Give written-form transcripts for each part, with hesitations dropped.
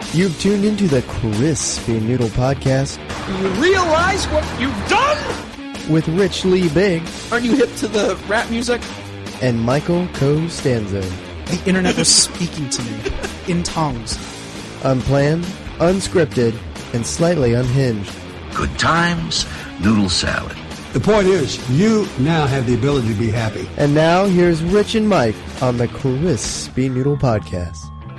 You've tuned into the Crispy Noodle Podcast. Do you realize what you've done? With Rich Lee Big. Aren't you hip to the rap music? And Michael Costanzo. The internet was speaking to me in tongues. Unplanned, unscripted, and slightly unhinged. Good times, noodle salad. The point is, you now have the ability to be happy. And now, here's Rich and Mike on the Crispy Noodle Podcast.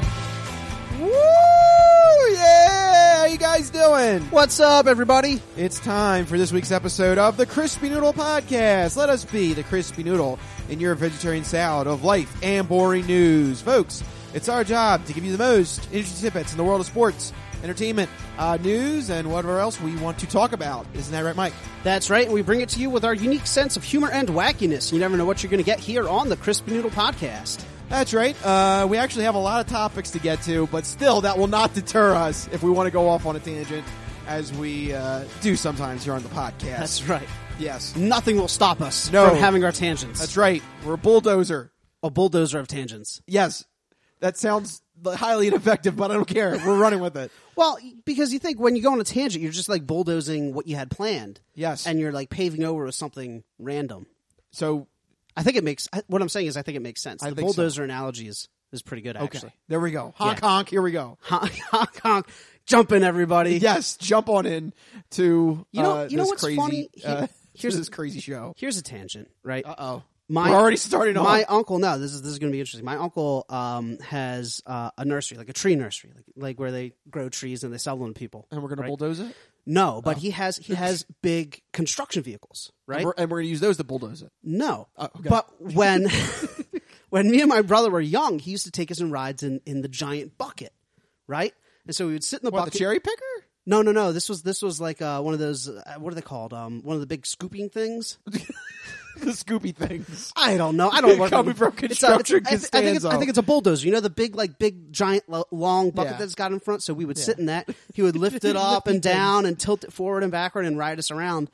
How you guys doing? What's up, everybody? It's time for this week's episode of the Crispy Noodle Podcast. Let us be the Crispy Noodle in your vegetarian salad of life and boring news. Folks, it's our job to give you the most interesting tidbits in the world of sports, entertainment, news, and whatever else we want to talk about. Isn't that right, Mike? That's right, and we bring it to you with our unique sense of humor and wackiness. You never know what you're going to get here on the Crispy Noodle Podcast. That's right. We actually have a lot of topics to get to, but still, that will not deter us if we want to go off on a tangent, as we do sometimes here on the podcast. That's right. Yes. Nothing will stop us No. from having our tangents. That's right. We're a bulldozer. A bulldozer of tangents. Yes. That sounds highly ineffective, but I don't care. We're running with it. Well, because you think when you go on a tangent, you're just like bulldozing what you had planned. Yes. And you're like paving over with something random. So I think it makes, what I'm saying is I think it makes sense. I The think bulldozer analogy is pretty good, actually. okay. There we go. Honk, Yeah. honk. Here we go. Honk, honk, honk. Jump in, everybody. Yes. Jump on in to You know this what's crazy, funny? here's this crazy show. Here's a tangent, right? Uh-oh. We're already starting off. My uncle, no, this is going to be interesting. My uncle has a nursery, like a tree nursery, like where they grow trees and they sell them to people. And we're going right? to bulldoze it? No, but he has big construction vehicles, right? And we're going to use those to bulldoze it. No, okay. but when me and my brother were young, he used to take us on rides in the giant bucket, right? And so we would sit in the What, bucket. the cherry picker? No. This was like one of those. What are they called? One of the big scooping things. The Scoopy things. I don't know. I don't work. Coming from construction I think it's a bulldozer. You know the big giant long bucket that's got in front. So we would sit in that. He would lift it up and down and tilt it forward and backward and ride us around.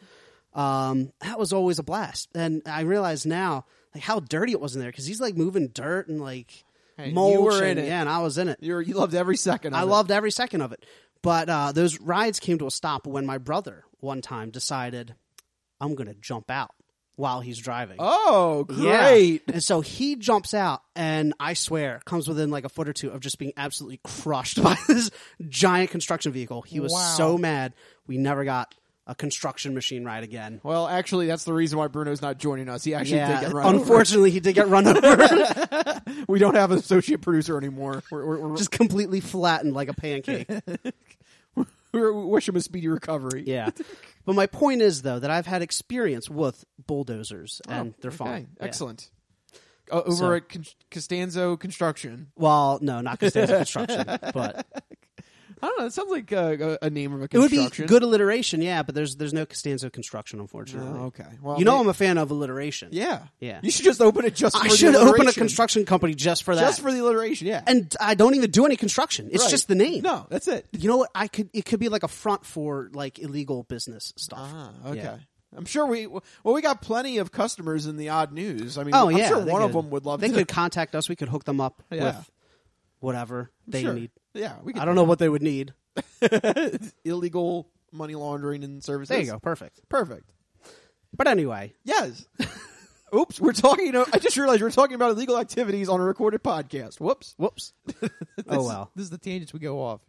That was always a blast. And I realize now like how dirty it was in there because he's like moving dirt and like mulch. you were in it. Yeah, and I was in it. You loved every second of it. I loved every second of it. But those rides came to a stop when my brother one time decided I'm going to jump out while he's driving. Oh, great. Yeah. And so he jumps out, and I swear, comes within like a foot or two of just being absolutely crushed by this giant construction vehicle. He was so mad. We never got a construction machine ride again. Well, actually, that's the reason why Bruno's not joining us. He actually did get run unfortunately, he did get run over. We don't have an associate producer anymore. We're just completely flattened like a pancake. we wish him a speedy recovery. Yeah. But my point is, though, that I've had experience with bulldozers, and they're fun. Yeah. Excellent. Over at Costanzo Construction. Well, no, not Costanzo Construction, but I don't know. It sounds like a name of a it construction. would be good alliteration, yeah, but there's no Costanzo Construction, unfortunately. Oh, okay. Well, I'm a fan of alliteration. Yeah. Yeah. You should just open it just for I the should alliteration. open a construction company just for that. Just for the alliteration, yeah. And I don't even do any construction. It's Right. just the name. No, that's it. You know what? It could be like a front for like illegal business stuff. Ah, okay. Yeah. I'm sure we got plenty of customers in the odd news. I mean, Oh, I'm yeah. sure they one of could- them would love They to. could contact us. We could hook them up Yeah. with whatever they Sure. need. Yeah, we could. I don't know what they would need. Illegal money laundering and services. There you go. Perfect. Perfect. But anyway, Yes. Oops, we're talking. I just realized we're talking about illegal activities on a recorded podcast. Whoops. oh well. This is the tangents we go off.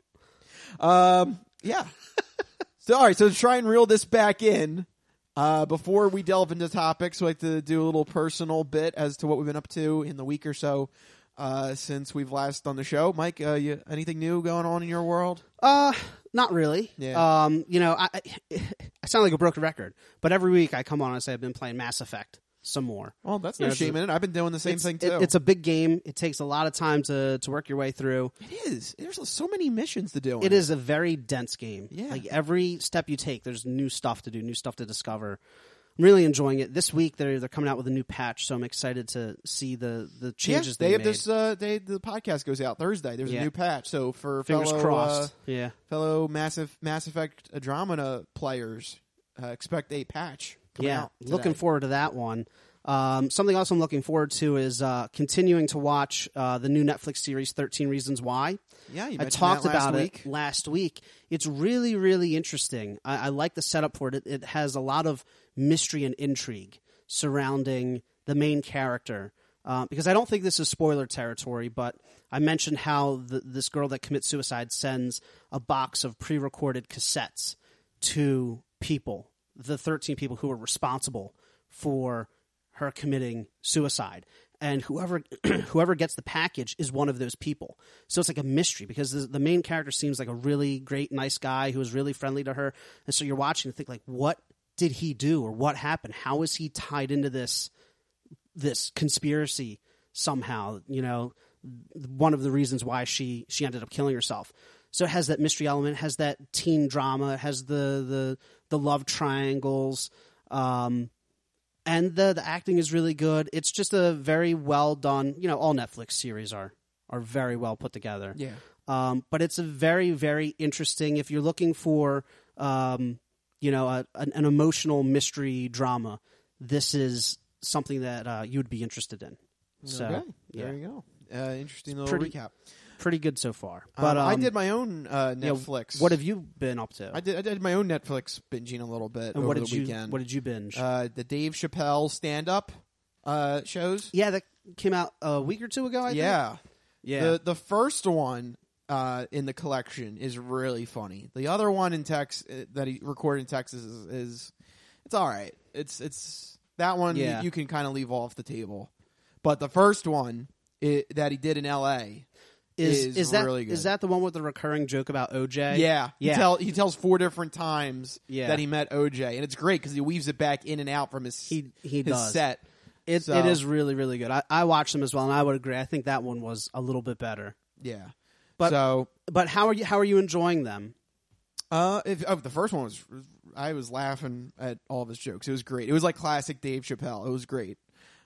Yeah. So all right. So to try and reel this back in, before we delve into topics, we like to do a little personal bit as to what we've been up to in the week or so since we've last done the show. Mike, anything new going on in your world? Not really. Yeah. I sound like a broken record, but every week I come on and say I've been playing Mass Effect some more. Well, that's no shame in it. I've been doing the same thing too. It's a big game. It takes a lot of time to work your way through. It is. There's so many missions to do. It is a very dense game. Yeah. Like every step you take, there's new stuff to do, new stuff to discover. I'm really enjoying it. This week they're coming out with a new patch, so I'm excited to see the changes they have made. this. The podcast goes out Thursday. There's a new patch. So for Fingers fellow, crossed. fellow Mass Effect Andromeda players, expect a patch. Coming out today. Looking forward to that one. Something else I'm looking forward to is continuing to watch the new Netflix series 13 Reasons Why. Yeah, you I mentioned talked that last about week. it last week. It's really, really interesting. I like the setup for it. It has a lot of mystery and intrigue surrounding the main character. Because I don't think this is spoiler territory, but I mentioned how this girl that commits suicide sends a box of pre-recorded cassettes to people, the 13 people who are responsible for her committing suicide. And whoever gets the package is one of those people. So it's like a mystery because the main character seems like a really great, nice guy who is really friendly to her. And so you're watching and think like, what did he do or what happened? How is he tied into this conspiracy somehow? You know, one of the reasons why she ended up killing herself. So it has that mystery element, it has that teen drama, it has the love triangles. And the acting is really good. It's just a very well done. You know, all Netflix series are very well put together. Yeah. But it's a very, very interesting. If you're looking for, an emotional mystery drama, this is something that you would be interested in. So Okay. There you go. Interesting little recap. Pretty good so far. But I did my own Netflix. What have you been up to? I did my own Netflix binging a little bit and over the weekend. What did you binge? The Dave Chappelle stand-up shows. Yeah, that came out a week or two ago, I think. Yeah. The first one in the collection is really funny. The other one in that he recorded in Texas is it's all right. It's that one you can kind of leave off the table. But the first one that he did in L.A. is that really good. Is that the one with the recurring joke about OJ? Yeah. Yeah. He tells 4 different times that he met OJ, and it's great because he weaves it back in and out from his set. It is really, really good. I watched them as well, and I would agree. I think that one was a little bit better. Yeah. But how are you enjoying them? The first one I was laughing at all of his jokes. It was great. It was like classic Dave Chappelle. It was great.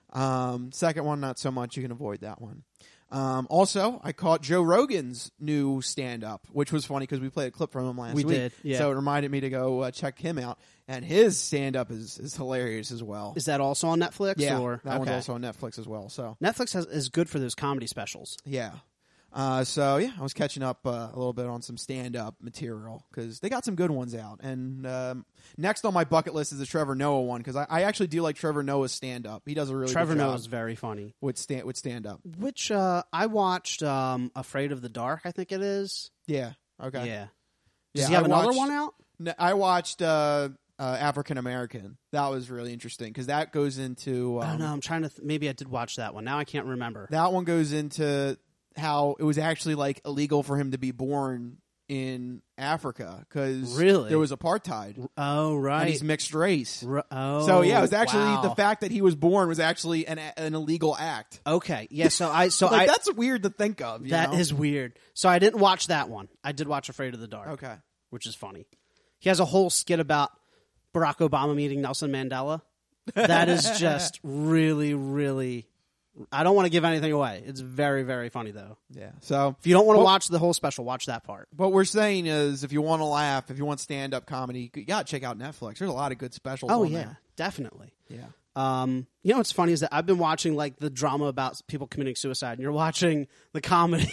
Second one, not so much. You can avoid that one. Also, I caught Joe Rogan's new stand-up, which was funny because we played a clip from him last week. We did, yeah. So it reminded me to go check him out. And his stand-up is hilarious as well. Is that also on Netflix? Yeah, or? that one's also on Netflix as well. So Netflix is good for those comedy specials. Yeah. I was catching up a little bit on some stand-up material because they got some good ones out. And next on my bucket list is the Trevor Noah one because I actually do like Trevor Noah's stand-up. He does a really Trevor good job. Noah's very funny with stand-up. Which I watched Afraid of the Dark, I think it is. Yeah. Okay. Yeah. Does he have another one out? I watched African American. That was really interesting because that goes into... I don't know. I'm trying to... maybe I did watch that one. Now I can't remember. That one goes into... how it was actually like illegal for him to be born in Africa because there was apartheid. Oh, right. And he's mixed race. So yeah, it was actually the fact that he was born was actually an illegal act. Okay. Yeah. That's weird to think of. That is weird. So I didn't watch that one. I did watch Afraid of the Dark. Okay. Which is funny. He has a whole skit about Barack Obama meeting Nelson Mandela. That is just really, really... I don't want to give anything away. It's very, very funny, though. Yeah. So if you don't want to watch the whole special, watch that part. What we're saying is if you want to laugh, if you want stand-up comedy, you got to check out Netflix. There's a lot of good specials on there. Definitely. Yeah. You know what's funny is that I've been watching like the drama about people committing suicide, and you're watching the comedy.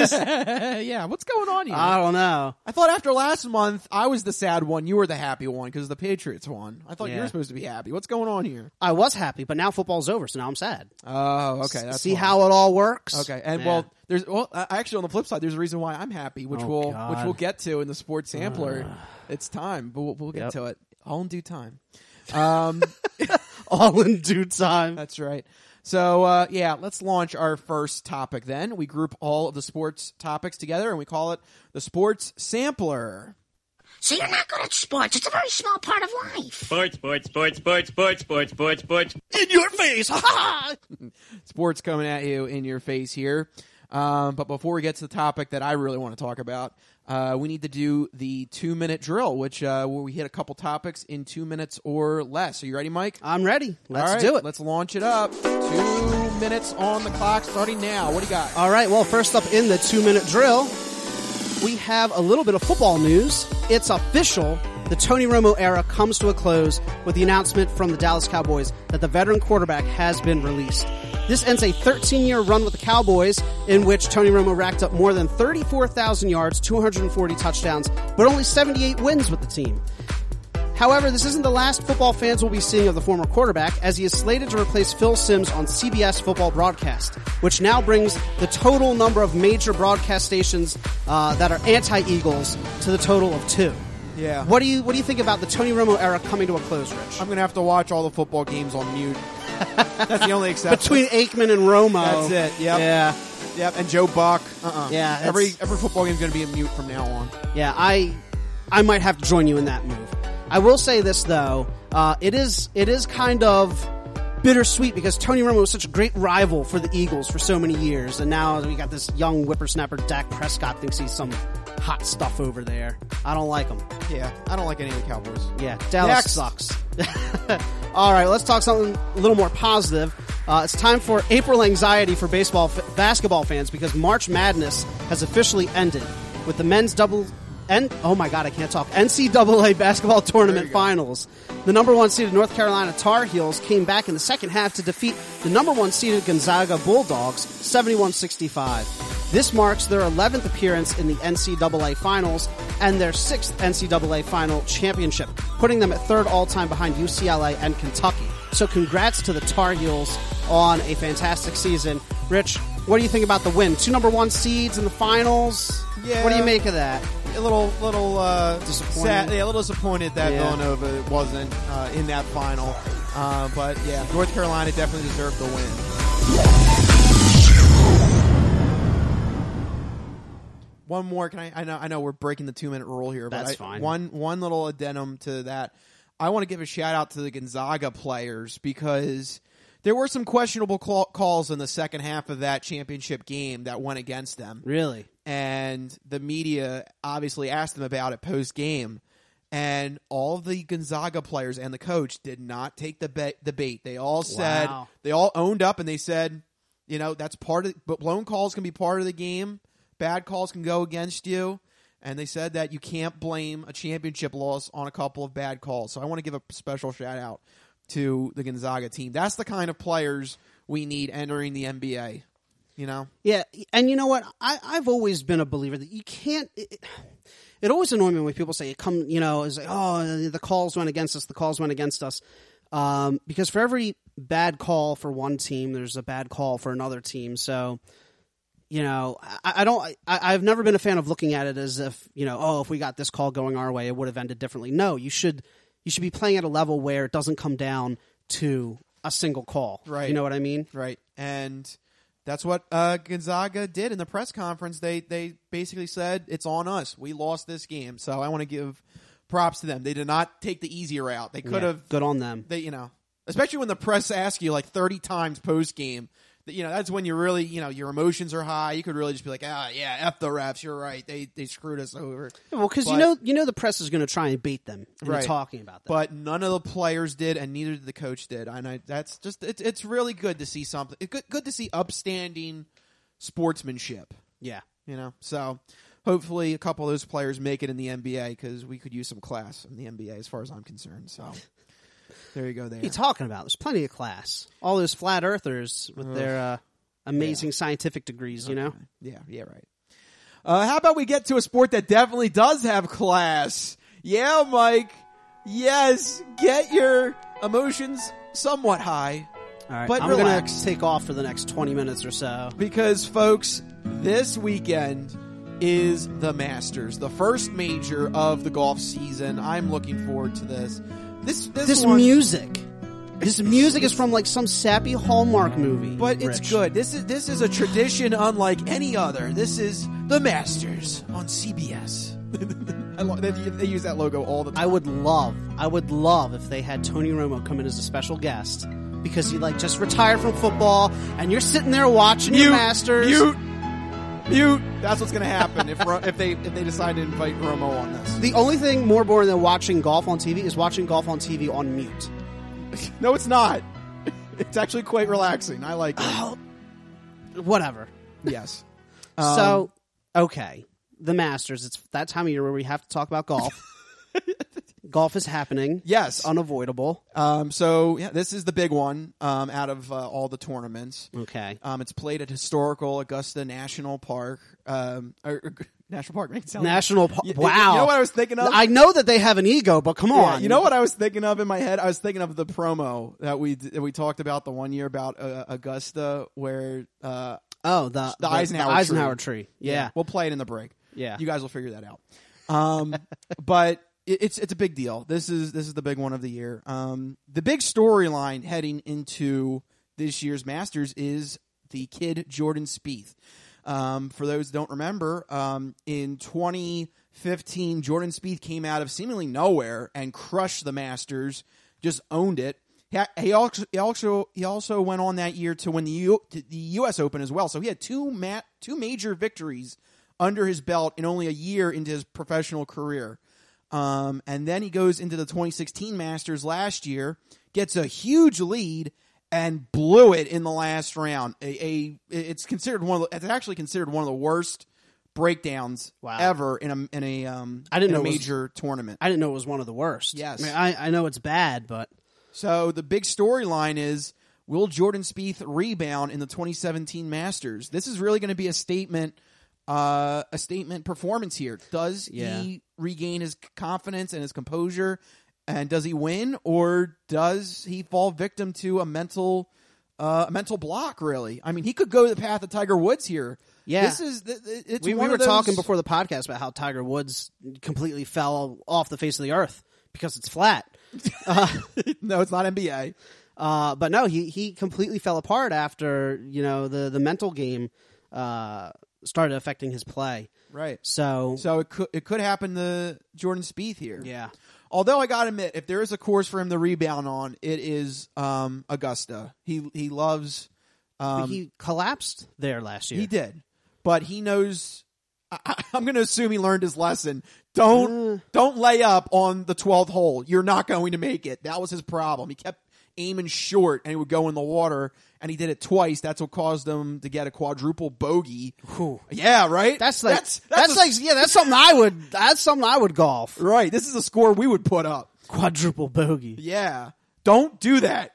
Yeah, what's going on here? I don't know. I thought after last month, I was the sad one. You were the happy one because the Patriots won. I thought you were supposed to be happy. What's going on here? I was happy, but now football's over, so now I'm sad. Oh, okay. That's See how it all works? Okay, and actually on the flip side, there's a reason why I'm happy, which we'll get to in the sports sampler. It's time, but we'll get to it all in due time. All in due time. That's right. So, let's launch our first topic then. We group all of the sports topics together, and we call it the Sports Sampler. So you're not good at sports. It's a very small part of life. Sports. In your face. Ha ha! Sports coming at you in your face here. But before we get to the topic that I really want to talk about, we need to do the 2-minute drill, which where we hit a couple topics in 2 minutes or less. Are you ready, Mike? I'm ready. Let's do it. Let's launch it up. 2 minutes on the clock, starting now. What do you got? All right. Well, first up in the 2-minute drill, we have a little bit of football news. It's official. the Tony Romo era comes to a close with the announcement from the Dallas Cowboys that the veteran quarterback has been released. This ends a 13-year run with the Cowboys in which Tony Romo racked up more than 34,000 yards, 240 touchdowns, but only 78 wins with the team. However, this isn't the last football fans will be seeing of the former quarterback, as he is slated to replace Phil Simms on CBS football broadcast, which now brings the total number of major broadcast stations that are anti-Eagles to the total of 2. Yeah. What do you think about the Tony Romo era coming to a close, Rich? I'm going to have to watch all the football games on mute. That's the only exception. Between Aikman and Romo. That's it. Yep. Yeah. Yep. And Joe Buck. Yeah. Every football game is going to be a mute from now on. Yeah. I might have to join you in that move. I will say this though, it is kind of bittersweet because Tony Romo was such a great rival for the Eagles for so many years, and now we got this young whippersnapper Dak Prescott thinks he's some hot stuff over there. I don't like him. Yeah, I don't like any of the Cowboys. Yeah, Dallas sucks. All right, let's talk something a little more positive. It's time for April anxiety for basketball fans because March Madness has officially ended with the men's NCAA basketball tournament finals. The number 1 seeded North Carolina Tar Heels came back in the second half to defeat the number 1 seeded Gonzaga Bulldogs 71-65. This marks their 11th appearance in the NCAA finals and their 6th NCAA final championship, putting them at 3rd all-time behind UCLA and Kentucky. So congrats to the Tar Heels on a fantastic season. Rich, what do you think about the win? 2 number 1 seeds in the finals? Yeah. What do you make of that? A little disappointed. Sad, a little disappointed that Villanova wasn't in that final. But yeah, North Carolina definitely deserved the win. One more. I know we're breaking the 2-minute rule here, but that's fine. One little addendum to that. I want to give a shout out to the Gonzaga players because there were some questionable calls in the second half of that championship game that went against them. Really? And the media obviously asked them about it post-game. And all of the Gonzaga players and the coach did not take the bait. They all said, They all owned up and they said, that's part of, but blown calls can be part of the game. Bad calls can go against you. And they said that you can't blame a championship loss on a couple of bad calls. So I want to give a special shout out to the Gonzaga team. That's the kind of players we need entering the NBA. Yeah, and you know what? I've always been a believer that you can't. It always annoys me when people say it's like, the calls went against us. The calls went against us. Because for every bad call for one team, there's a bad call for another team. So, I've never been a fan of looking at it as if if we got this call going our way, it would have ended differently. No, you should be playing at a level where it doesn't come down to a single call. Right. You know what I mean? Right. And that's what Gonzaga did in the press conference. They basically said, it's on us. We lost this game. So I want to give props to them. They did not take the easy route. They could have. Good on them. They, especially when the press asks you like 30 times post-game, that's when you're really, your emotions are high. You could really just be like, F the refs. You're right. They screwed us over. Well, because the press is going to try and bait them into talking about that. But none of the players did, and neither did the coach did. And that's just it's really good to see something. It's good to see upstanding sportsmanship. Yeah, So hopefully a couple of those players make it in the NBA because we could use some class in the NBA as far as I'm concerned. So. There you go. There. What are you talking about? There's plenty of class. All those flat earthers with their amazing scientific degrees, Yeah, right. How about we get to a sport that definitely does have class? Yeah, Mike. Yes, get your emotions somewhat high. All right, but I'm going to take off for the next 20 minutes or so. Because, folks, this weekend is the Masters, the first major of the golf season. I'm looking forward to this. This music is from like some sappy Hallmark movie. But it's good. This is a tradition unlike any other. This is the Masters on CBS. They use that logo all the time. I would love if they had Tony Romo come in as a special guest because he just retired from football and you're sitting there watching your Masters. Mute. That's what's going to happen if they decide to invite Romo on this. The only thing more boring than watching golf on TV is watching golf on TV on mute. No, it's not. It's actually quite relaxing. I like it. Whatever. Yes. So, okay. The Masters. It's that time of year where we have to talk about golf. Golf is happening. Yes. It's unavoidable. So yeah, this is the big one out of all the tournaments. Okay. It's played at historical Augusta National Park. National Park makes it sound National Park. You Wow. know what I was thinking of? I know that they have an ego, but come on. You know what I was thinking of in my head? I was thinking of the promo that we talked about the one year about Augusta, where the Eisenhower tree. Yeah. We'll play it in the break. Yeah. You guys will figure that out. But it's a big deal. This is the big one of the year. The big storyline heading into this year's Masters is the kid Jordan Spieth. For those who don't remember, in 2015, Jordan Spieth came out of seemingly nowhere and crushed the Masters, just owned it. He also went on that year to win the U.S. Open as well. So he had two major victories under his belt in only a year into his professional career. And then he goes into the 2016 Masters last year, gets a huge lead, and blew it in the last round. It's actually considered one of the worst breakdowns ever in a major tournament. I didn't know it was one of the worst. Yes. I mean, I know it's bad, but so the big storyline is, will Jordan Spieth rebound in the 2017 Masters? This is really going to be a statement performance here. Does he regain his confidence and his composure? And does he win, or does he fall victim to a mental block? Really, I mean, he could go the path of Tiger Woods here. Yeah, we were talking before the podcast about how Tiger Woods completely fell off the face of the earth because it's flat. No, it's not NBA. But no, he completely fell apart after the mental game started affecting his play. Right. So it could happen to Jordan Spieth here. Yeah. Although I gotta admit, if there is a course for him to rebound on, it is Augusta. He loves. He collapsed there last year. He did, but he knows. I'm going to assume he learned his lesson. Don't lay up on the 12th hole. You're not going to make it. That was his problem. He kept aiming short, and he would go in the water. And he did it twice. That's what caused him to get a quadruple bogey. Whew. Yeah, right. That's something I would golf. Right. This is a score we would put up. Quadruple bogey. Yeah. Don't do that.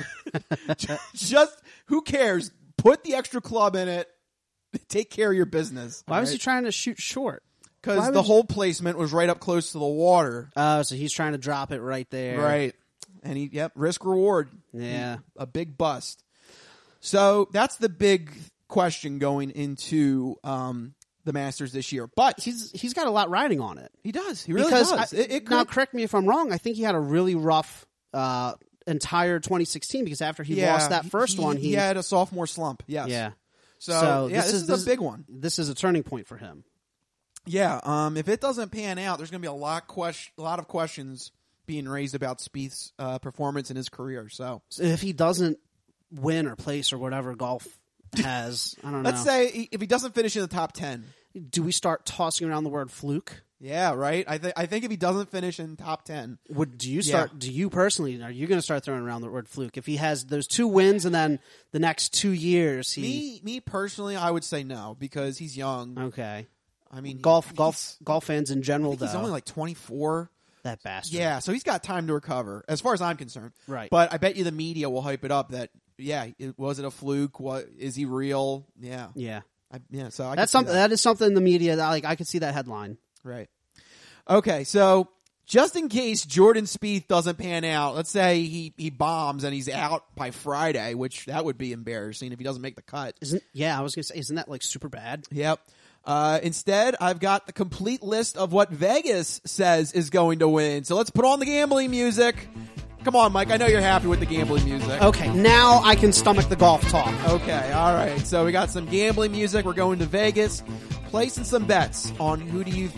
Just who cares? Put the extra club in it. Take care of your business. Why was he trying to shoot short? Because the hole placement was right up close to the water. Oh, so he's trying to drop it right there. Right. And risk reward. Yeah. A big bust. So that's the big question going into the Masters this year. But he's got a lot riding on it. He does. He really does. Now, correct me if I'm wrong. I think he had a really rough entire 2016 because after he lost that first one, he had a sophomore slump. Yes. Yeah. So this is a big one. This is a turning point for him. Yeah. If it doesn't pan out, there's going to be a lot of questions being raised about Spieth's performance in his career. So if he doesn't win or place or whatever golf has, I don't know. Let's say if he doesn't finish in the top 10. Do we start tossing around the word fluke? Yeah, right. I think if he doesn't finish in top 10, do you personally, are you going to start throwing around the word fluke if he has those 2 wins and then the next 2 years me personally, I would say no because he's young. Okay. I mean, golf fans in general, though. He's only like 24. That bastard. Yeah, so he's got time to recover, as far as I'm concerned. Right. But I bet you the media will hype it up that, was it a fluke? Is he real? Yeah. Yeah. So that is something the media that, I could see that headline. Right. Okay, so just in case Jordan Spieth doesn't pan out, let's say he bombs and he's out by Friday, which that would be embarrassing if he doesn't make the cut. I was going to say, isn't that super bad? Yep. Instead, I've got the complete list of what Vegas says is going to win. So let's put on the gambling music. Come on, Mike. I know you're happy with the gambling music. Okay, now I can stomach the golf talk. Okay, all right. So we got some gambling music. We're going to Vegas, placing some bets on who Vegas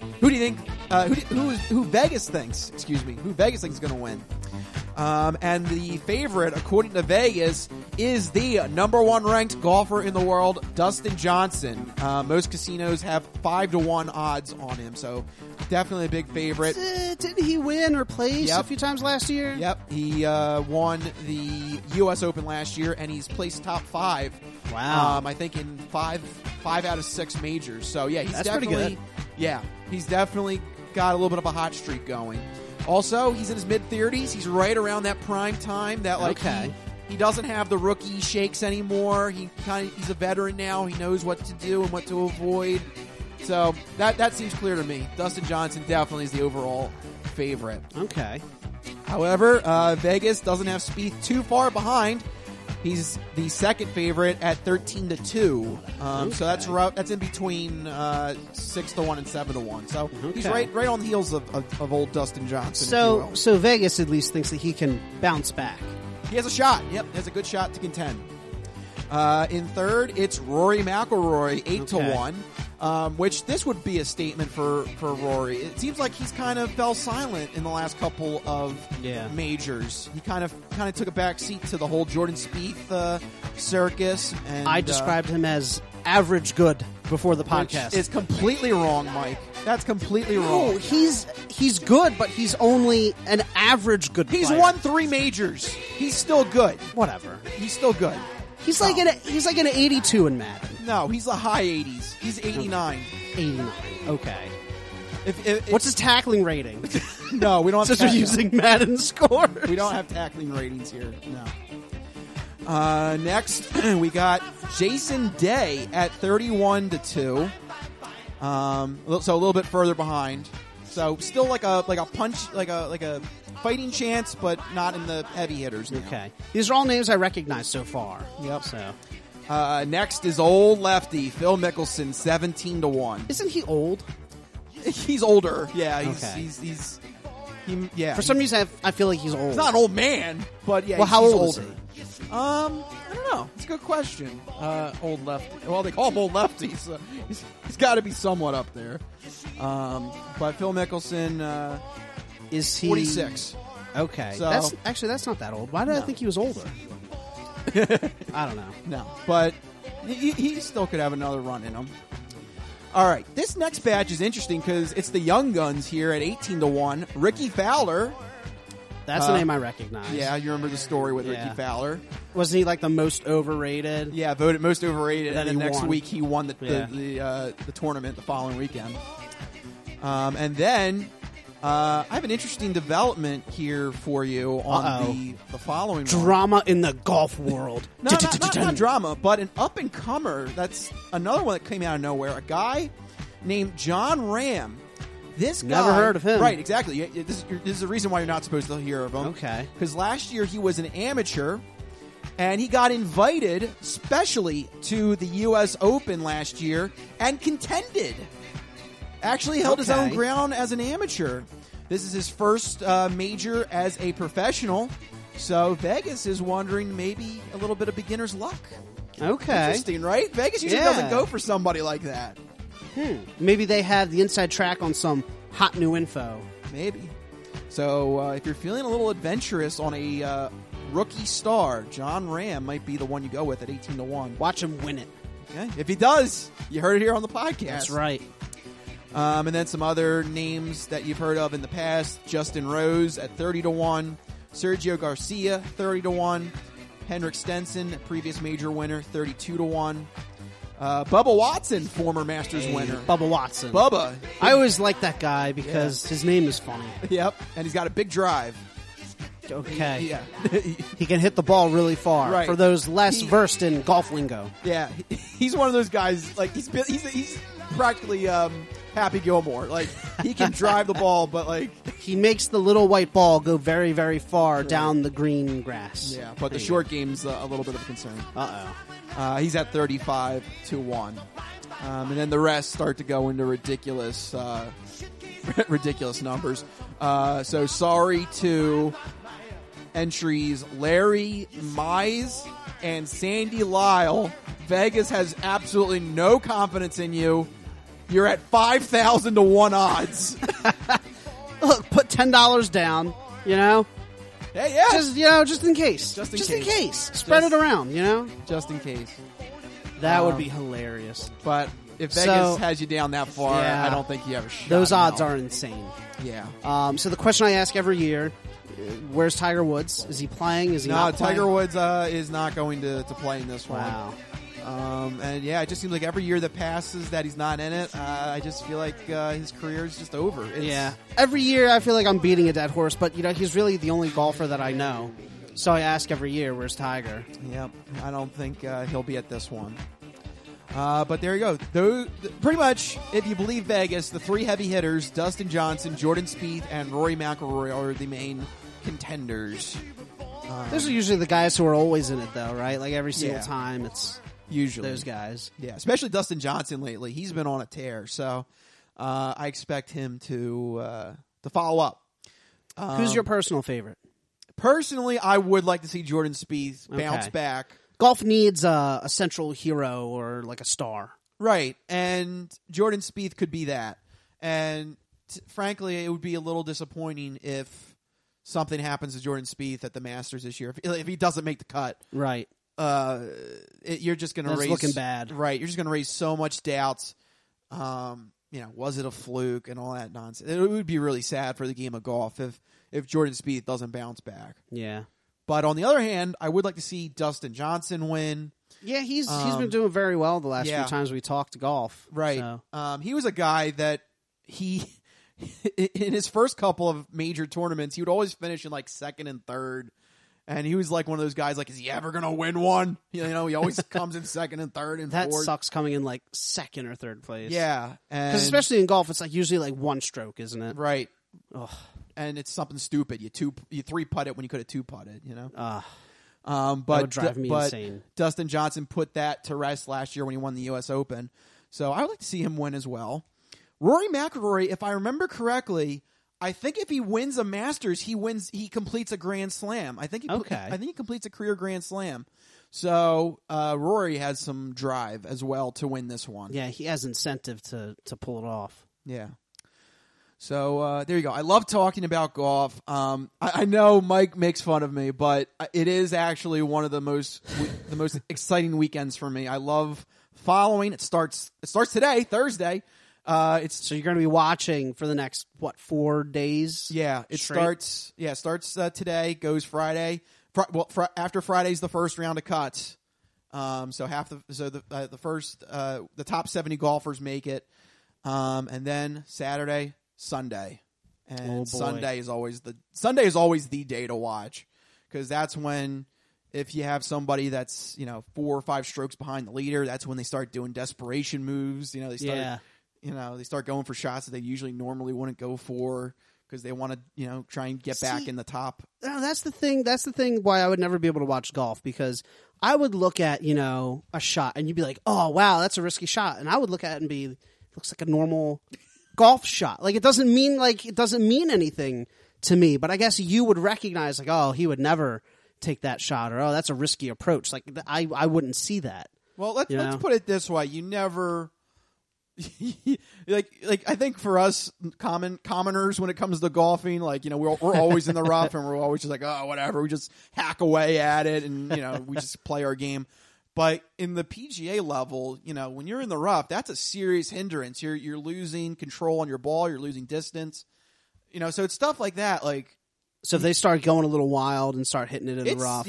thinks is going to win. And the favorite, according to Vegas, is the number 1 ranked golfer in the world, Dustin Johnson. Most casinos have 5-1 odds on him, so definitely a big favorite. Didn't he win or place a few times last year? Yep, he won the U.S. Open last year, and he's placed top 5. Wow. I think in 5 out of 6 majors. So yeah, That's pretty good. Yeah, he's definitely got a little bit of a hot streak going. Also, he's in his mid-30s. He's right around that prime time that, like, he doesn't have the rookie shakes anymore. He's a veteran now. He knows what to do and what to avoid. So that seems clear to me. Dustin Johnson definitely is the overall favorite. Okay. However, Vegas doesn't have Spieth too far behind. He's the second favorite at 13-2. So that's in between 6-1 and 7-1. So he's right on the heels of old Dustin Johnson. So Vegas at least thinks that he can bounce back. He has a shot. Yep, he has a good shot to contend. In third, it's Rory McIlroy, 8-1. Which this would be a statement for Rory. It seems like he's kind of fell silent in the last couple of majors. He kind of took a back seat to the whole Jordan Spieth circus. And I described him as average good before the podcast. It's completely wrong, Mike. That's completely wrong. No, he's good, but he's only an average good player. He's won 3 majors. He's still good. Whatever. He's still good. He's like an 82 in Madden. No, he's the high 80s. He's 89. 89. Okay. What's his tackling rating? No, we don't have Since we're using Madden scores. We don't have tackling ratings here. No. Next, we got Jason Day at 31-2. So a little bit further behind. So still like a punch, like a fighting chance, but not in the heavy hitters now. Okay. These are all names I recognize so far. Yep. So. Next is old lefty Phil Mickelson, 17-1. Isn't he old? He's older. Yeah. For some reason, I feel like he's old. He's not an old man, but yeah. Well, how he's old older. is he? I don't know. It's a good question. Old lefty. Well, they call him old lefty, so he's got to be somewhat up there. But Phil Mickelson is he 46? Okay, so, that's not that old. Why did I think he was older? I don't know. No, but he still could have another run in him. All right, this next batch is interesting because it's the young guns here at 18-1. Ricky Fowler. That's a name I recognize. Yeah, you remember the story with Ricky Fowler. Wasn't he like the most overrated? Yeah, voted most overrated, and then next won. week he won the tournament the following weekend. And then I have an interesting development here for you on the following drama one. in the golf world. No, not drama, but an up-and-comer. That's another one that came out of nowhere. A guy named John Ram. This guy, never heard of him. Right, exactly. This is the reason why you're not supposed to hear of him. Okay. Because last year he was an amateur, and he got invited specially to the U.S. Open last year and contended. Actually held his own ground as an amateur. This is his first major as a professional, so Vegas is wondering maybe a little bit of beginner's luck. Okay. Interesting, right? Vegas usually doesn't go for somebody like that. Maybe they have the inside track on some hot new info. Maybe. So if you're feeling a little adventurous on a rookie star, John Ram might be the one you go with at 18-1. Watch him win it. Okay. If he does, you heard it here on the podcast. That's right. And then some other names that you've heard of in the past. Justin Rose at 30-1. Sergio Garcia, 30-1. Henrik Stenson, previous major winner, 32-1. Bubba Watson, former Masters winner. Bubba Watson. Bubba. I always like that guy because his name is funny. Yep. And he's got a big drive. Okay. Yeah. He can hit the ball really far. Right. For those less versed in golf lingo. Yeah. He's one of those guys, like, he's practically Happy Gilmore. Like, he can drive the ball, but, like... He makes the little white ball go very, very far down the green grass. Yeah, but the short game's a little bit of a concern. He's at 35-1. And then the rest start to go into ridiculous ridiculous numbers. So sorry to entries Larry Mize and Sandy Lyle. Vegas has absolutely no confidence in you. You're at 5,000 to 1 odds. Look, put $10 down, you know? Hey, yeah. Just in case. Just in case. Spread it around, you know? Just in case. That would be hilarious. But if Vegas has you down that far, I don't think you have a shot. Those odds are insane. Yeah. So the question I ask every year, where's Tiger Woods? Is he playing? Is he not playing? Tiger Woods is not going to play in this one. Wow. And yeah, it just seems like every year that passes that he's not in it, I just feel like his career is just over. Yeah. Every year I feel like I'm beating a dead horse, but he's really the only golfer that I know. So I ask every year, where's Tiger? Yep. I don't think he'll be at this one. But there you go. Pretty much, if you believe Vegas, the three heavy hitters, Dustin Johnson, Jordan Spieth, and Rory McIlroy are the main contenders. Those are usually the guys who are always in it, though, right? Like every single time, it's usually those guys. Yeah, especially Dustin Johnson lately. He's been on a tear, so I expect him to follow up. Who's your personal favorite? Personally, I would like to see Jordan Spieth bounce back. Golf needs a central hero or like a star. Right, and Jordan Spieth could be that. And frankly, it would be a little disappointing if something happens to Jordan Spieth at the Masters this year. If he doesn't make the cut. Right. You're just going to raise... looking bad. Right, you're just going to raise so much doubts. Was it a fluke and all that nonsense? It would be really sad for the game of golf if Jordan Spieth doesn't bounce back. Yeah. But on the other hand, I would like to see Dustin Johnson win. Yeah, he's been doing very well the last few times we talked golf. Right. So. He was a guy that in his first couple of major tournaments, he would always finish in like second and third. And he was like one of those guys, like, is he ever going to win one? He always comes in second and third and that fourth. Sucks coming in like second or third place. Yeah. Because especially in golf, it's like usually like one stroke, isn't it? Right. Ugh. And it's something stupid. You three-putt it when you could have two-putted, That but would drive me insane. Dustin Johnson put that to rest last year when he won the U.S. Open. So I would like to see him win as well. Rory McIlroy, if I remember correctly, I think if he wins a Masters, he completes a Grand Slam. I think he completes a career Grand Slam. So Rory has some drive as well to win this one. Yeah, he has incentive to pull it off. Yeah. So there you go. I love talking about golf. I know Mike makes fun of me, but it is actually one of the most exciting weekends for me. I love following. It starts today, Thursday. So you're going to be watching for the next 4 days? Yeah, it straight? starts today, goes Friday. After Friday's the first round of cuts. So the top 70 golfers make it, and then Saturday, Sunday, and Sunday is always the day to watch, because that's when, if you have somebody that's 4 or 5 strokes behind the leader, that's when they start doing desperation moves. They start going for shots that they usually normally wouldn't go for, because they want to, try and get back in the top. No, that's the thing. That's the thing why I would never be able to watch golf, because I would look at, a shot and you'd be like, oh, wow, that's a risky shot. And I would look at it and be, looks like a normal golf shot. Like, it doesn't mean anything to me, but I guess you would recognize, like, oh, he would never take that shot, or, oh, that's a risky approach. Like, I wouldn't see that. Well, let's put it this way. You never... like I think for us commoners, when it comes to golfing, we're always in the rough, and we're always just like, oh, whatever, we just hack away at it, and we just play our game. But in the PGA level, when you're in the rough, that's a serious hindrance. You're losing control on your ball, you're losing distance, so it's stuff like that. Like, so if they start going a little wild and start hitting it in the rough,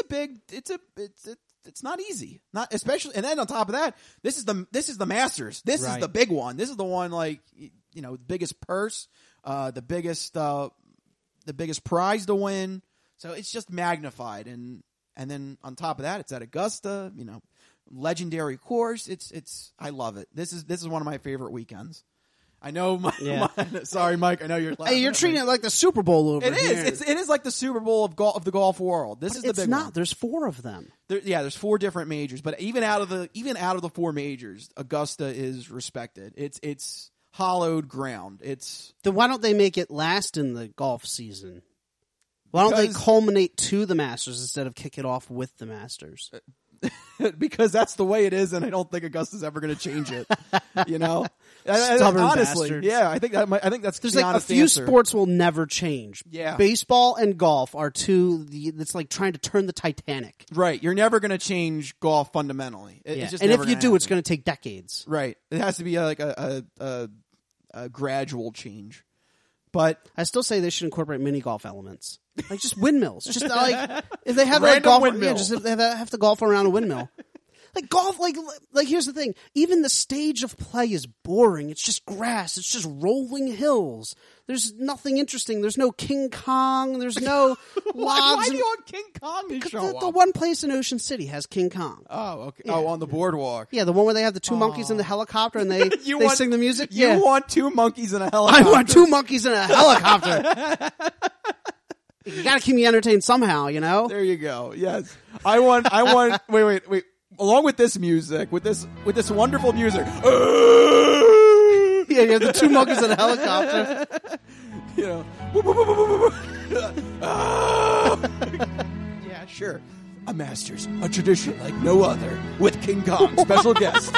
it's not easy, not especially. And then on top of that, this is the Masters. This is the big one. This is the one, biggest purse, the biggest prize to win. So it's just magnified. And then on top of that, it's at Augusta, legendary course. It's I love it. This is one of my favorite weekends. I know. Sorry, Mike. I know you're. Hey, you're treating it like the Super Bowl over here. It is like the Super Bowl of the golf world. This is the big one. It's not. There's 4 of them. There's 4 different majors, but even out of the 4 majors, Augusta is respected. It's hallowed ground. Then why don't they make it last in the golf season? Why don't they culminate to the Masters instead of kick it off with the Masters? Because that's the way it is, and I don't think Augusta's ever going to change it. Stubborn honestly, bastards. Yeah, I think that's there's the like honest a few answer. Sports will never change. Yeah, baseball and golf are two. It's like trying to turn the Titanic. Right, you're never going to change golf fundamentally. It's just and never if you gonna do, happen. it's going to take decades. Right, it has to be like a gradual change. But I still say they should incorporate mini golf elements, like just windmills. Just like if they have Random golf, windmill. just if they have to golf around a windmill. Like golf, like here's the thing. Even the stage of play is boring. It's just grass. It's just rolling hills. There's nothing interesting. There's no King Kong. There's no logs. Why do you want King Kong to show up? The one place in Ocean City has King Kong. Oh, okay. Yeah. Oh, on the boardwalk. Yeah, the one where they have the two monkeys in the helicopter and they sing the music. You want two monkeys in a helicopter? I want two monkeys in a helicopter. You gotta keep me entertained somehow, you know? There you go. Yes. I want, wait. Along with this music, with this wonderful music. Yeah, you have the two monkeys in a helicopter. You know. Yeah, sure. A Masters, a tradition like no other, with King Kong, special guest.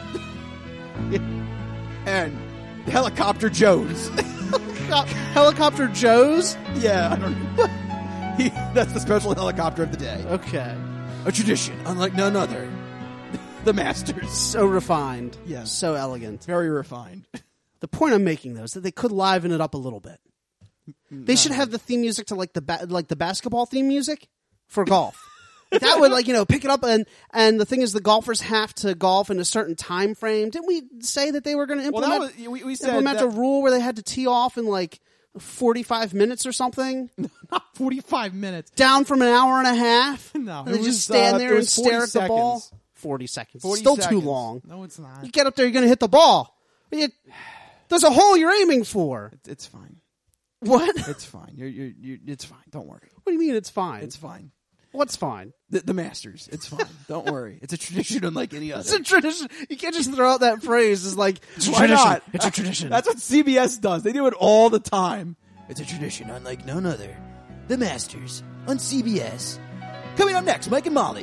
And Helicopter Joe's. Helicopter Joe's? Yeah, I don't know. That's the special helicopter of the day. Okay. A tradition unlike none other. The Masters. So refined. Yes. So elegant. Very refined. The point I'm making, though, is that they could liven it up a little bit. They should have the theme music to like the basketball theme music for golf. That would pick it up, and the thing is, the golfers have to golf in a certain time frame. Didn't we say that they were going to implement? Well, we said implement a rule where they had to tee off in 45 minutes or something? Not 45 minutes. Down from an hour and a half? No, and they just stand there and stare at the ball. 40 seconds. 40 Still seconds. too long. No, it's not. You get up there, you're going to hit the ball. There's a hole you're aiming for. It's fine. What? It's fine. It's fine. Don't worry. What do you mean it's fine? It's fine. What's fine? The Masters. It's fine. Don't worry. It's a tradition unlike any other. It's a tradition. You can't just throw out that phrase. It's like, it's a Why tradition. not? It's a tradition. That's what CBS does. They do it all the time. It's a tradition unlike none other. The Masters on CBS. Coming up next, Mike and Molly.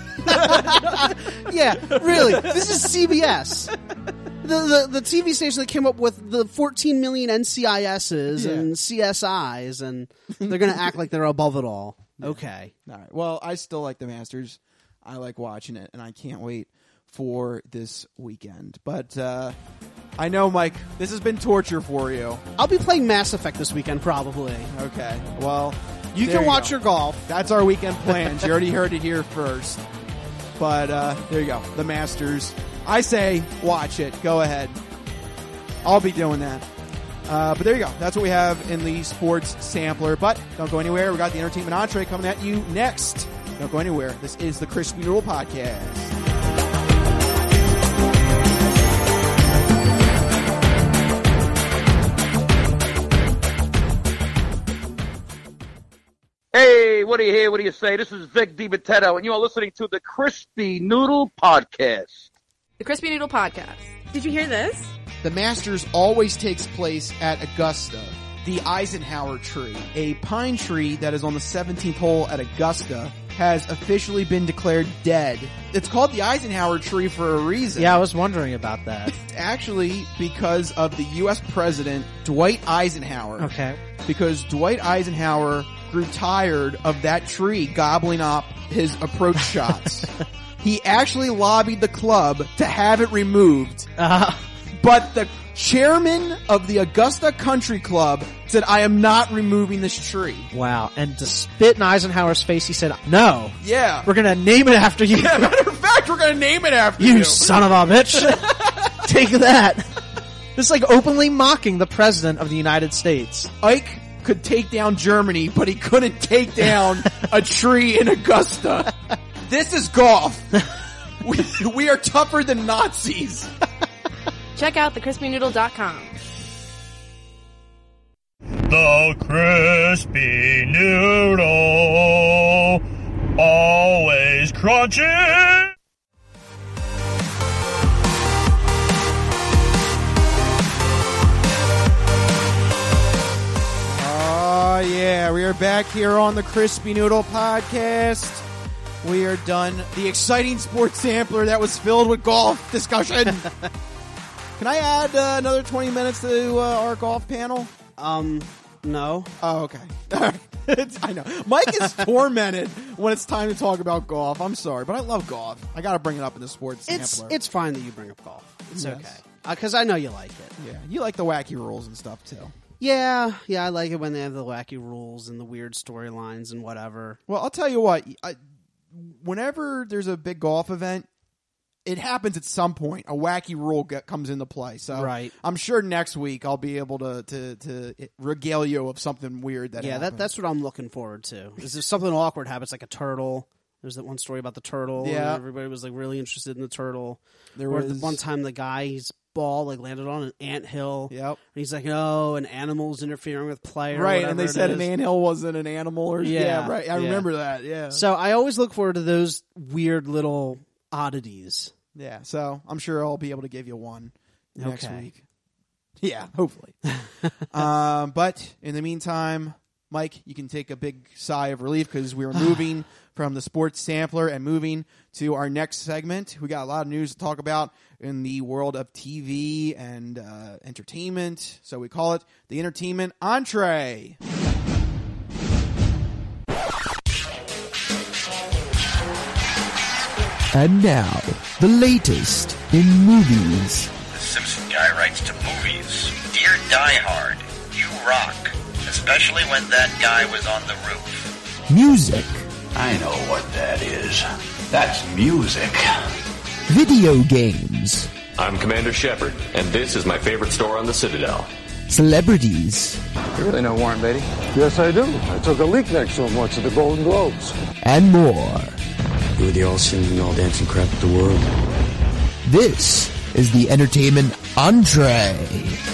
Yeah, really. This is CBS. The TV station that came up with the 14 million NCISs and CSIs, and they're going to act like they're above it all. Okay. All right. Well, I still like the Masters. I like watching it, and I can't wait for this weekend. But I know, Mike, this has been torture for you. I'll be playing Mass Effect this weekend, probably. Okay. Well, you can watch your golf. That's our weekend plans. You already heard it here first. But there you go. The Masters. I say watch it. Go ahead. I'll be doing that. But there you go. That's what we have in the sports sampler. But don't go anywhere. We got the entertainment entree coming at you next. Don't go anywhere. This is the Crispy Noodle Podcast. Hey, what do you hear? What do you say? This is Vic DiMatteo, and you are listening to the Crispy Noodle Podcast. The Crispy Noodle Podcast. Did you hear this? The Masters always takes place at Augusta. The Eisenhower tree, a pine tree that is on the 17th hole at Augusta, has officially been declared dead. It's called the Eisenhower tree for a reason. Yeah, I was wondering about that. Actually, because of the U.S. President, Dwight Eisenhower. Okay. Because Dwight Eisenhower grew tired of that tree gobbling up his approach shots. He actually lobbied the club to have it removed. But the chairman of the Augusta Country Club said, I am not removing this tree. Wow. And to spit in Eisenhower's face, he said, no. Yeah. We're going to name it after you. Yeah, matter of fact, we're going to name it after you. You son of a bitch. Take that. This is like openly mocking the president of the United States. Ike could take down Germany, but he couldn't take down a tree in Augusta. This is golf. We are tougher than Nazis. Check out thecrispynoodle.com. The Crispy Noodle, always crunchy. Oh, yeah. We are back here on the Crispy Noodle Podcast. We are done. The exciting sports sampler that was filled with golf discussion. Can I add another 20 minutes to our golf panel? No. Oh, okay. All right. I know. Mike is tormented when it's time to talk about golf. I'm sorry, but I love golf. I got to bring it up in the sports sampler. It's fine that you bring up golf. It's Yes. okay. Because I know you like it. Yeah, you like the wacky rules and stuff, too. Yeah, I like it when they have the wacky rules and the weird storylines and whatever. Well, I'll tell you what. Whenever there's a big golf event, it happens at some point. A wacky rule comes into play. So Right. I'm sure next week I'll be able to regale you of something weird that happened. that's what I'm looking forward to. Is there something awkward happens, like a turtle? There's that one story about the turtle. Yeah. And everybody was like really interested in the turtle. There or was the one time the guy's ball like landed on an anthill. Yep. And he's like, "Oh, an animal's interfering with play." Or right, and they said an an anthill wasn't an animal, or right. I remember that. Yeah. So I always look forward to those weird little oddities. Yeah. So I'm sure I'll be able to give you one next Okay. week. Yeah, hopefully. But in the meantime, Mike, you can take a big sigh of relief because we are moving from the sports sampler and moving to our next segment. We got a lot of news to talk about in the world of TV and entertainment. So we call it the Entertainment Entree. And now, the latest in movies. The Simpson guy writes to movies. Dear Die Hard, you rock. Especially when that guy was on the roof. Music. I know what that is. That's music. Video games. I'm Commander Shepard, and this is my favorite store on the Citadel. Celebrities. You really know Warren Beatty? Yes, I do. I took a leak next to him once at the Golden Globes. And more. You were the all-singing, all-dancing crap of the world. This is the Entertainment Entree.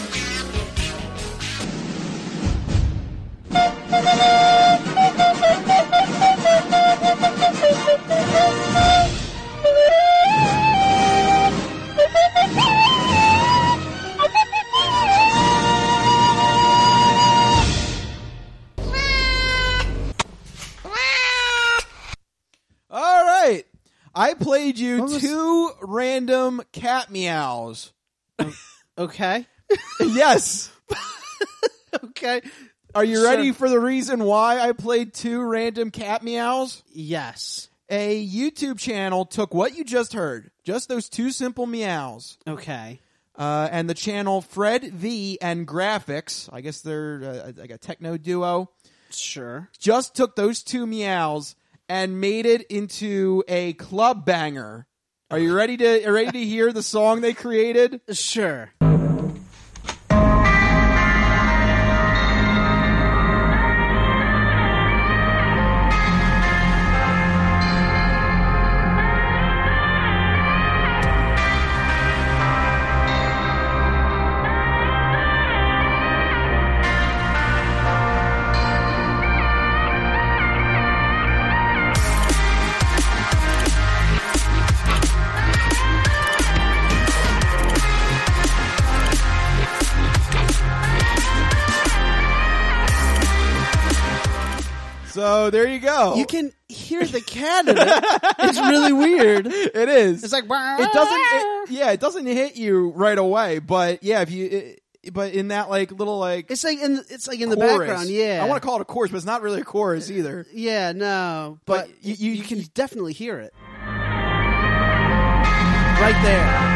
All right. I played you two random cat meows. Okay. Yes. Okay. Are you ready for the reason why I played two random cat meows? Yes. A YouTube channel took what you just heard, just those two simple meows. Okay. And the channel Fred V and Graphics, I guess they're like a techno duo. Sure. Just took those two meows and made it into a club banger. Are you ready to hear the song they created? Sure. So there you go. You can hear the cat in it. It's really weird. It is. It's like it doesn't hit you right away, but yeah, but in that like little like it's like in the chorus. background. Yeah, I want to call it a chorus, but it's not really a chorus either. Yeah, no, but you can definitely hear it right there.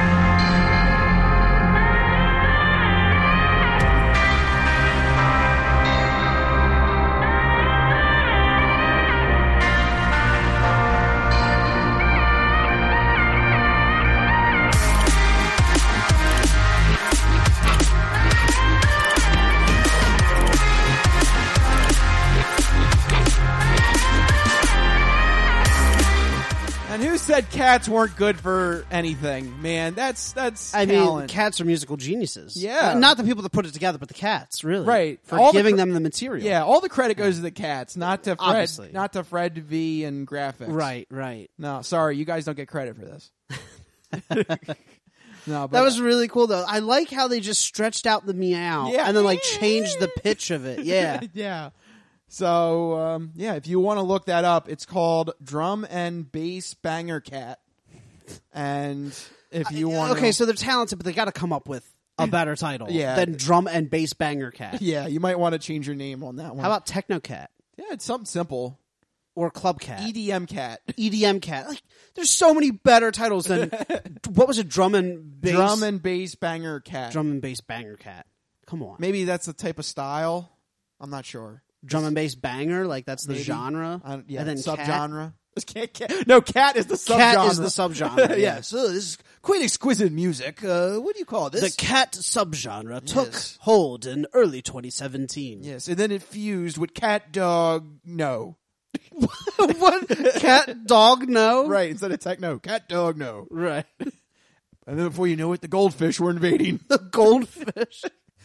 And who said cats weren't good for anything? Man, that's I talent. mean, cats are musical geniuses. Yeah. Not the people that put it together, but the cats, really. Right. For All giving them the material. Yeah, all the credit goes to the cats, not to Fred. Obviously. Not to Fred V and Graphics. Right. No, sorry, you guys don't get credit for this. No, but that was really cool, though. I like how they just stretched out the meow and then like changed the pitch of it. Yeah. Yeah. So, if you want to look that up, it's called Drum and Bass Banger Cat. And if you want Okay, so they're talented, but they got to come up with a better title than Drum and Bass Banger Cat. Yeah, you might want to change your name on that one. How about Techno Cat? Yeah, it's something simple. Or Club Cat. EDM Cat. EDM Cat. Like, there's so many better titles than... what was it? Drum and Bass? Drum and Bass Banger Cat. Drum and Bass Banger Cat. Come on. Maybe that's the type of style. I'm not sure. Drum and Bass Banger? Like, that's the Maybe. genre? Yeah, and then subgenre. No, cat is the subgenre. Cat is the subgenre. Yes. So this is quite exquisite music. What do you call this? The cat subgenre took hold in early 2017. Yes, and then it fused with cat, dog, no. What? Cat, dog, no? Right, instead of techno. Cat, dog, no. Right. And then before you know it, the goldfish were invading. The goldfish.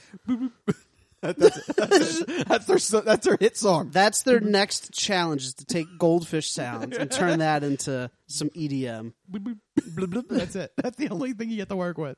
That's their hit song. That's their next challenge, is to take goldfish sounds and turn that into some EDM. That's it. That's the only thing you get to work with.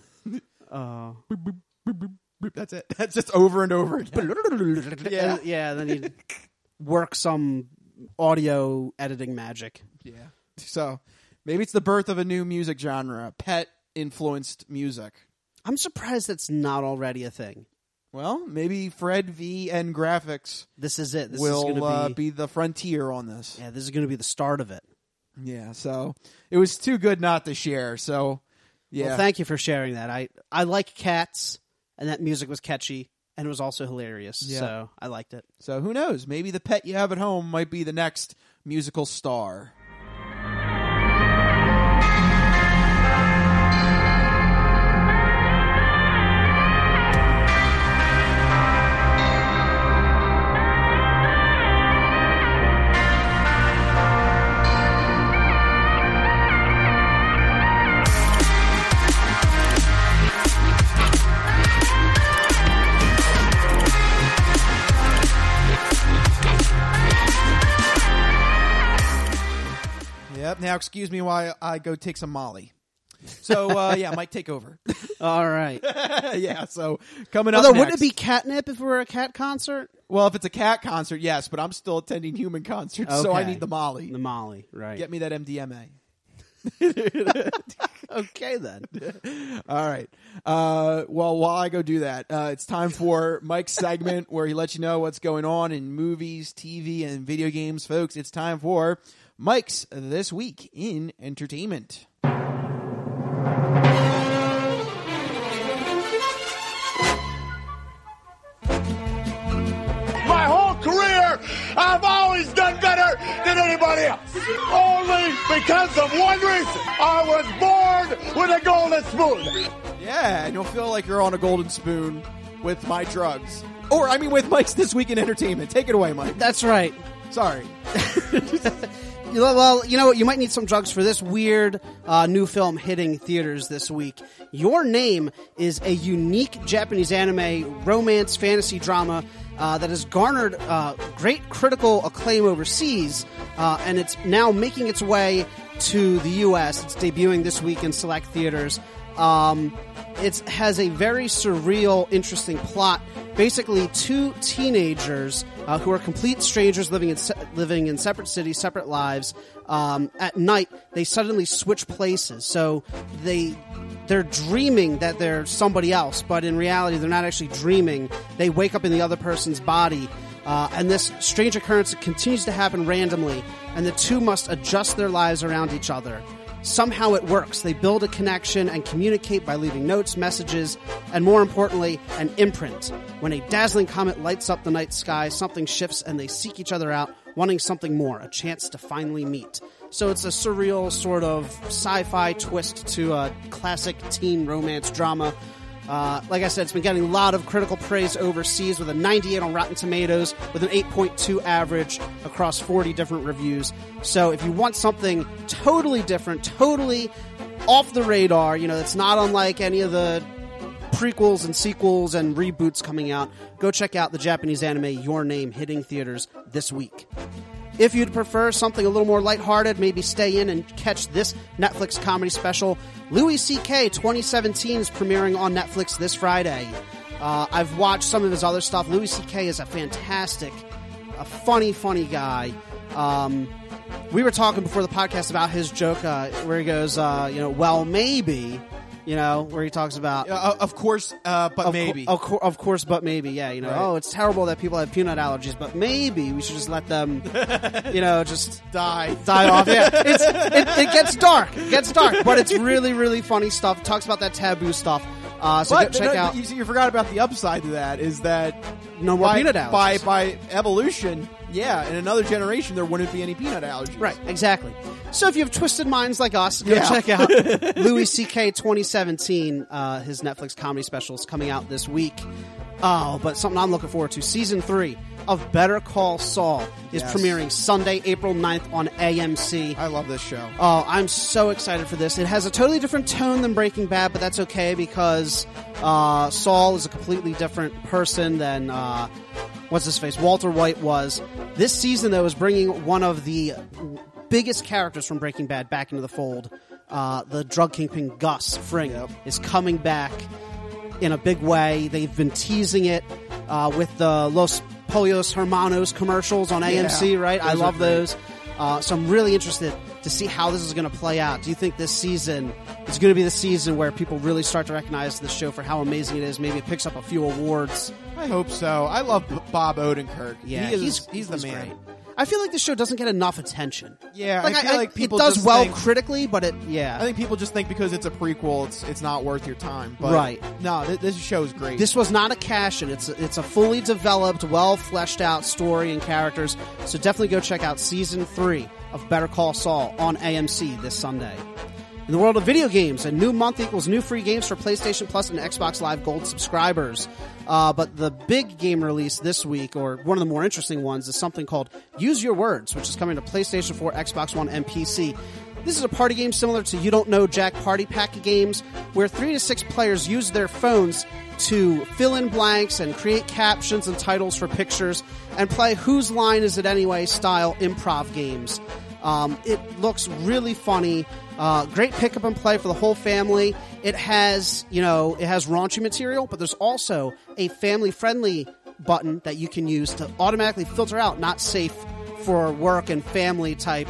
That's it. That's just over and over again. Yeah, then you work some audio editing magic. Yeah. So maybe it's the birth of a new music genre, pet-influenced music. I'm surprised that's not already a thing. Well, maybe Fred V and Graphics. This is it. This will is going to be the frontier on this. Yeah, this is going to be the start of it. Yeah, so it was too good not to share. So, yeah. Well, thank you for sharing that. I like cats, and that music was catchy, and it was also hilarious. Yeah. So I liked it. So who knows? Maybe the pet you have at home might be the next musical star. Yep. Now, excuse me while I go take some Molly. So, yeah, Mike, take over. All right. Yeah, so coming up Although, next. wouldn't it be catnip if we were a cat concert? Well, if it's a cat concert, yes, but I'm still attending human concerts, so I need the Molly. The Molly, right. Get me that MDMA. Okay, then. All right. Well, while I go do that, it's time for Mike's segment where he lets you know what's going on in movies, TV, and video games. Folks, it's time for Mike's This Week in Entertainment. My whole career, I've always done better than anybody else. Only because of one reason. I was born with a golden spoon. Yeah, and you'll feel like you're on a golden spoon with my drugs. Or, I mean, with Mike's This Week in Entertainment. Take it away, Mike. That's right. Sorry. Well, you know what? You might need some drugs for this weird new film hitting theaters this week. Your Name is a unique Japanese anime romance fantasy drama that has garnered great critical acclaim overseas, and it's now making its way to the U.S. It's debuting this week in select theaters. It has a very surreal, interesting plot. Basically, two teenagers who are complete strangers living in separate cities, separate lives. At night, they suddenly switch places. So they're dreaming that they're somebody else, but in reality, they're not actually dreaming. They wake up in the other person's body. And this strange occurrence continues to happen randomly, and the two must adjust their lives around each other. Somehow it works. They build a connection and communicate by leaving notes, messages, and more importantly, an imprint. When a dazzling comet lights up the night sky, something shifts and they seek each other out, wanting something more, a chance to finally meet. So it's a surreal sort of sci-fi twist to a classic teen romance drama. Like I said, it's been getting a lot of critical praise overseas with a 98 on Rotten Tomatoes with an 8.2 average across 40 different reviews. So if you want something totally different, totally off the radar, you know, that's not unlike any of the prequels and sequels and reboots coming out, go check out the Japanese anime Your Name hitting theaters this week. If you'd prefer something a little more lighthearted, maybe stay in and catch this Netflix comedy special. Louis C.K. 2017 is premiering on Netflix this Friday. I've watched some of his other stuff. Louis C.K. is a funny guy. We were talking before the podcast about his joke where he goes, well, maybe... You know, where he talks about... of course, but maybe. Of course, but maybe, yeah. You know, right. Oh, it's terrible that people have peanut allergies, but maybe we should just let them, just... Die off. Yeah, it gets dark. It gets dark, but it's really, really funny stuff. It talks about that taboo stuff. So go check out. You forgot about the upside to that is that no more peanut allergies. By evolution, yeah, in another generation there wouldn't be any peanut allergies. Right, exactly. So if you have twisted minds like us, go check out Louis C.K. 2017. His Netflix comedy special is coming out this week. Oh, but something I'm looking forward to. Season 3 of Better Call Saul is premiering Sunday, April 9th on AMC. I love this show. Oh, I'm so excited for this. It has a totally different tone than Breaking Bad, but that's okay because Saul is a completely different person than what's-his-face, Walter White was. This season, though, is bringing one of the biggest characters from Breaking Bad back into the fold. The drug kingpin Gus Fring is coming back in a big way. They've been teasing it with the Los Pollos Hermanos commercials on AMC, right? I love those. So I'm really interested to see how this is going to play out. Do you think this season is going to be the season where people really start to recognize this show for how amazing it is? Maybe it picks up a few awards. I hope so. I love Bob Odenkirk. Yeah, he's the man. Great. I feel like this show doesn't get enough attention. Yeah, I feel like people it does just well think, critically, but I think people just think because it's a prequel, it's not worth your time. But right? No, this show is great. This was not a cash-in. It's a fully developed, well fleshed out story and characters. So definitely go check out season 3 of Better Call Saul on AMC this Sunday. In the world of video games, a new month equals new free games for PlayStation Plus and Xbox Live Gold subscribers. But the big game release this week, or one of the more interesting ones, is something called Use Your Words, which is coming to PlayStation 4, Xbox One, and PC. This is a party game similar to You Don't Know Jack Party Pack games, where 3 to 6 players use their phones to fill in blanks and create captions and titles for pictures, and play Whose Line Is It Anyway style improv games. It looks really funny. Great pick up and play for the whole family. It has raunchy material, but there's also a family friendly button that you can use to automatically filter out not safe for work and family type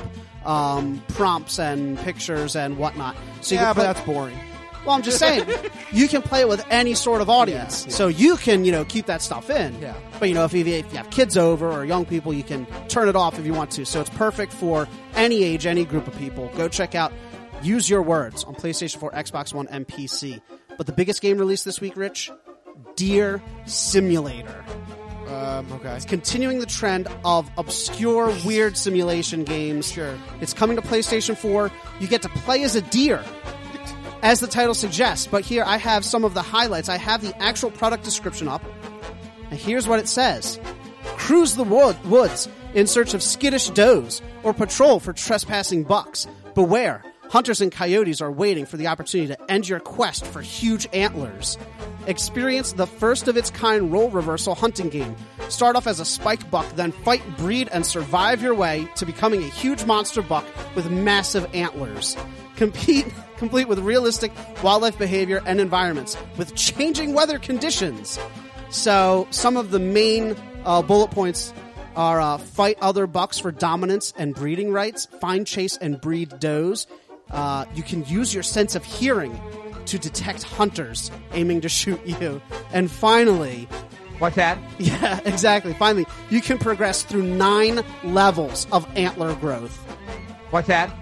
prompts and pictures and whatnot. So but that's boring. Well, I'm just saying, you can play it with any sort of audience. So you can, keep that stuff in. Yeah. But, if you have kids over or young people, you can turn it off if you want to. So it's perfect for any age, any group of people. Go check out Use Your Words on PlayStation 4, Xbox One, and PC. But the biggest game released this week, Rich, Deer Simulator. Okay. It's continuing the trend of obscure, weird simulation games. Sure. It's coming to PlayStation 4. You get to play as a deer, as the title suggests. But here I have some of the highlights. I have the actual product description up. And here's what it says. Cruise the woods in search of skittish does or patrol for trespassing bucks. Beware. Hunters and coyotes are waiting for the opportunity to end your quest for huge antlers. Experience the first-of-its-kind role reversal hunting game. Start off as a spike buck, then fight, breed, and survive your way to becoming a huge monster buck with massive antlers. Complete with realistic wildlife behavior and environments with changing weather conditions. So some of the main bullet points are fight other bucks for dominance and breeding rights, find, chase, and breed does. You can use your sense of hearing to detect hunters aiming to shoot you. And finally... What's that? Yeah, exactly. Finally, you can progress through 9 levels of antler growth. What's that?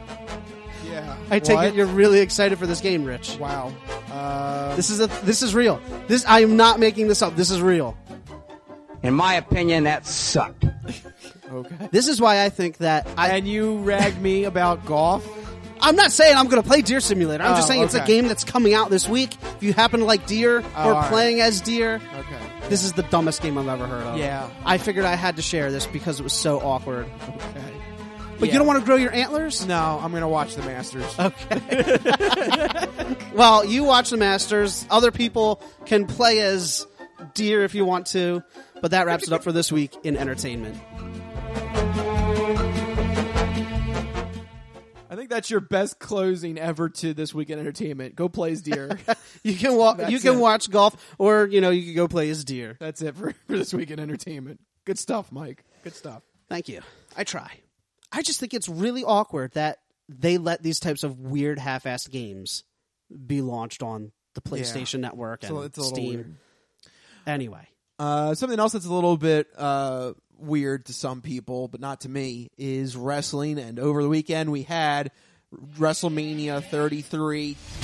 Yeah. I take it you're really excited for this game, Rich. Wow. This is real. I am not making this up. This is real. In my opinion, that sucked. Okay. This is why I think that And you ragged me about golf? I'm not saying I'm going to play Deer Simulator. I'm just saying it's a game that's coming out this week. If you happen to like deer or playing as deer, this is the dumbest game I've ever heard of. Yeah. I figured I had to share this because it was so awkward. Okay. But you don't want to grow your antlers? No, I'm going to watch the Masters. Okay. Well, you watch the Masters. Other people can play as deer if you want to. But that wraps it up for this week in entertainment. I think that's your best closing ever to This Week in Entertainment. Go play as deer. You can watch golf, or you can go play as deer. That's it for This Week in Entertainment. Good stuff, Mike. Good stuff. Thank you. I try. I just think it's really awkward that they let these types of weird half-assed games be launched on the PlayStation Network and it's a Steam. weird. Anyway. Something else that's a little bit weird to some people, but not to me, is wrestling. And over the weekend, we had WrestleMania 33.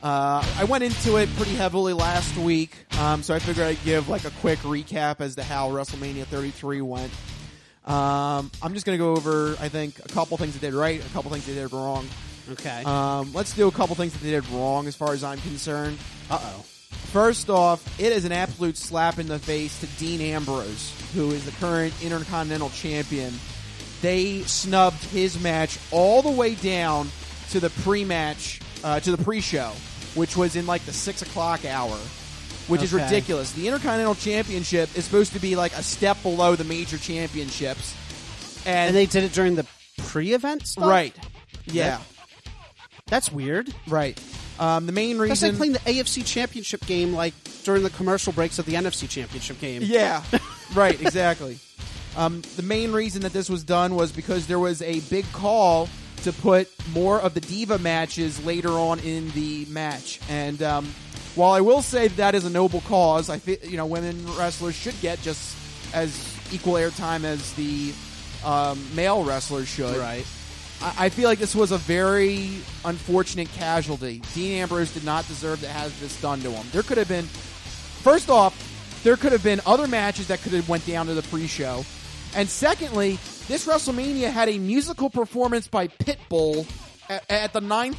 I went into it pretty heavily last week, so I figured I'd give like a quick recap as to how WrestleMania 33 went. I'm just going to go over, I think, a couple things they did right, a couple things they did wrong. Okay. Let's do a couple things that they did wrong as far as I'm concerned. Uh-oh. First off, it is an absolute slap in the face to Dean Ambrose, who is the current Intercontinental Champion. They snubbed his match all the way down to the pre-match, to the pre-show, which was in like the 6 o'clock hour, which is ridiculous. The Intercontinental Championship is supposed to be like a step below the major championships. And they did it during the pre-event stuff? Right. Yeah. That's weird. Right. The main reason... That's like playing the AFC Championship game like during the commercial breaks of the NFC Championship game. Yeah. Right, exactly. The main reason that this was done was because there was a big call to put more of the Diva matches later on in the match. And while I will say that is a noble cause, I feel, women wrestlers should get just as equal airtime as the male wrestlers should. Right. I feel like this was a very unfortunate casualty. Dean Ambrose did not deserve to have this done to him. There could have been, first off, there could have been other matches that could have went down to the pre-show. And secondly, this WrestleMania had a musical performance by Pitbull at the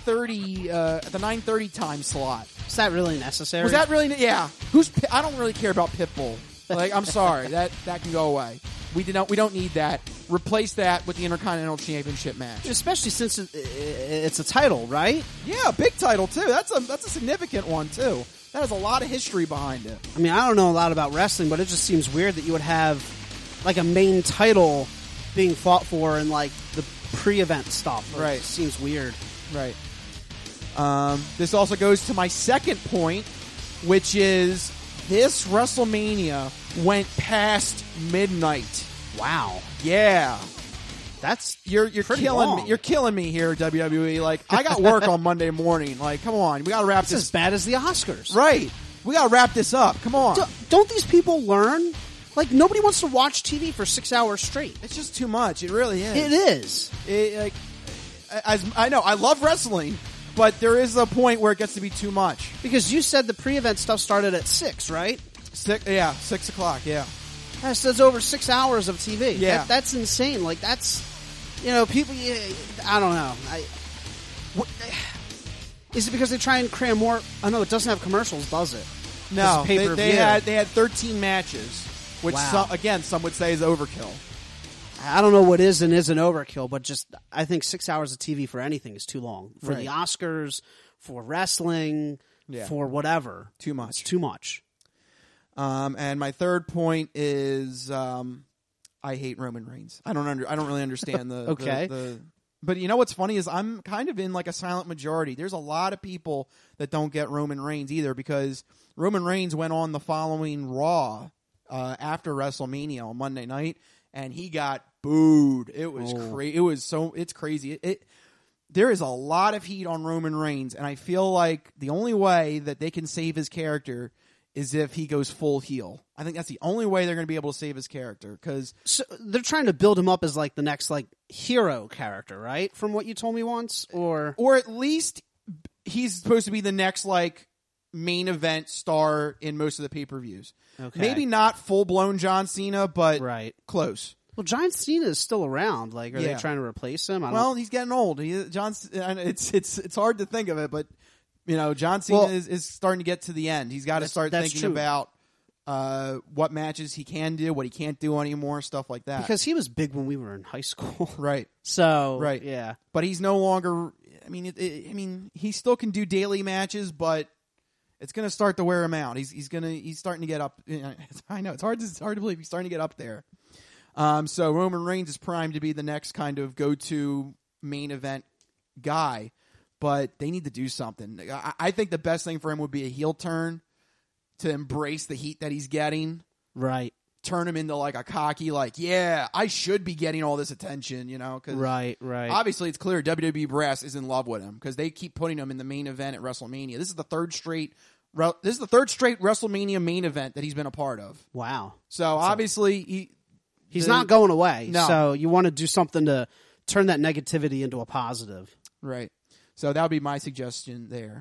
9:30 time slot. Is that really necessary? Was that really? Yeah. I don't really care about Pitbull. Like, I'm sorry, that can go away. We don't need that. Replace that with the Intercontinental Championship match, especially since it's a title, right? Yeah, big title too. That's a significant one too. That has a lot of history behind it. I mean, I don't know a lot about wrestling, but it just seems weird that you would have like a main title being fought for in like the pre-event stuff. Right. It seems weird. Right. This also goes to my second point, which is this WrestleMania went past midnight. Wow. Yeah. That's you're killing long. me. You're killing me here, WWE. Like, I got work on Monday morning. Like, come on, we gotta wrap this. It's as bad as the Oscars, right? We gotta wrap this up. Come on. Don't these people learn? Like, nobody wants to watch TV for 6 hours straight. It's just too much. It really is. It is. As I know, I love wrestling, but there is a point where it gets to be too much. Because you said the pre-event stuff started at 6, right? 6 o'clock. Yeah. That's over 6 hours of TV. Yeah. That's insane. Like, that's, people, I don't know. Is it because they try and cram more? Oh, no, it doesn't have commercials, does it? No, they had 13 matches, which some would say is overkill. I don't know what is and isn't overkill, but just I think 6 hours of TV for anything is too long. For the Oscars, for wrestling, for whatever. Too much. It's too much. And my third point is I hate Roman Reigns. I don't really understand the But you know what's funny is I'm kind of in like a silent majority. There's a lot of people that don't get Roman Reigns either, because Roman Reigns went on the following Raw after WrestleMania on Monday night, and he got booed. It was crazy. It's crazy. There is a lot of heat on Roman Reigns, and I feel like the only way that they can save his character is if he goes full heel. I think that's the only way they're going to be able to save his character, because they're trying to build him up as like the next like hero character, right? From what you told me once, or at least he's supposed to be the next like main event star in most of the papers. Okay. Maybe not full blown John Cena, but close. Well, John Cena is still around. Like, are they trying to replace him? He's getting old. It's hard to think of it, but John Cena is starting to get to the end. He's got to start thinking about what matches he can do, what he can't do anymore, stuff like that. Because he was big when we were in high school, right? So, yeah. But he's no longer. I mean, he still can do daily matches, but it's going to start to wear him out. He's starting to get up. I know it's hard to believe he's starting to get up there. So Roman Reigns is primed to be the next kind of go-to main event guy, but they need to do something. I think the best thing for him would be a heel turn to embrace the heat that he's getting. Right. Turn him into like a cocky, like, yeah, I should be getting all this attention, Cause right. Obviously, it's clear WWE brass is in love with him because they keep putting him in the main event at WrestleMania. This is the third straight WrestleMania main event that he's been a part of. Wow. So obviously he's not going away. No. So you want to do something to turn that negativity into a positive. Right. So that would be my suggestion there.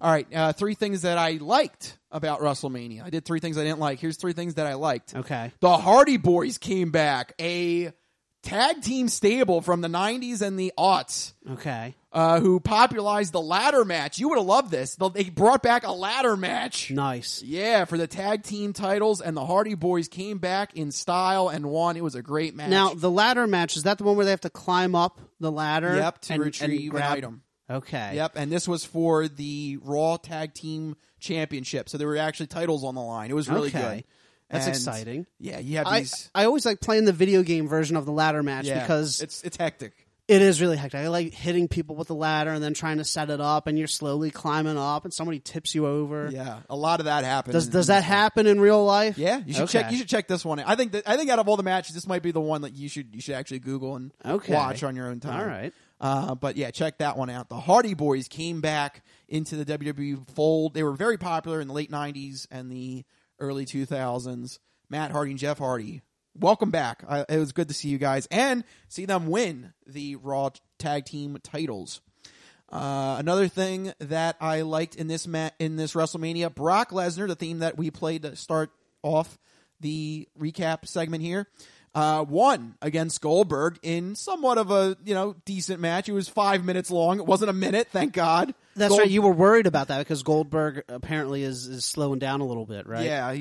All right, 3 things that I liked about WrestleMania. I did 3 things I didn't like. Here's 3 things that I liked. Okay. The Hardy Boys came back, a tag team stable from the 90s and the aughts. Okay. Who popularized the ladder match. You would have loved this. They brought back a ladder match. Nice. Yeah, for the tag team titles, and the Hardy Boys came back in style and won. It was a great match. Now, the ladder match, is that the one where they have to climb up the ladder? Yep, to retrieve an item. Okay. Yep, and this was for the Raw Tag Team Championship, so there were actually titles on the line. It was really good. That's And, exciting. Yeah, you have these. I always like playing the video game version of the ladder match because it's hectic. It is really hectic. I like hitting people with the ladder and then trying to set it up, and you're slowly climbing up, and somebody tips you over. Yeah, a lot of that happens. Does that happen in real life? Yeah, you should check. You should check this one out. I think out of all the matches, this might be the one that you should actually Google and watch on your own time. All right. But yeah, check that one out. The Hardy Boys came back into the WWE fold. They were very popular in the late 90s and the early 2000s. Matt Hardy and Jeff Hardy. Welcome back. It was good to see you guys and see them win the Raw Tag Team titles. Another thing that I liked in this WrestleMania, Brock Lesnar, the theme that we played to start off the recap segment here, won against Goldberg in somewhat of a decent match. It was 5 minutes long. It wasn't a minute, thank God. That's right. You were worried about that because Goldberg apparently is slowing down a little bit, right? Yeah,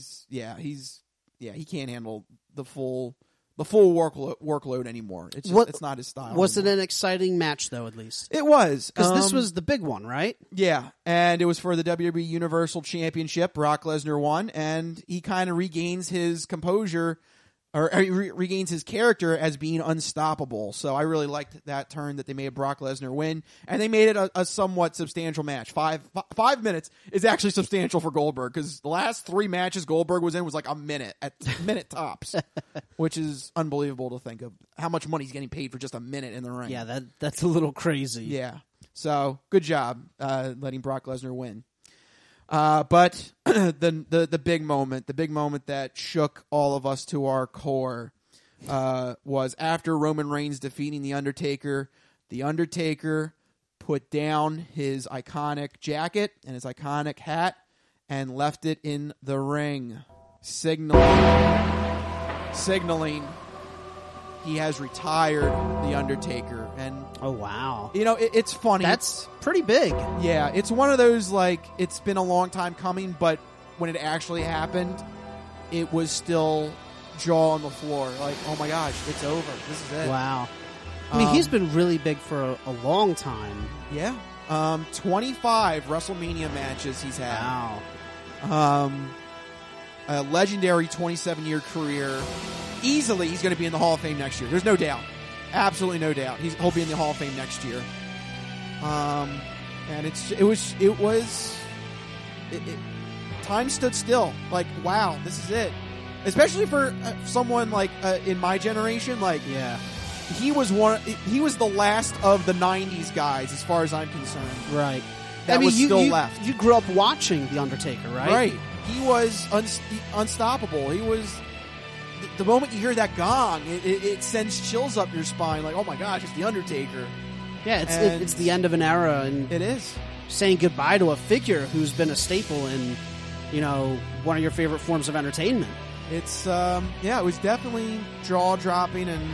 he can't handle the full workload anymore. It's just, it's not his style. Was it an exciting match though? At least it was, because this was the big one, right? Yeah, and it was for the WWE Universal Championship. Brock Lesnar won, and he kind of regains his composure. Or regains his character as being unstoppable. So I really liked that turn that they made Brock Lesnar win. And they made it a somewhat substantial match. 5 minutes is actually substantial for Goldberg because the last 3 matches Goldberg was in was like a minute tops, which is unbelievable to think of how much money he's getting paid for just a minute in the ring. Yeah, that's a little crazy. Yeah. So good job letting Brock Lesnar win. But the big moment that shook all of us to our core, was after Roman Reigns defeating The Undertaker. The Undertaker put down his iconic jacket and his iconic hat and left it in the ring, signaling he has retired The Undertaker. And oh wow, it's funny. That's pretty big. Yeah, it's one of those it's been a long time coming, but when it actually happened, it was still jaw on the floor. Like, oh my gosh, it's over. This is it. Wow. I mean, he's been really big for a long time. Yeah. 25 WrestleMania matches he's had. Wow. A legendary 27-year career. Easily, he's going to be in the Hall of Fame next year. There's no doubt. Absolutely no doubt. He'll be in the Hall of Fame next year. And time stood still. Like, wow, this is it. Especially for someone like in my generation. Like, yeah, he was the last of the '90s guys, as far as I'm concerned. Right. That was still left. You grew up watching The Undertaker, right? Right. He was unstoppable. He was. The moment you hear that gong, it sends chills up your spine. Like, oh my gosh, it's The Undertaker. Yeah, it's the end of an era, and it is saying goodbye to a figure who's been a staple in, one of your favorite forms of entertainment. It's it was definitely jaw dropping, and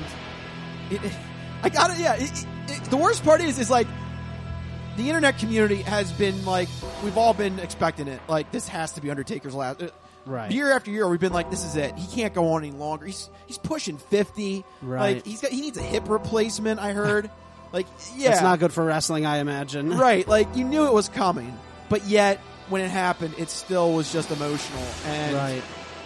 the worst part is like the internet community has been like, we've all been expecting it. Like, this has to be Undertaker's last. Right. Year after year, we've been like, this is it. He can't go on any longer. He's pushing 50. Right. Like, he needs a hip replacement, I heard. Like, yeah. It's not good for wrestling, I imagine. Right. Like, you knew it was coming. But yet, when it happened, it still was just emotional. And right.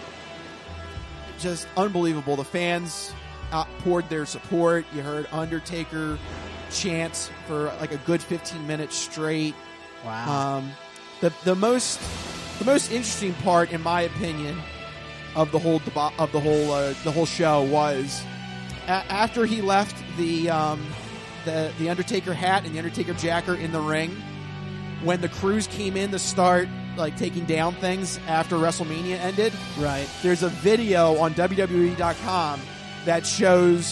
Just unbelievable. The fans outpoured their support. You heard Undertaker chants for like a good 15 minutes straight. Wow. The most interesting part, in my opinion, of the whole show was after he left the Undertaker hat and the Undertaker jacket in the ring. When the crews came in to start like taking down things after WrestleMania ended, right? There's a video on WWE.com that shows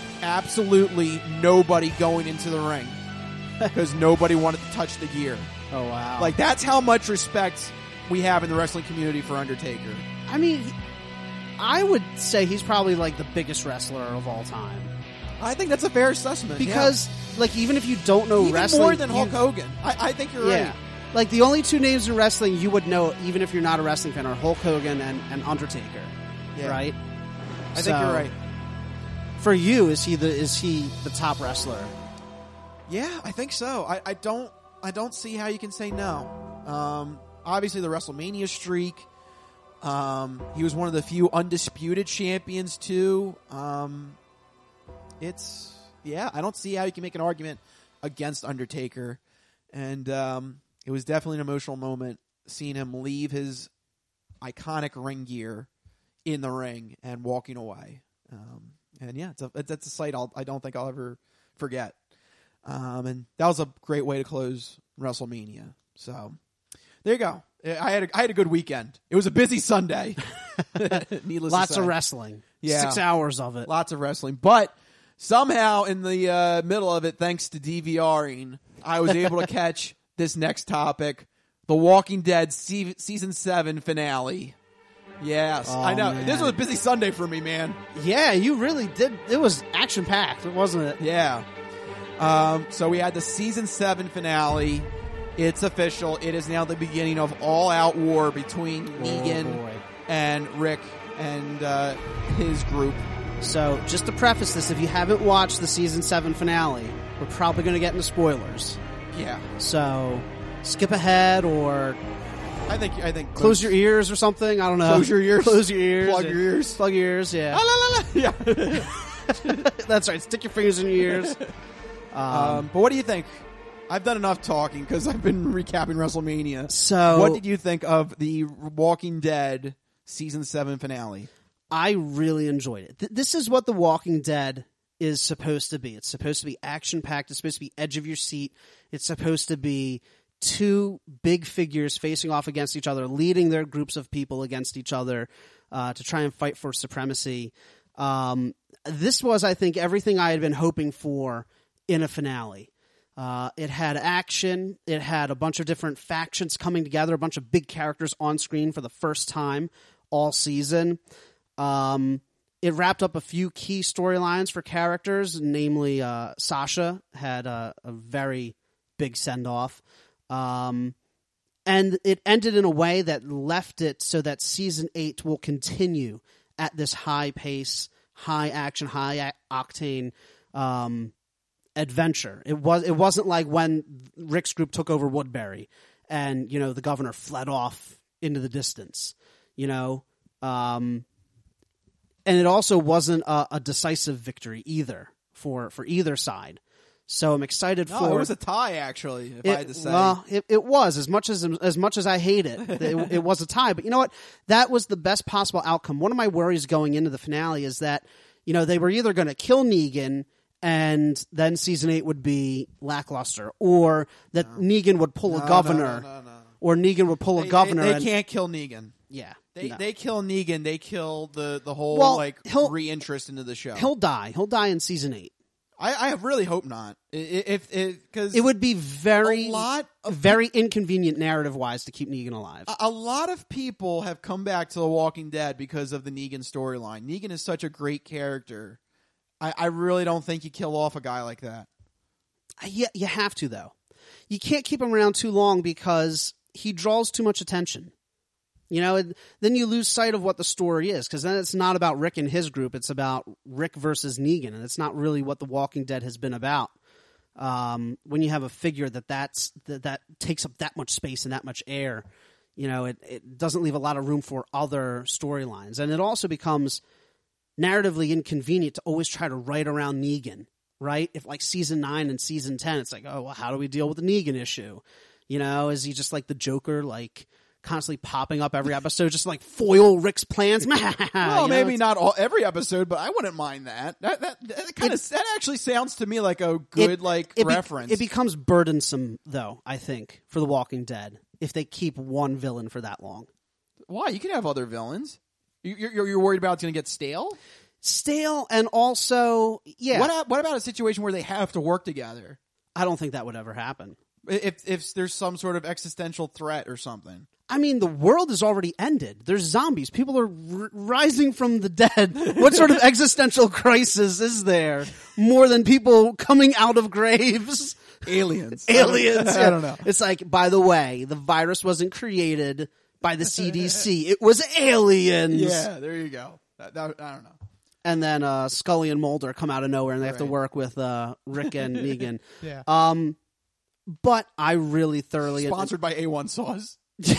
absolutely nobody going into the ring because nobody wanted to touch the gear. Oh, wow. Like, that's how much respect we have in the wrestling community for Undertaker. I mean, I would say he's probably like the biggest wrestler of all time. I think that's a fair assessment. Because, like, even if you don't know even wrestling... more than Hulk Hogan. I think you're right. Like, the only two names in wrestling you would know, even if you're not a wrestling fan, are Hulk Hogan and Undertaker. Yeah. Right? I think you're right. For you, is he the top wrestler? Yeah, I think so. I don't see how you can say no. Obviously, the WrestleMania streak. He was one of the few undisputed champions too. I don't see how you can make an argument against Undertaker. And it was definitely an emotional moment seeing him leave his iconic ring gear in the ring and walking away. And yeah, that's a sight I don't think I'll ever forget. And that was a great way to close WrestleMania. So there you go. I had a good weekend. It was a busy Sunday. Needless Lots to say. of wrestling. Yeah. 6 hours of it. Lots of wrestling. But somehow in the middle of it, thanks to DVRing, I was able to catch this next topic, The Walking Dead Season 7 finale. Yes, I know. Man. This was a busy Sunday for me, man. Yeah, you really did. It was action-packed, wasn't it? Yeah. So we had the Season 7 finale. It's official. It is now the beginning of all-out war between Negan and Rick and his group. So, just to preface this, if you haven't watched the Season 7 finale, we're probably going to get into spoilers. Yeah. So, skip ahead or... I think close your ears or something. I don't know. Close your ears. Close your ears. Plug your ears. Plug your ears, yeah. Yeah. That's right. Stick your fingers in your ears. But what do you think? I've done enough talking because I've been recapping WrestleMania. So, what did you think of the Walking Dead Season 7 finale? I really enjoyed it. This is what The Walking Dead is supposed to be. It's supposed to be action-packed. It's supposed to be edge of your seat. It's supposed to be two big figures facing off against each other, leading their groups of people against each other to try and fight for supremacy. This was, I think, everything I had been hoping for in a finale. It had action. It had a bunch of different factions coming together, a bunch of big characters on screen for the first time all season. It wrapped up a few key storylines for characters, namely Sasha had a very big send-off. And it ended in a way that left it so that Season 8 will continue at this high pace, high action, high octane adventure. It wasn't like when Rick's group took over Woodbury and, the governor fled off into the distance, and it also wasn't a decisive victory either for either side. So I'm excited for. It was a tie, actually. If I had to say, well, it was as much as I hate it. It was a tie, but you know what? That was the best possible outcome. One of my worries going into the finale is that they were either going to kill Negan and then Season 8 would be lackluster, or that Negan would pull a governor, or Negan would pull a governor. They can't kill Negan. Yeah. They kill Negan. They kill the whole re-interest into the show. He'll die. He'll die in Season 8. I really hope not. Because it would be very inconvenient narrative wise to keep Negan alive. A lot of people have come back to The Walking Dead because of the Negan storyline. Negan is such a great character. I really don't think you kill off a guy like that. Yeah, you have to though. You can't keep him around too long because he draws too much attention. Then you lose sight of what the story is, because then it's not about Rick and his group. It's about Rick versus Negan, and it's not really what The Walking Dead has been about. When you have a figure that takes up that much space and that much air, it doesn't leave a lot of room for other storylines. And it also becomes narratively inconvenient to always try to write around Negan, right? If like Season 9 and Season 10, it's like, oh, well, how do we deal with the Negan issue? Is he just like the Joker, like constantly popping up every episode, just like foil Rick's plans? Well, maybe not every episode, but I wouldn't mind that. That actually sounds to me like a good reference. It becomes burdensome, though, I think, for The Walking Dead if they keep one villain for that long. Why? You can have other villains. You're worried about it's going to get stale? Stale, and also, yeah. What about a situation where they have to work together? I don't think that would ever happen. If there's some sort of existential threat or something. I mean, the world has already ended. There's zombies. People are rising from the dead. What sort of existential crisis is there more than people coming out of graves? Aliens. Aliens. I don't know. It's like, by the way, the virus wasn't created by the CDC. It was aliens. Yeah, there you go. I don't know. And then Scully and Mulder come out of nowhere, and they have to work with Rick and Negan. Yeah. But I really thoroughly sponsored by A1 Sauce.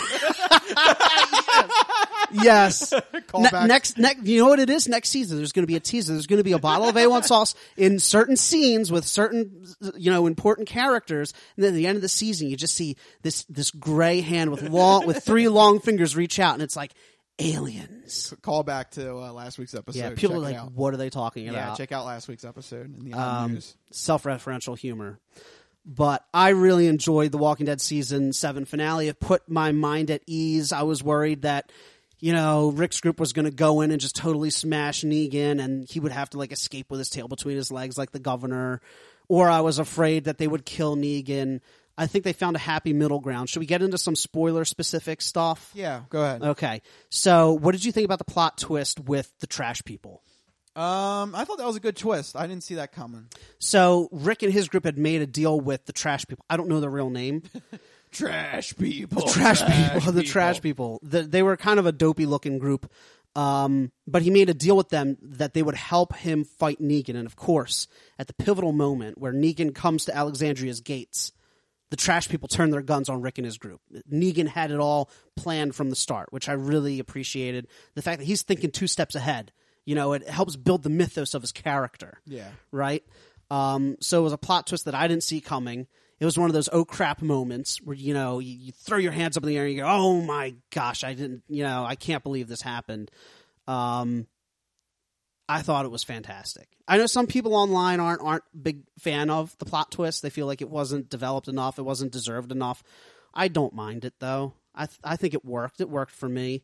Yes. Next, you know what it is? Next season, there's going to be a teaser. There's going to be a bottle of A1 sauce in certain scenes with certain, important characters. And then at the end of the season, you just see this gray hand with 3 long fingers reach out, and it's like aliens. Call back to last week's episode. Yeah, people are like, what are they talking about? Yeah, check out last week's episode in the news. Self-referential humor. But I really enjoyed the Walking Dead season 7 finale. It put my mind at ease. I was worried that, Rick's group was going to go in and just totally smash Negan, and he would have to escape with his tail between his legs like the governor. Or I was afraid that they would kill Negan. I think they found a happy middle ground. Should we get into some spoiler-specific stuff? Yeah, go ahead. Okay. So what did you think about the plot twist with the trash people? I thought that was a good twist. I didn't see that coming. So Rick and his group had made a deal with the trash people. I don't know their real name. Trash people. The trash people. They were kind of a dopey-looking group. But he made a deal with them that they would help him fight Negan. And of course, at the pivotal moment where Negan comes to Alexandria's gates, the trash people turn their guns on Rick and his group. Negan had it all planned from the start, which I really appreciated. The fact that he's thinking 2 steps ahead. It helps build the mythos of his character. Yeah. Right? So it was a plot twist that I didn't see coming. It was one of those oh crap moments where, you throw your hands up in the air and you go, oh my gosh, I can't believe this happened. I thought it was fantastic. I know some people online aren't a big fan of the plot twist. They feel like it wasn't developed enough. It wasn't deserved enough. I don't mind it though. I think it worked. It worked for me.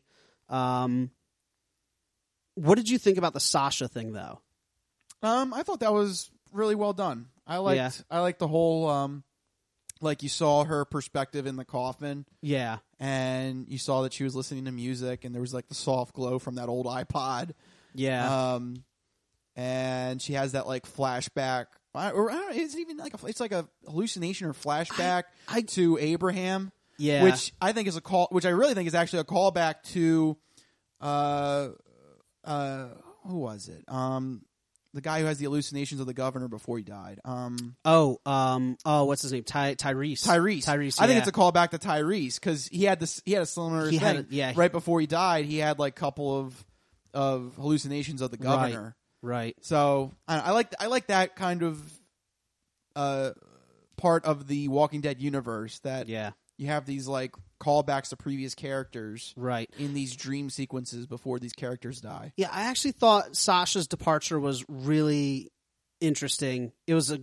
What did you think about the Sasha thing, though? I thought that was really well done. I liked the whole, you saw her perspective in the coffin. Yeah. And you saw that she was listening to music, and there was, the soft glow from that old iPod. Yeah. And she has that, flashback. Or I don't know, it's even it's like a hallucination or flashback to Abraham. Yeah. Which I think is which I really think is actually a callback to, who was it? The guy who has the hallucinations of the governor before he died. What's his name? Tyrese. Tyrese. I think it's a callback to Tyrese because he had a similar thing. Right before he died, he had a couple of hallucinations of the governor. Right. So I like that kind of part of the Walking Dead universe that you have these callbacks to previous characters in these dream sequences before these characters die. Yeah, I actually thought Sasha's departure was really interesting. It was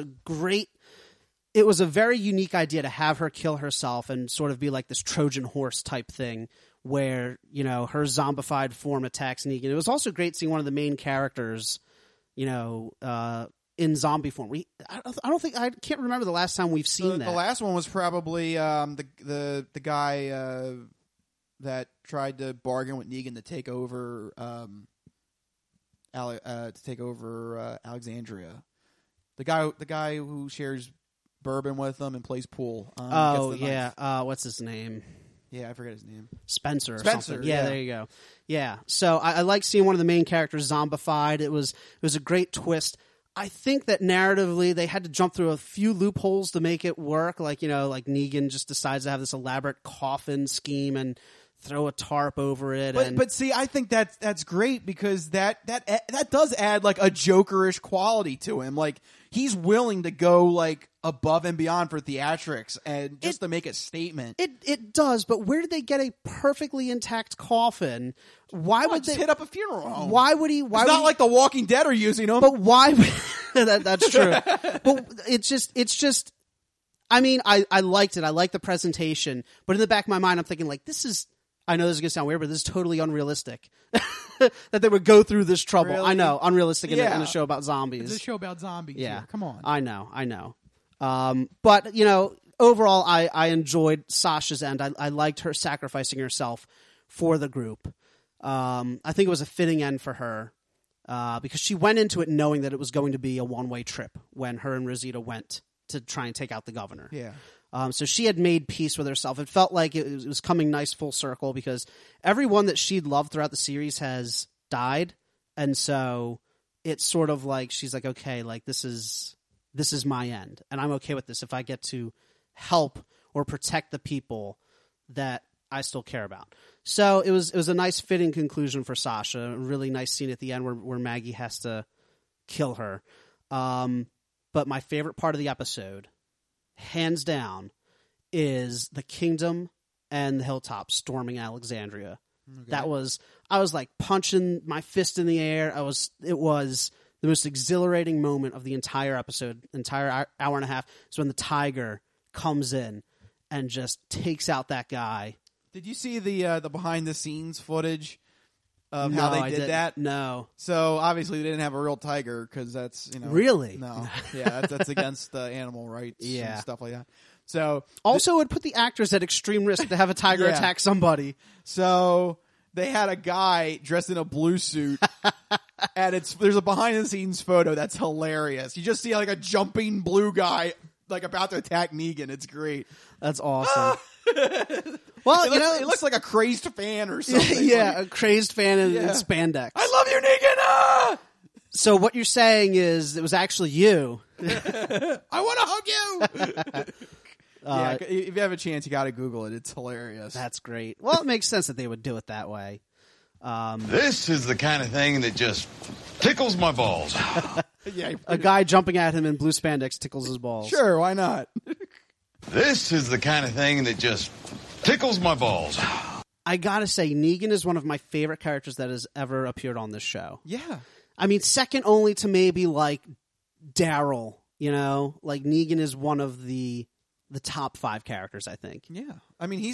a very unique idea to have her kill herself and sort of be like this Trojan horse type thing where, her zombified form attacks Negan. It was also great seeing one of the main characters, in zombie form. I can't remember the last time we've seen that. The last one was probably the guy that tried to bargain with Negan to take over Alexandria. The guy who shares bourbon with them and plays pool. What's his name? Yeah, I forget his name. Spencer or something. Yeah, there you go. Yeah. So I like seeing one of the main characters zombified. It was a great twist. I think that narratively they had to jump through a few loopholes to make it work. Negan just decides to have this elaborate coffin scheme and throw a tarp over it. But see, I think that's great because that does add a Jokerish quality to him. He's willing to go above and beyond for theatrics and just to make a statement. It does, but where did they get a perfectly intact coffin? Why would they hit up a funeral home? Why would he? Why? It's not like The Walking Dead are using them. But why? That's true. But it's just. I mean, I liked it. I liked the presentation, but in the back of my mind, I'm thinking this is. I know this is going to sound weird, but this is totally unrealistic. That they would go through this trouble. Really? I know, unrealistic in a show about zombies. It's a show about zombies. Yeah, here. Come on. I know. But overall, I enjoyed Sasha's end. I liked her sacrificing herself for the group. I think it was a fitting end for her because she went into it knowing that it was going to be a one-way trip when her and Rosita went to try and take out the governor. Yeah. So she had made peace with herself. It felt like it was coming nice full circle because everyone that she'd loved throughout the series has died. And so it's sort of like she's like, okay, like this is my end. And I'm okay with this if I get to help or protect the people that I still care about. So it was a nice fitting conclusion for Sasha. A really nice scene at the end where Maggie has to kill her. But my favorite part of the episode, hands down, is the Kingdom and the Hilltop storming Alexandria. Okay. I was like punching my fist in the air. It was the most exhilarating moment of the entire episode, entire hour and a half, is when the tiger comes in and just takes out that guy. Did you see the behind the scenes footage of how they did that? No. So obviously they didn't have a real tiger because that's really no, yeah, that's against animal rights and stuff like that. So also it would put the actors at extreme risk to have a tiger attack somebody. So they had a guy dressed in a blue suit, and there's a behind the scenes photo that's hilarious. You just see like a jumping blue guy like about to attack Negan. It's great. That's awesome. Well, it looks like a crazed fan or something. Yeah, a crazed fan in spandex. I love you, Negan! So what you're saying is it was actually you. I want to hug you! If you have a chance, you got to Google it. It's hilarious. That's great. Well, it makes sense that they would do it that way. This is the kind of thing that just tickles my balls. A guy jumping at him in blue spandex tickles his balls. Sure, why not? This is the kind of thing that just tickles my balls. I gotta say, Negan is one of my favorite characters that has ever appeared on this show. Yeah. I mean, second only to maybe like Daryl, like Negan is one of the top 5 characters, I think. Yeah. I mean,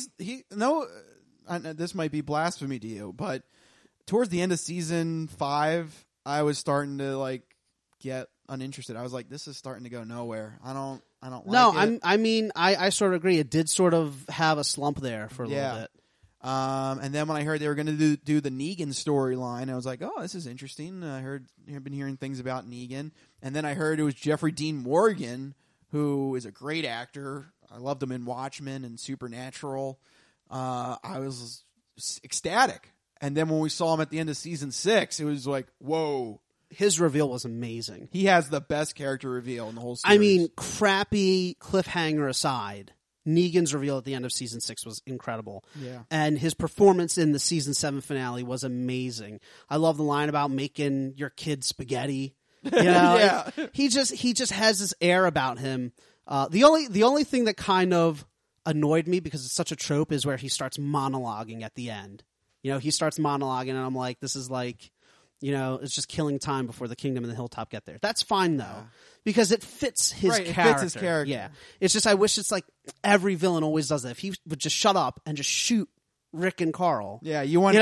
this might be blasphemy to you, but towards the end of season 5, I was starting to like get uninterested. I was like, this is starting to go nowhere. I don't like it. I sort of agree. It did sort of have a slump there for a little bit. And then when I heard they were going to do the Negan storyline, I was like, oh, this is interesting. I've been hearing things about Negan. And then I heard it was Jeffrey Dean Morgan, who is a great actor. I loved him in Watchmen and Supernatural. I was ecstatic. And then when we saw him at the end of season 6, it was like, whoa. His reveal was amazing. He has the best character reveal in the whole series. I mean, crappy cliffhanger aside, Negan's reveal at the end of season 6 was incredible. Yeah. And his performance in the season 7 finale was amazing. I love the line about making your kid spaghetti. Yeah. He just has this air about him. The only thing that kind of annoyed me, because it's such a trope, is where he starts monologuing at the end. He starts monologuing and I'm like, this is like, it's just killing time before the Kingdom and the Hilltop get there. That's fine though, because it fits his character. It fits his character. Yeah. It's just, I wish it's like every villain always does that. If he would just shut up and just shoot Rick and Carl. Yeah. You want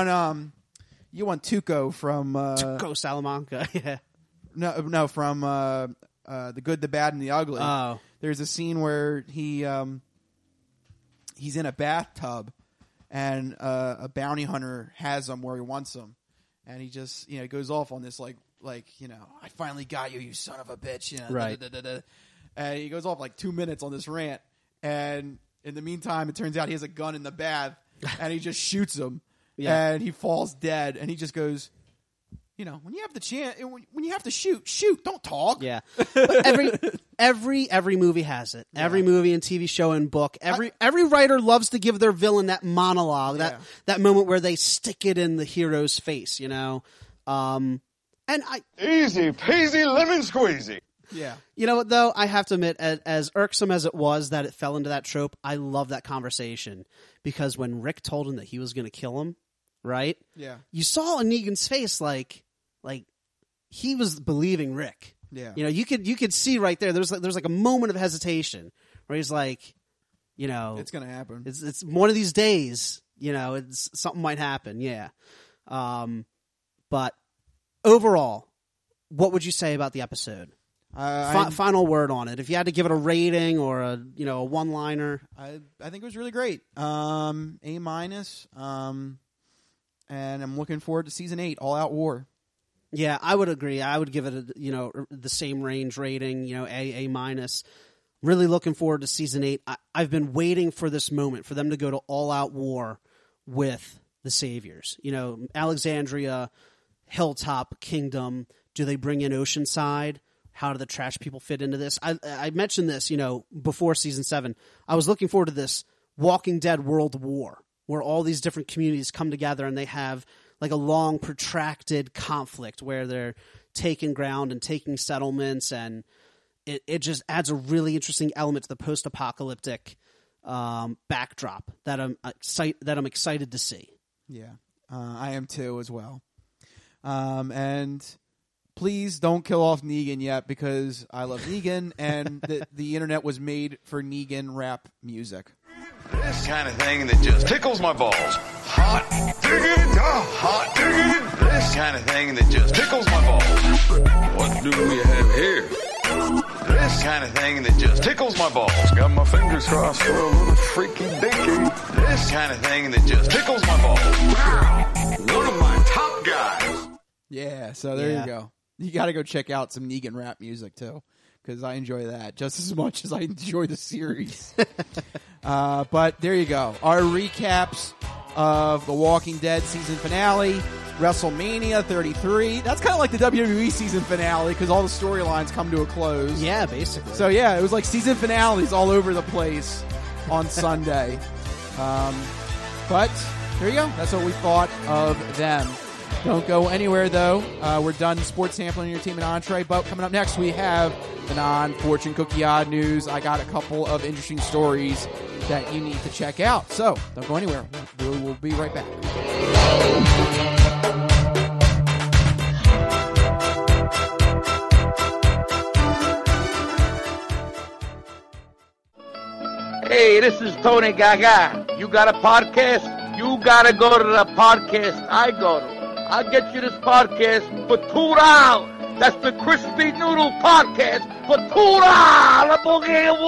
Tuco from, Tuco Salamanca. Yeah. No, from, The Good, the Bad, and the Ugly. Oh. There's a scene where he's in a bathtub and a bounty hunter has him where he wants him. And he just, goes off on this like, I finally got you, you son of a bitch. Right. And he goes off like 2 minutes on this rant. And in the meantime, it turns out he has a gun in the bath and he just shoots him. Yeah. And he falls dead. And he just goes, when you have the chance, when you have to shoot, don't talk. Yeah. But every movie has it. Yeah. Every movie and TV show and book. Every writer loves to give their villain that monologue, that moment where they stick it in the hero's face, And easy peasy lemon squeezy. Yeah. You know what, though? I have to admit, as irksome as it was that it fell into that trope, I love that conversation. Because when Rick told him that he was going to kill him, right? Yeah. You saw in Negan's face, like he was believing Rick. Yeah. You could see right there. There's like a moment of hesitation where he's like, it's going to happen. It's one of these days, it's something might happen. Yeah. But overall, what would you say about the episode? Final word on it. If you had to give it a rating or a one-liner, I think it was really great. A-, and I'm looking forward to season 8, All Out War. Yeah, I would agree. I would give it the same range rating, A-. Really looking forward to season 8. I've been waiting for this moment for them to go to All Out War with the Saviors. Alexandria, Hilltop, Kingdom. Do they bring in Oceanside? How do the trash people fit into this? I mentioned this, before season 7. I was looking forward to this Walking Dead World War, where all these different communities come together and they have like a long, protracted conflict where they're taking ground and taking settlements, and it just adds a really interesting element to the post-apocalyptic backdrop that I'm excited to see. Yeah, I am too as well. And please don't kill off Negan yet, because I love Negan, and the internet was made for Negan rap music. This kind of thing that just tickles my balls. Hot digging, hot digging. This kind of thing that just tickles my balls. What do we have here? This kind of thing that just tickles my balls. Got my fingers crossed for a little freaky dinky. This kind of thing that just tickles my balls. Wow, one of my top guys. Yeah, so there you go. You got to go check out some Negan rap music too, because I enjoy that just as much as I enjoy the series. But there you go. Our recaps of The Walking Dead season finale, WrestleMania 33. That's kind of like the WWE season finale, because all the storylines come to a close. Yeah, basically. So yeah, it was like season finales all over the place on Sunday. But there you go. That's what we thought of them. Don't go anywhere, though. We're done sports sampling, entertainment, entree. But coming up next, we have the non-fortune cookie odd news. I got a couple of interesting stories that you need to check out. So don't go anywhere. We'll be right back. Hey, this is Tony Gaga. You got a podcast? You gotta go to the podcast I go to. I'll get you this podcast for $2. That's the Crispy Noodle Podcast for $2.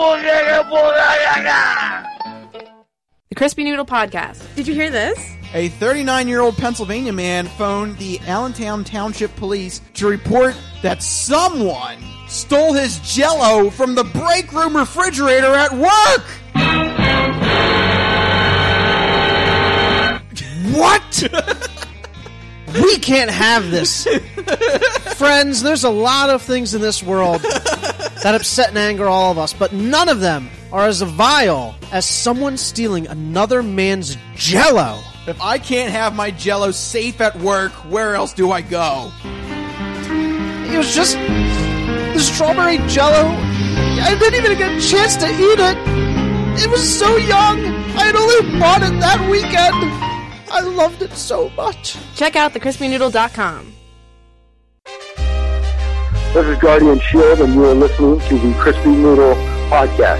The Crispy Noodle Podcast. Did you hear this? A 39-year-old Pennsylvania man phoned the Allentown Township Police to report that someone stole his Jell-O from the break room refrigerator at work. What? We can't have this. Friends, there's a lot of things in this world that upset and anger all of us, but none of them are as vile as someone stealing another man's Jell-O. If I can't have my Jell-O safe at work, where else do I go? It was just the strawberry Jell-O. I didn't even get a chance to eat it. It was so young. I had only bought it that weekend. I loved it so much. Check out thecrispynoodle.com. This is Guardian Shield, and you are listening to the Crispy Noodle Podcast.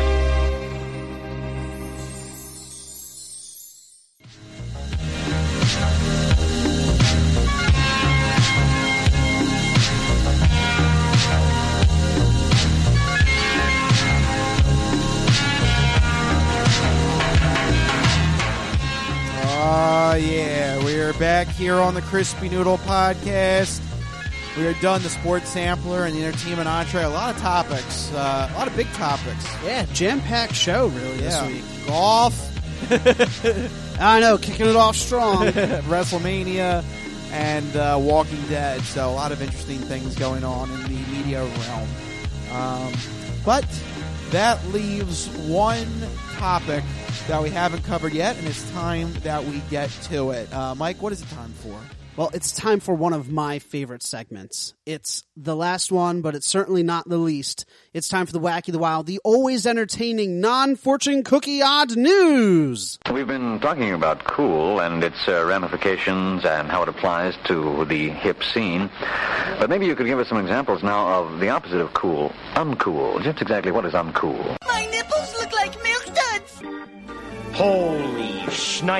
Yeah, we're back here on the Crispy Noodle Podcast. We are done the sports sampler and the entertainment entree. A lot of topics, a lot of big topics. Yeah, jam-packed show really this week. Golf. I know, kicking it off strong. WrestleMania and Walking Dead. So a lot of interesting things going on in the media realm. But that leaves one topic that we haven't covered yet, and it's time that we get to it. Mike, what is it time for? Well, it's time for one of my favorite segments. It's the last one, but it's certainly not the least. It's time for the Wacky, the Wild, the always entertaining non-fortune cookie odd news. We've been talking about cool and its ramifications and how it applies to the hip scene. But maybe you could give us some examples now of the opposite of cool, uncool. Just exactly what is uncool? My nipples look like milk duds. Holy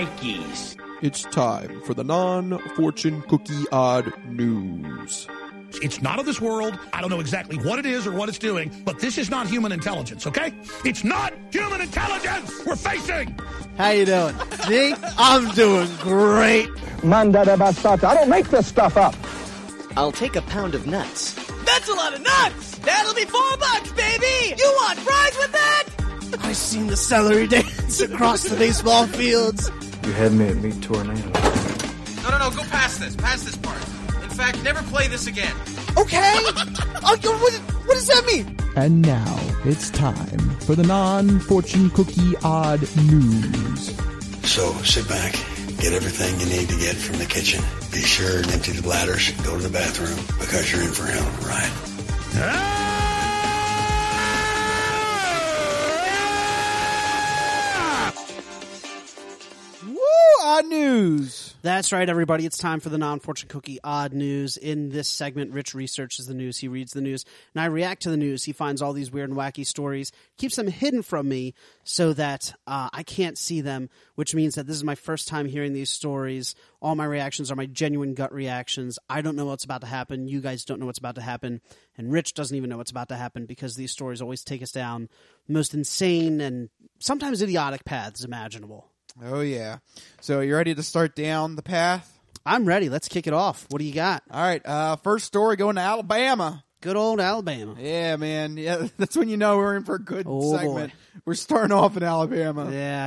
shnikes. It's time for the non-fortune cookie odd news. It's not of this world. I don't know exactly what it is or what it's doing, but this is not human intelligence, okay? It's not human intelligence we're facing! How you doing? Me? I'm doing great. Manda bastata. I don't make this stuff up. I'll take a pound of nuts. That's a lot of nuts! That'll be $4, baby! You want fries with that? I seen the celery dance across the baseball fields. You had me at Meat Tornado. No, go past this. Past this part. In fact, never play this again. Okay. What does that mean? And now it's time for the non-fortune cookie odd news. So sit back, get everything you need to get from the kitchen. Be sure and empty the bladders. Go to the bathroom because you're in for hell, right? Odd news. That's right, everybody. It's time for the non-fortune cookie odd news. In this segment, Rich researches the news. He reads the news, and I react to the news. He finds all these weird and wacky stories, keeps them hidden from me so that I can't see them, which means that this is my first time hearing these stories. All my reactions are my genuine gut reactions. I don't know what's about to happen. You guys don't know what's about to happen. And Rich doesn't even know what's about to happen because these stories always take us down the most insane and sometimes idiotic paths imaginable. Oh, yeah. So you ready to start down the path? I'm ready. Let's kick it off. What do you got? All right. First story going to Alabama. Good old Alabama. Yeah, man. Yeah, that's when you know we're in for a good segment. Boy. We're starting off in Alabama. Yeah.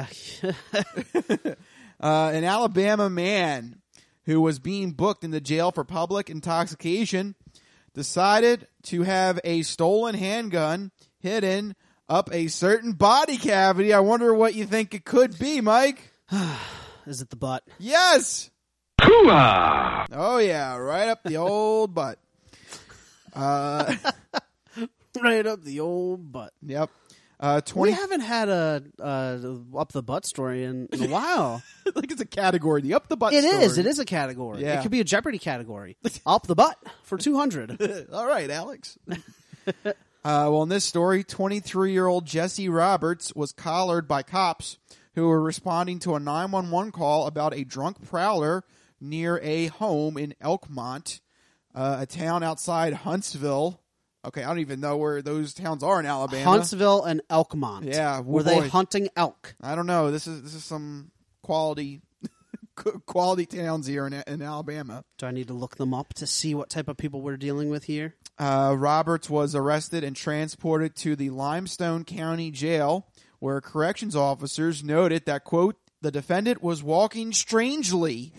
An Alabama man who was being booked in the jail for public intoxication decided to have a stolen handgun hidden up a certain body cavity. I wonder what you think it could be, Mike. Is it the butt? Yes. Oh, yeah. Right up the old butt. Right up the old butt. Yep. We haven't had a up the butt story in a while. Like it's a category. The up the butt It story. is. It is a category. Yeah. It could be a Jeopardy category. Up the butt for 200. All right, Alex. Well, in this story, 23-year-old Jesse Roberts was collared by cops who were responding to a 911 call about a drunk prowler near a home in Elkmont, a town outside Huntsville. Okay, I don't even know where those towns are in Alabama. Huntsville and Elkmont. Yeah. Were they hunting elk? I don't know. This is some quality towns here in Alabama. Do I need to look them up to see what type of people we're dealing with here? Roberts was arrested and transported to the Limestone County Jail, where corrections officers noted that, quote, the defendant was walking strangely.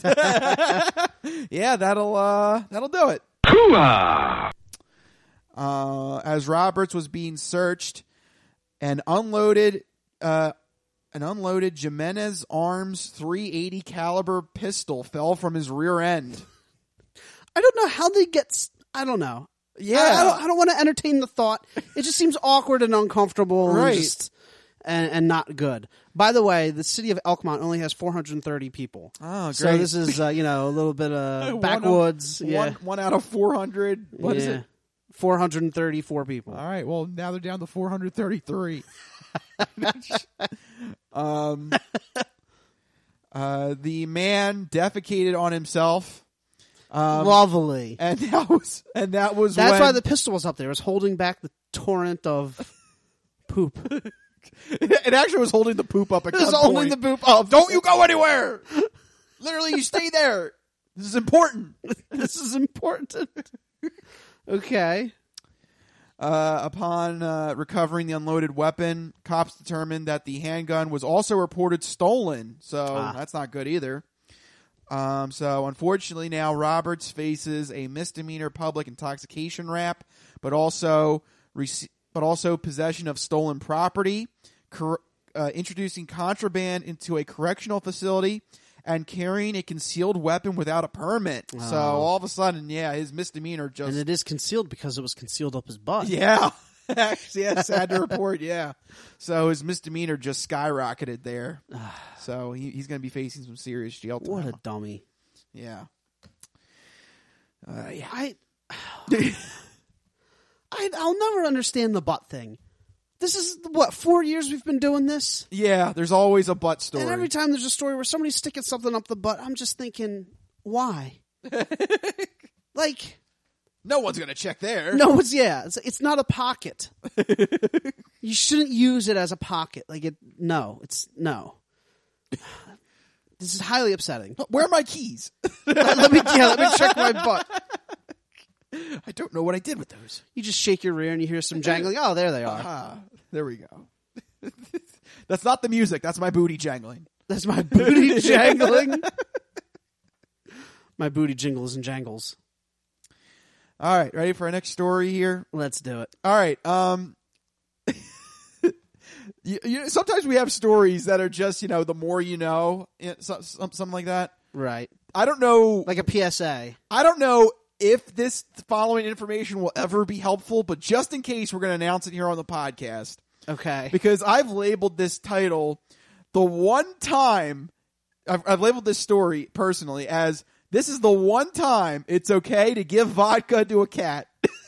Yeah, that'll do it. As Roberts was being searched, an unloaded Jimenez Arms .380 caliber pistol fell from his rear end. I don't know how they get. I don't know. Yeah, I don't want to entertain the thought. It just seems awkward and uncomfortable, right? And not good. By the way, the city of Elkmont only has 430 people. Oh, great! So this is a little bit of backwoods. One out of 400. What is it? 434 people. All right. Well, now they're down to 433. The man defecated on himself. Lovely. And that was that's why the pistol was up there. It was holding back the torrent of poop. It actually was holding the poop up. It was holding the poop up. Don't you go anywhere. Literally, you stay there. This is important. This is important. Okay. Upon recovering the unloaded weapon, cops determined that the handgun was also reported stolen. So that's not good either. So unfortunately now Roberts faces a misdemeanor public intoxication rap, but also possession of stolen property, introducing contraband into a correctional facility, and carrying a concealed weapon without a permit. Oh. So all of a sudden, his misdemeanor just... And it is concealed because it was concealed up his butt. Yeah. Actually, sad to report, yeah. So his misdemeanor just skyrocketed there. So he's going to be facing some serious jail time. What a dummy. Yeah. I'll never understand the butt thing. This is, 4 years we've been doing this? Yeah, there's always a butt story. And every time there's a story where somebody's sticking something up the butt, I'm just thinking, why? No one's going to check there. No, it's not a pocket. You shouldn't use it as a pocket. No. This is highly upsetting. Where are my keys? let me check my butt. I don't know what I did with those. You just shake your rear and you hear some jangling. Oh, there they are. There we go. That's not the music. That's my booty jangling. That's my booty jangling. My booty jingles and jangles. All right, ready for our next story here? Let's do it. All right. Sometimes we have stories that are just, the more you know, something like that. Right. I don't know. Like a PSA. I don't know if this following information will ever be helpful, but just in case, we're going to announce it here on the podcast. Okay. Because I've labeled this title, the one time, I've labeled this story personally as, this is the one time it's okay to give vodka to a cat.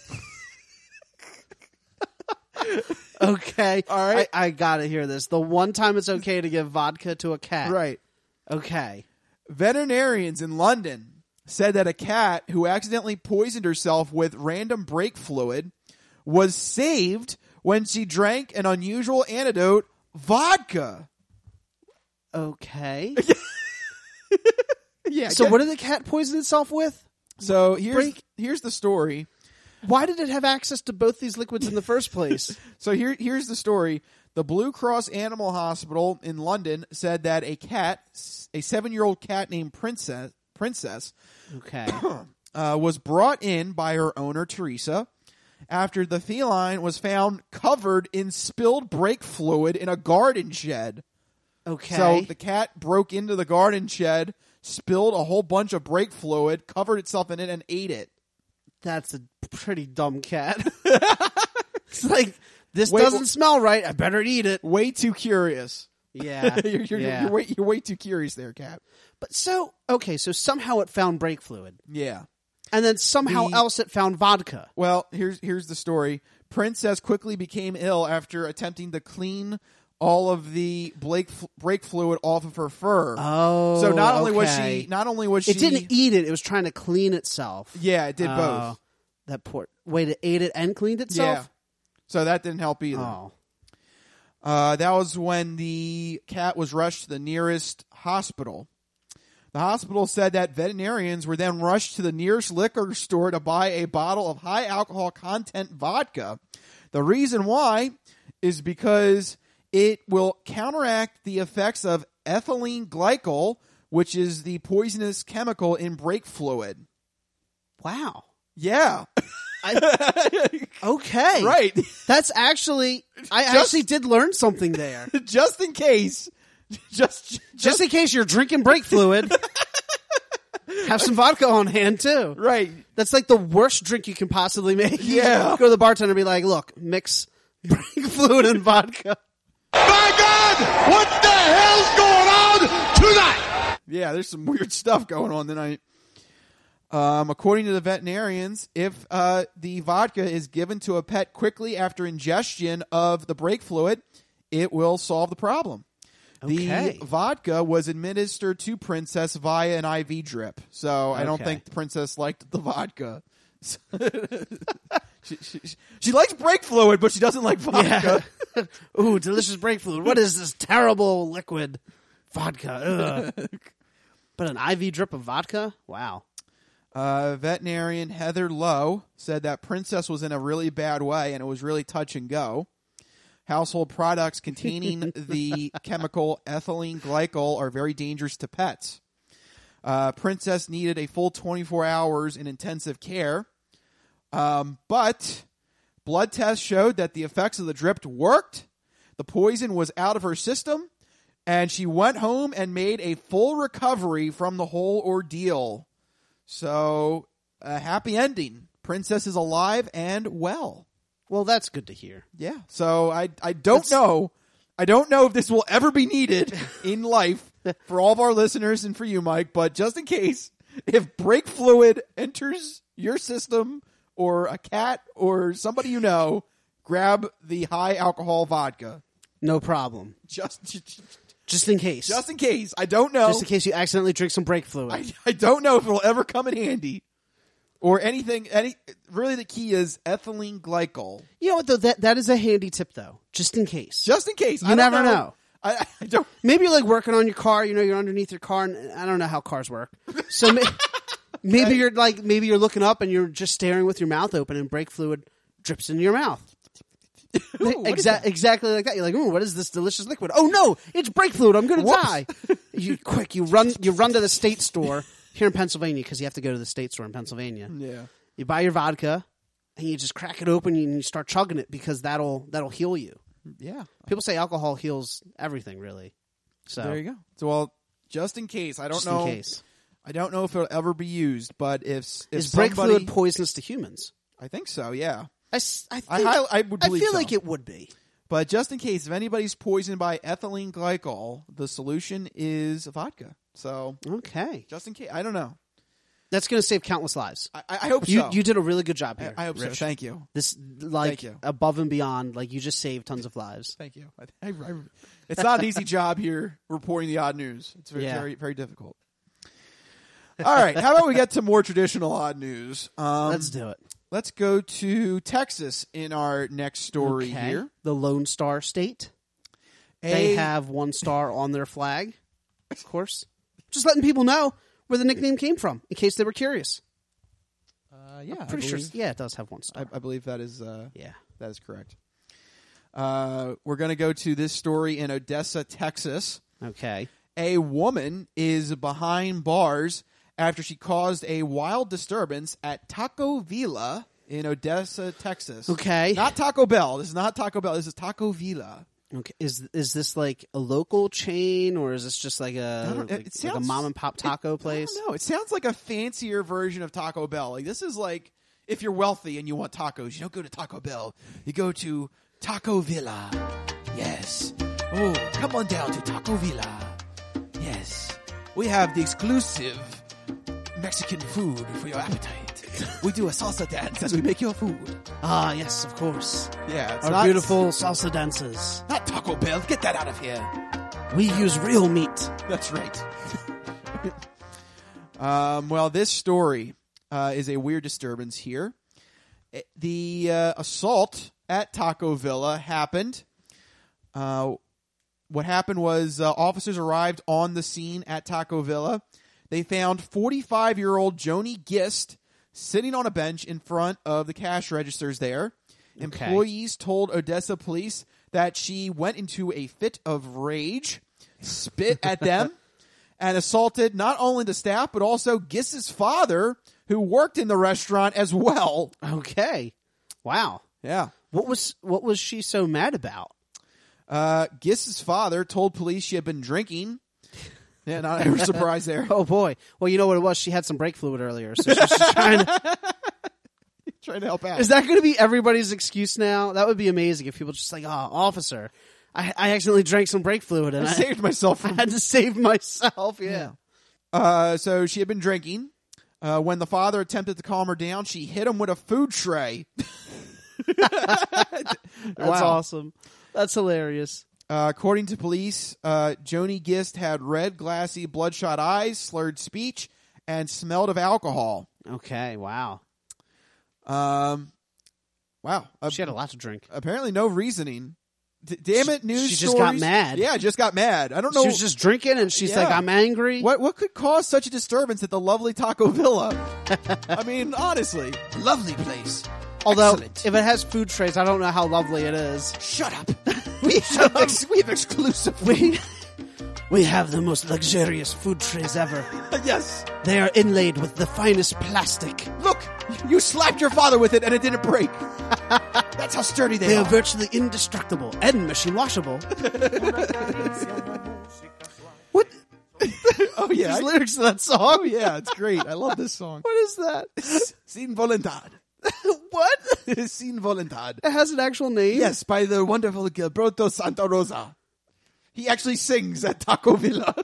Okay. All right. I gotta hear this. The one time it's okay to give vodka to a cat. Right. Okay. Veterinarians in London said that a cat who accidentally poisoned herself with random brake fluid was saved when she drank an unusual antidote, vodka. Okay. Yeah. So what did the cat poison itself with? So here's the story. Why did it have access to both these liquids in the first place? So here's the story. The Blue Cross Animal Hospital in London said that a 7-year-old cat named Princess, okay, was brought in by her owner, Teresa, after the feline was found covered in spilled brake fluid in a garden shed. Okay. So the cat broke into the garden shed, spilled a whole bunch of brake fluid, covered itself in it, and ate it. That's a pretty dumb cat. It's like, this doesn't smell right. I better eat it. Way too curious. Yeah. You're way too curious there, cat. But so somehow it found brake fluid. Yeah. And then somehow else it found vodka. Well, here's the story. Princess quickly became ill after attempting to clean all of the brake fluid off of her fur. Oh, so not only was she, it didn't eat it. It was trying to clean itself. Yeah, it did both. That poor. Wait, it ate it and cleaned itself. Yeah. So that didn't help either. Oh. That was when the cat was rushed to the nearest hospital. The hospital said that veterinarians were then rushed to the nearest liquor store to buy a bottle of high alcohol content vodka. The reason why is because it will counteract the effects of ethylene glycol, which is the poisonous chemical in brake fluid. Wow. Yeah. Okay. Right. That's actually, I actually did learn something there. Just in case. Just in case you're drinking brake fluid. Have some vodka on hand, too. Right. That's like the worst drink you can possibly make. Yeah. Go to the bartender and be like, look, mix brake fluid and vodka. My God! What the hell's going on tonight? Yeah, there's some weird stuff going on tonight. According to the veterinarians, if the vodka is given to a pet quickly after ingestion of the brake fluid, it will solve the problem. Okay. The vodka was administered to Princess via an IV drip, so I don't think the princess liked the vodka. She likes brake fluid, but she doesn't like vodka. Yeah. Ooh, delicious brake fluid. What is this terrible liquid? Vodka. Ugh. But an IV drip of vodka? Wow. Veterinarian Heather Lowe said that Princess was in a really bad way and it was really touch and go. Household products containing the chemical ethylene glycol are very dangerous to pets. Princess needed a full 24 hours in intensive care. But blood tests showed that the effects of the drip worked. The poison was out of her system, and she went home and made a full recovery from the whole ordeal. So, a happy ending. Princess is alive and well. Well, that's good to hear. Yeah. So, I don't know. I don't know if this will ever be needed in life for all of our listeners and for you, Mike, but just in case, if brake fluid enters your system or a cat or somebody you know, grab the high alcohol vodka. No problem. Just in case. Just in case. I don't know. Just in case you accidentally drink some brake fluid. I don't know if it'll ever come in handy Or anything. Really, the key is ethylene glycol. You know what, though? That is a handy tip, though. Just in case. Just in case. You never know. I don't. Maybe you're like working on your car. You're underneath your car, and I don't know how cars work. So maybe you're looking up and you're just staring with your mouth open, and brake fluid drips into your mouth. Exactly like that. You're like, what is this delicious liquid? Oh no, it's brake fluid. I'm going to die. You run to the state store here in Pennsylvania, because you have to go to the state store in Pennsylvania. Yeah. You buy your vodka and you just crack it open and you start chugging it, because that'll heal you. Yeah. People say alcohol heals everything, really. So there you go. So, well, just in case, I don't know. I don't know if it'll ever be used, but if is brake fluid poisonous to humans? I think so. Yeah. I would believe feel so. like it would be. But just in case, if anybody's poisoned by ethylene glycol, the solution is vodka. So okay, just in case, I don't know. That's going to save countless lives. I hope so. You did a really good job here. I hope Rich. so. Thank you. This Thank you. Above and beyond, you just saved tons of lives. Thank you. It's not an easy job here reporting the odd news. It's very, very difficult. All right, how about we get to more traditional odd news? Let's do it. Let's go to Texas in our next story here. The Lone Star State. They have 1 star on their flag, of course. Just letting people know where the nickname came from, in case they were curious. Yeah, I'm pretty sure. Yeah, it does have 1 star. I believe that is. That is correct. We're going to go to this story in Odessa, Texas. Okay. A woman is behind bars after she caused a wild disturbance at Taco Villa in Odessa, Texas. Okay. Not Taco Bell. This is not Taco Bell. This is Taco Villa. Okay. Is this like a local chain, or is this just like a mom and pop taco place? I don't know. It sounds like a fancier version of Taco Bell. Like, this is like if you're wealthy and you want tacos, you don't go to Taco Bell. You go to Taco Villa. Yes. Oh, come on down to Taco Villa. Yes. We have the exclusive Mexican food for your appetite. We do a salsa dance as we make your food. Ah, yes, of course. Yeah, it's our beautiful salsa dancers. Not Taco Bell. Get that out of here. We use real meat. That's right. Well, this story is a weird disturbance here. The assault at Taco Villa happened. What happened was officers arrived on the scene at Taco Villa. They found 45-year-old Joni Gist sitting on a bench in front of the cash registers there. Okay. Employees told Odessa police that she went into a fit of rage, spit at them, and assaulted not only the staff, but also Gist's father, who worked in the restaurant as well. Okay. Wow. Yeah. What was she so mad about? Gist's father told police she had been drinking. Yeah, not a surprise there. Oh, boy. Well, you know what it was? She had some brake fluid earlier, so she's just trying to help out. Is that going to be everybody's excuse now? That would be amazing if people just like, officer, I accidentally drank some brake fluid. And I saved myself. I had to save myself, yeah. So she had been drinking. When the father attempted to calm her down, she hit him with a food tray. That's awesome. That's hilarious. According to police, Joni Gist had red, glassy, bloodshot eyes, slurred speech, and smelled of alcohol. Okay, wow. Wow. She had a lot to drink. Apparently no reasoning. Damn it, news She stories. just got mad. Yeah, just got mad. I don't know. She was just drinking, and she's like, I'm angry. What could cause such a disturbance at the lovely Taco Villa? I mean, honestly. Lovely place. Although, Excellent. if it has food trays, I don't know how lovely it is. Shut up. We have exclusive food. We have the most luxurious food trays ever. Yes. They are inlaid with the finest plastic. Look, you slapped your father with it and it didn't break. That's how sturdy they They are. are virtually indestructible and machine washable. What? Oh, yeah. There's lyrics to that song. Oh, yeah. It's great. I love this song. What is that? Sin Voluntad. What? Sin Voluntad. It has an actual name? Yes, by the wonderful Gilberto Santa Rosa. He actually sings at Taco Villa.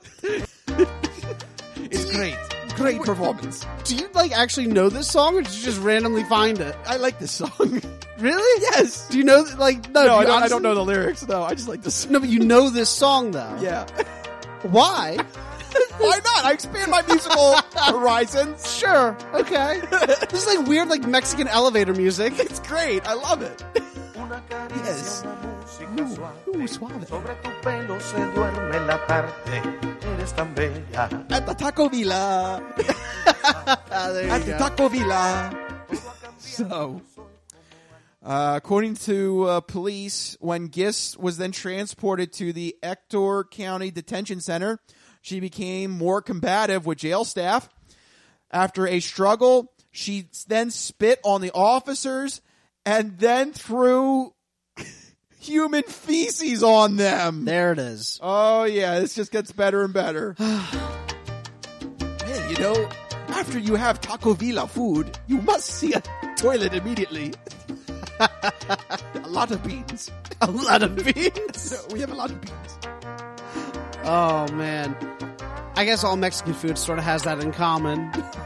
It's great. Great performance. Do you actually know this song, or did you just randomly find it? I like this song. Really? Yes. Do you know No, I don't know the lyrics. No, I just like this song. No, but you know this song though. Yeah. Why? Why not? I expand my musical horizons. Sure. Okay. This is like weird, like Mexican elevator music. It's great. I love it. Yes. Ooh, suave. At the Taco Villa. At the Taco Villa. So, according to police, when Gis was then transported to the Ector County Detention Center, she became more combative with jail staff. After a struggle, she then spit on the officers and then threw human feces on them. There it is. Oh, yeah, this just gets better and better. Man, you know, after you have Taco Villa food, you must see a toilet immediately. A lot of beans. A lot of beans? We have a lot of beans. Oh, man. I guess all Mexican food sort of has that in common.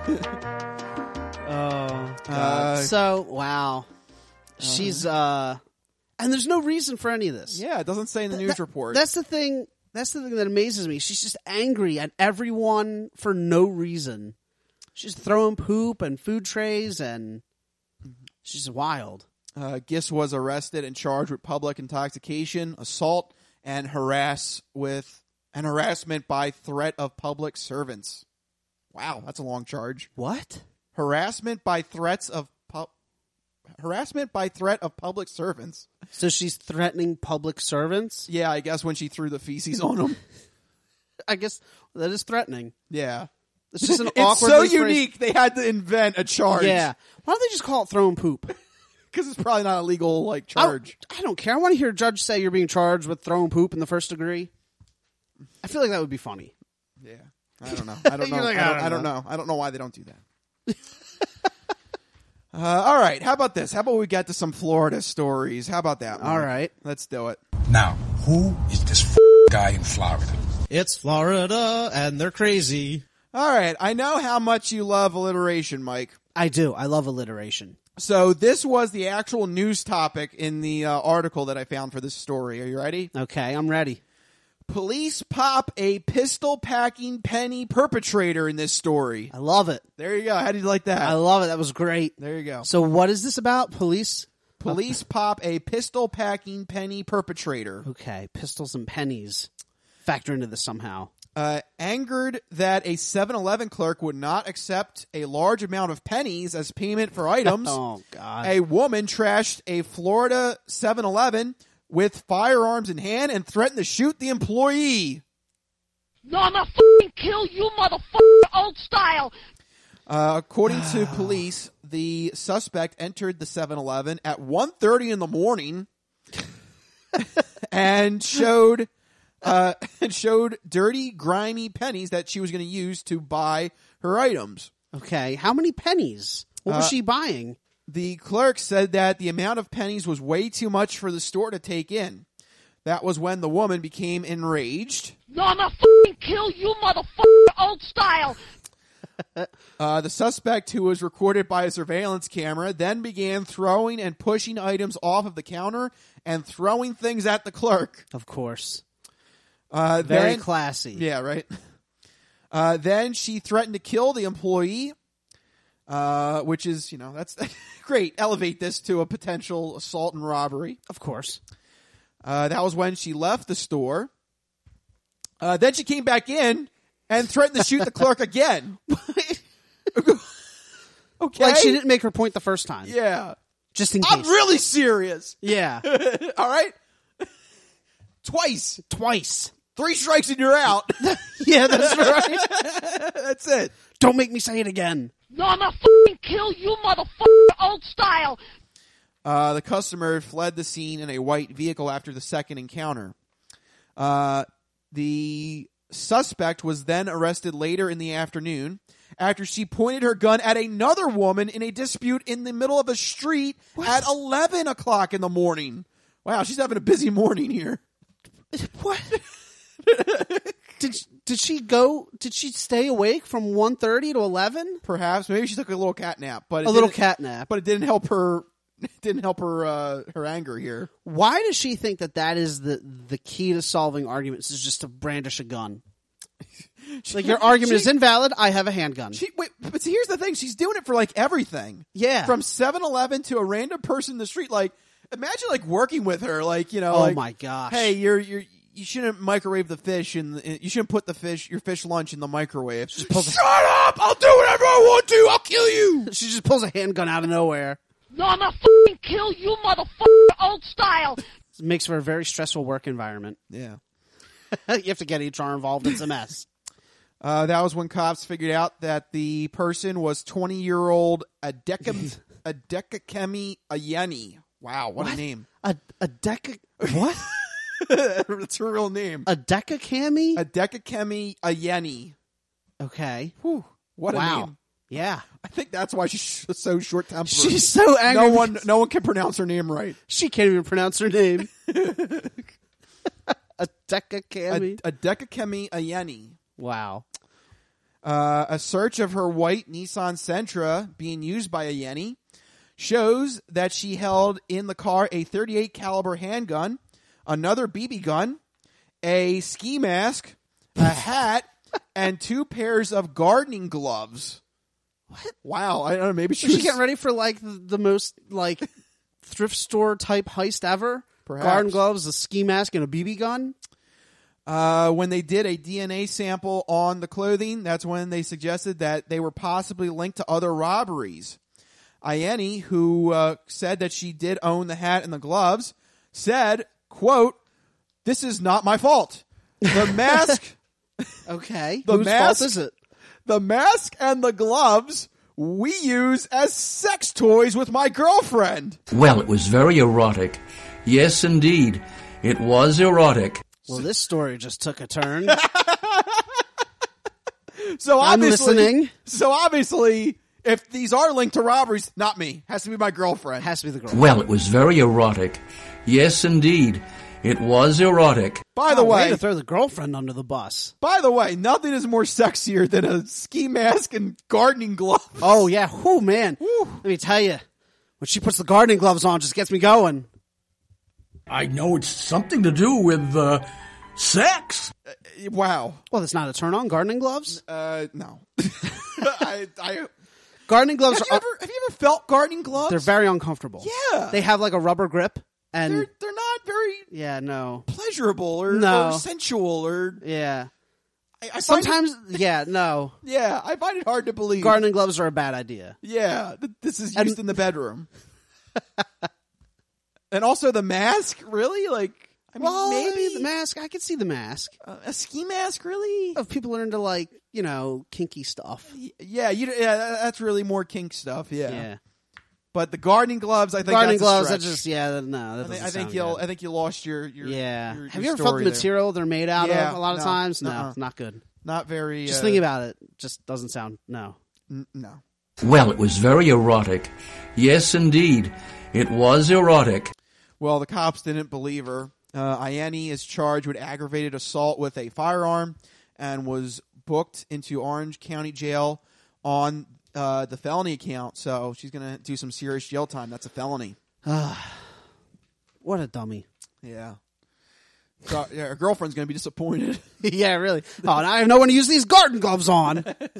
Oh, God. So, wow. She's, and there's no reason for any of this. Yeah, it doesn't say in the news report. That's the thing that amazes me. She's just angry at everyone for no reason. She's throwing poop and food trays, and she's wild. Gis was arrested and charged with public intoxication, assault, and harassment by threat of public servants. Wow, that's a long charge. What? Harassment by threat of public servants. So she's threatening public servants? Yeah, I guess when she threw the feces on them. I guess that is threatening. Yeah. It's just an It's awkward. so unique. They had to invent a charge. Yeah. Why don't they just call it throwing poop? Because it's probably not a legal charge. I don't care. I want to hear a judge say you're being charged with throwing poop in the first degree. I feel like that would be funny. Yeah. I don't know. I don't know. Like, I don't know. I don't know why they don't do that. All right. How about this? How about we get to some Florida stories? How about that, Mike? All right. Let's do it. Now, who is this guy in Florida? It's Florida, and they're crazy. All right. I know how much you love alliteration, Mike. I do. I love alliteration. So this was the actual news topic in the article that I found for this story. Are you ready? Okay, I'm ready. Police pop a pistol-packing penny perpetrator in this story. I love it. There you go. How did you like that? I love it. That was great. There you go. So what is this about? Police pop a pistol-packing penny perpetrator. Okay, pistols and pennies. Factor into this somehow. Angered that a 7-Eleven clerk would not accept a large amount of pennies as payment for items, oh, God. A woman trashed a Florida 7-Eleven with firearms in hand and threatened to shoot the employee. No, I'm gonna f***ing kill you, motherfucker, old style. According to police, the suspect entered the 7-Eleven at 1:30 in the morning and showed dirty, grimy pennies that she was going to use to buy her items. Okay, how many pennies? What was she buying? The clerk said that the amount of pennies was way too much for the store to take in. That was when the woman became enraged. No, I'm gonna f***ing kill you, motherfucker, old style. The suspect, who was recorded by a surveillance camera, then began throwing and pushing items off of the counter and throwing things at the clerk. Of course. Very classy. Yeah, right. Then she threatened to kill the employee, which is, that's great. Elevate this to a potential assault and robbery. Of course. That was when she left the store. Then she came back in and threatened to shoot the clerk again. Okay. Like she didn't make her point the first time. Yeah. Just in case. I'm really serious. Yeah. All right. Twice. 3 strikes and you're out. Yeah, that's right. That's it. Don't make me say it again. No, I'm gonna f***ing kill you, motherfucker, old style. The customer fled the scene in a white vehicle after the second encounter. The suspect was then arrested later in the afternoon after she pointed her gun at another woman in a dispute in the middle of a street at 11 o'clock in the morning. Wow, she's having a busy morning here. What? Did she stay awake from 1:30 to 11? Perhaps. Maybe she took a little cat nap. But it didn't help her. It didn't help her her anger here. Why does she think that is the key to solving arguments is just to brandish a gun? Like, your argument is invalid. I have a handgun. But see, here's the thing. She's doing it for, like, everything. Yeah. From 7-Eleven to a random person in the street. Like, imagine, like, working with her. Like, you know. Oh, like, my gosh. Hey, you shouldn't microwave the fish, and you shouldn't put your fish lunch in the microwave. Shut up! I'll do whatever I want to. I'll kill you. She just pulls a handgun out of nowhere. No, I'm gonna f***ing kill you, motherfucker, old style. It makes for a very stressful work environment. Yeah. You have to get HR involved. It's a mess. That was when cops figured out that the person was 20-year-old Adekemi Ayeni. Wow, what a name. What? It's her real name. Adekemi Ayeni. Okay. Whew, what a name. Yeah. I think that's why she's so short-tempered. She's so angry. No one can pronounce her name right. She can't even pronounce her name. Adekemi Ayeni. Wow. A search of her white Nissan Sentra being used by Ayeni shows that she held in the car a .38 caliber handgun, another BB gun, a ski mask, a hat, and 2 pairs of gardening gloves. What? Wow, I don't know. Maybe Was she getting ready for like the most like thrift store type heist ever? Perhaps. Garden gloves, a ski mask, and a BB gun. When they did a DNA sample on the clothing, that's when they suggested that they were possibly linked to other robberies. Ayeni, who said that she did own the hat and the gloves, said, quote, "This is not my fault. The mask..." Okay. Whose fault is it? The mask and the gloves we use as sex toys with my girlfriend. Well, it was very erotic. Yes, indeed. It was erotic. Well, this story just took a turn. So I'm listening. So obviously, if these are linked to robberies, not me. Has to be my girlfriend. Has to be the girlfriend. Well, it was very erotic. Yes, indeed. It was erotic. By the way, way to throw the girlfriend under the bus. By the way, nothing is more sexier than a ski mask and gardening gloves. Oh, yeah. Whew, man. Let me tell you, when she puts the gardening gloves on, it just gets me going. I know it's something to do with sex. Wow. Well, that's not a turn on, gardening gloves? No. Gardening gloves have you ever felt gardening gloves? They're very uncomfortable. Yeah. They have like a rubber grip. And they're not very pleasurable or sensual or yeah. I Sometimes no. Yeah, I find it hard to believe. Gardening gloves are a bad idea. Yeah, this is used in the bedroom. And also the mask, really? Like, I mean, maybe the mask. I could see the mask. A ski mask, really? If people are into like, kinky stuff. Yeah, that's really more kink stuff. Yeah. But the gardening gloves, I think gardening that's gloves. a stretch. That just no. That I think you lost your yeah. Have your you ever felt the there. material they're made out of? A lot of times, no, Uh-uh. not good. Not very. Just thinking about it, just doesn't sound no. No. Well, it was very erotic. Yes, indeed. It was erotic. Well, the cops didn't believe her. Ayeni is charged with aggravated assault with a firearm and was booked into Orange County Jail on the felony account. So she's going to do some serious jail time. That's a felony. What a dummy. Yeah. So, her girlfriend's going to be disappointed. Yeah, really. Oh, and I have no one to use these garden gloves on.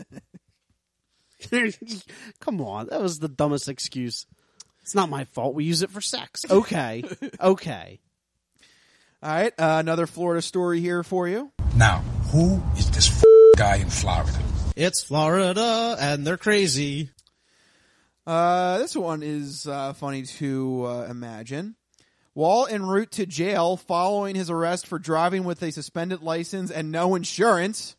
Come on. That was the dumbest excuse. It's not my fault. We use it for sex. Okay. Okay. All right. Another Florida story here for you. Now, who is this guy in Florida? It's Florida, and they're crazy. This one is funny to imagine. While en route to jail following his arrest for driving with a suspended license and no insurance.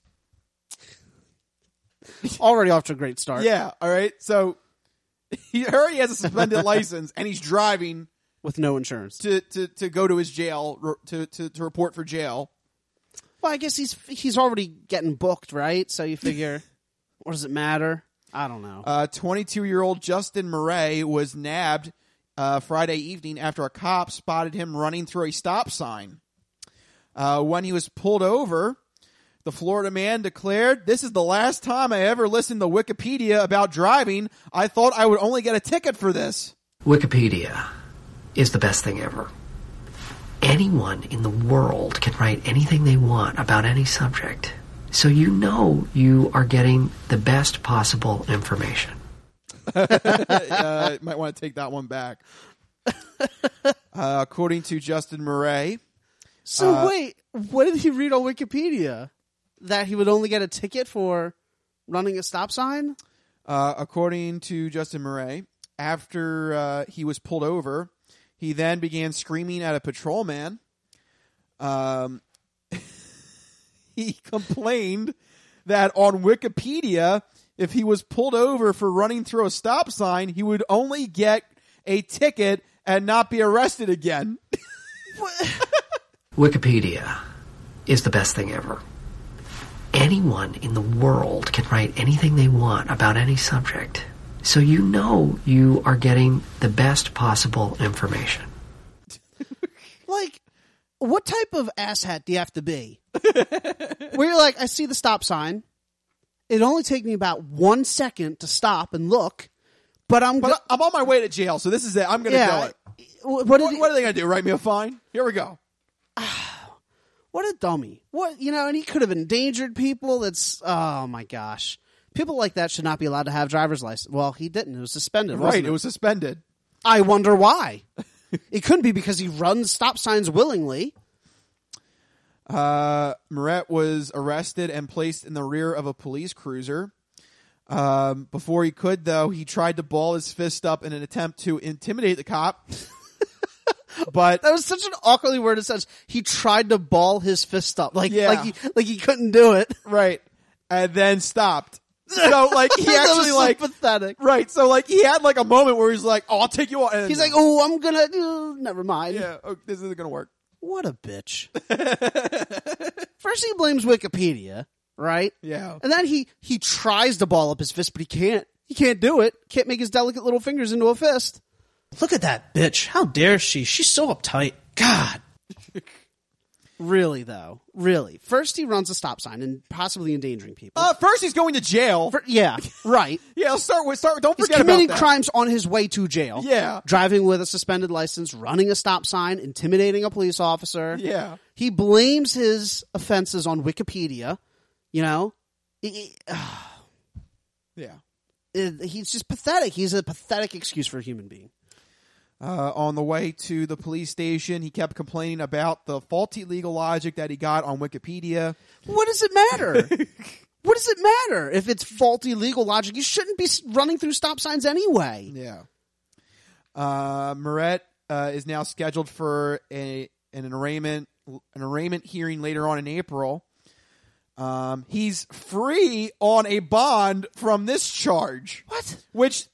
Already off to a great start. Yeah, all right. So he already has a suspended license and he's driving with no insurance to go to his jail to report for jail. Well, I guess he's already getting booked, right? So you figure, what does it matter? I don't know. 22-year-old Justin Murray was nabbed Friday evening after a cop spotted him running through a stop sign. When he was pulled over, the Florida man declared, "This is the last time I ever listened to Wikipedia about driving. I thought I would only get a ticket for this." Wikipedia is the best thing ever. Anyone in the world can write anything they want about any subject. So you know you are getting the best possible information. Might want to take that one back. According to Justin Murray. So wait, what did he read on Wikipedia? That he would only get a ticket for running a stop sign? According to Justin Murray, after he was pulled over, he then began screaming at a patrolman. He complained that on Wikipedia, if he was pulled over for running through a stop sign, he would only get a ticket and not be arrested again. Wikipedia is the best thing ever. Anyone in the world can write anything they want about any subject. So you know you are getting the best possible information. Like, what type of asshat do you have to be? Where you're like, I see the stop sign. It only takes me about 1 second to stop and look, but I'm on my way to jail, so this is it. I'm going to do it. What are they going to do? Write me a fine? Here we go. What a dummy. What, and he could have endangered people. It's, oh my gosh. People like that should not be allowed to have driver's license. Well, he didn't. It was suspended, wasn't it? It was suspended. I wonder why. It couldn't be because he runs stop signs willingly. Moret was arrested and placed in the rear of a police cruiser. Before he could, though, he tried to ball his fist up in an attempt to intimidate the cop. But that was such an awkwardly worded sentence. He tried to ball his fist up, like he couldn't do it, right? And then stopped. So he actually so pathetic, right? So he had a moment where he's like, "Oh, I'll take you on." And he's like, "Oh, I'm gonna never mind." Yeah, this isn't gonna work. What a bitch. First he blames Wikipedia, right? Yeah, and then he tries to ball up his fist, but he can't. He can't do it. Can't make his delicate little fingers into a fist. Look at that bitch. How dare she? She's so uptight. God. Really, though. Really. First, he runs a stop sign and possibly endangering people. First, he's going to jail. Yeah, right. Yeah, let's start. Don't forget about that. He's committing crimes on his way to jail. Yeah. Driving with a suspended license, running a stop sign, intimidating a police officer. Yeah. He blames his offenses on Wikipedia. Yeah. He's just pathetic. He's a pathetic excuse for a human being. On the way to the police station, he kept complaining about the faulty legal logic that he got on Wikipedia. What does it matter? What does it matter if it's faulty legal logic? You shouldn't be running through stop signs anyway. Yeah. Moret is now scheduled for an arraignment hearing later on in April. He's free on a bond from this charge. What? Which,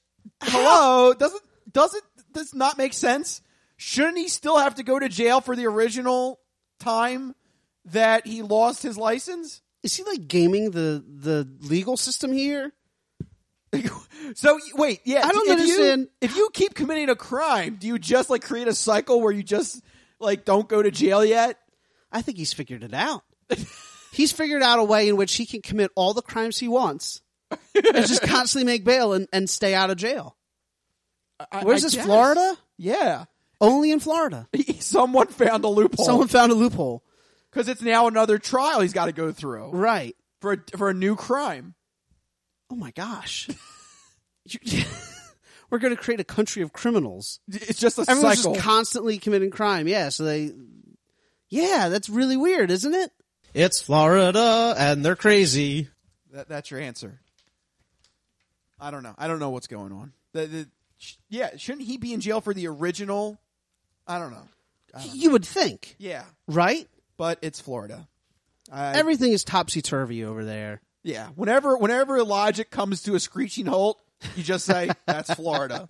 does not make sense. Shouldn't he still have to go to jail for the original time that he lost his license? Is he gaming the legal system here? So wait, yeah. I don't understand. If you keep committing a crime, do you just create a cycle where you just don't go to jail yet? I think he's figured it out. He's figured out a way in which he can commit all the crimes he wants and just constantly make bail and stay out of jail. Where's this, Florida? Yeah. Only in Florida. Someone found a loophole. Because it's now another trial he's got to go through. Right. For a new crime. Oh my gosh. We're going to create a country of criminals. It's just a Everyone's cycle. Just constantly committing crime. Yeah, so that's really weird, isn't it? It's Florida, and they're crazy. That's your answer. I don't know. I don't know what's going on. Shouldn't he be in jail for the original? I don't know. You would think. Yeah. Right? But it's Florida. Everything is topsy-turvy over there. Yeah. Whenever logic comes to a screeching halt, you just say, that's Florida.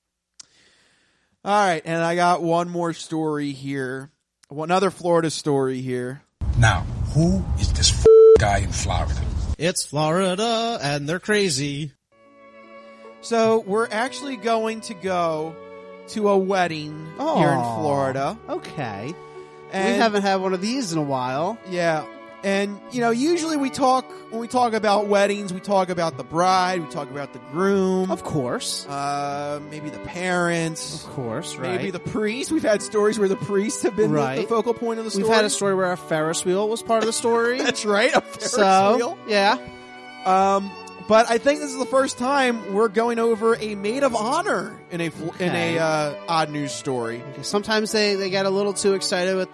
All right. And I got one more story here. Another Florida story here. Now, who is this guy in Florida? It's Florida, and they're crazy. So we're actually going to go to a wedding here in Florida. Okay. And we haven't had one of these in a while. Yeah. And, usually when we talk about weddings, we talk about the bride, we talk about the groom. Of course. Maybe the parents. Of course, right. Maybe the priest. We've had stories where the priests have been the focal point of the story. We've had a story where a Ferris wheel was part of the story. That's right, a Ferris wheel. Yeah. But I think this is the first time we're going over a maid of honor in a odd news story. Okay. Sometimes they get a little too excited with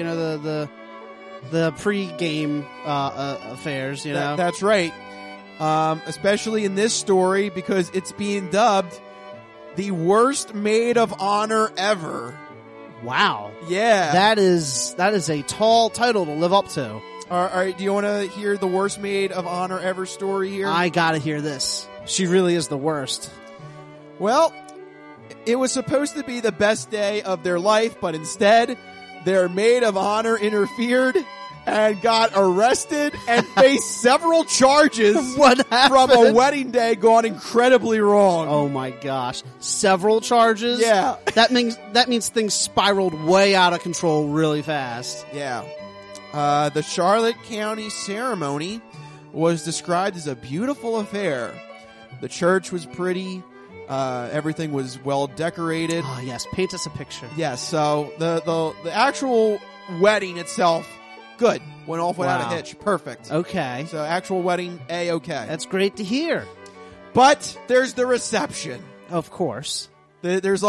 the pre-game affairs, That's right. Especially in this story because it's being dubbed the worst maid of honor ever. Wow. Yeah. That is a tall title to live up to. All right, do you want to hear the worst maid of honor ever story here? I gotta hear this. She really is the worst. Well, it was supposed to be the best day of their life, but instead, their maid of honor interfered and got arrested and faced several charges What happened? from a wedding day gone incredibly wrong. Oh my gosh. Several charges? Yeah. That means things spiraled way out of control really fast. Yeah. The Charlotte County ceremony was described as a beautiful affair. The church was pretty. Everything was well decorated. Oh yes, paint us a picture. Yes, so the actual wedding itself, good. Went off without a hitch. Perfect. Okay. So actual wedding, A-okay. That's great to hear. But there's the reception. Of course. There's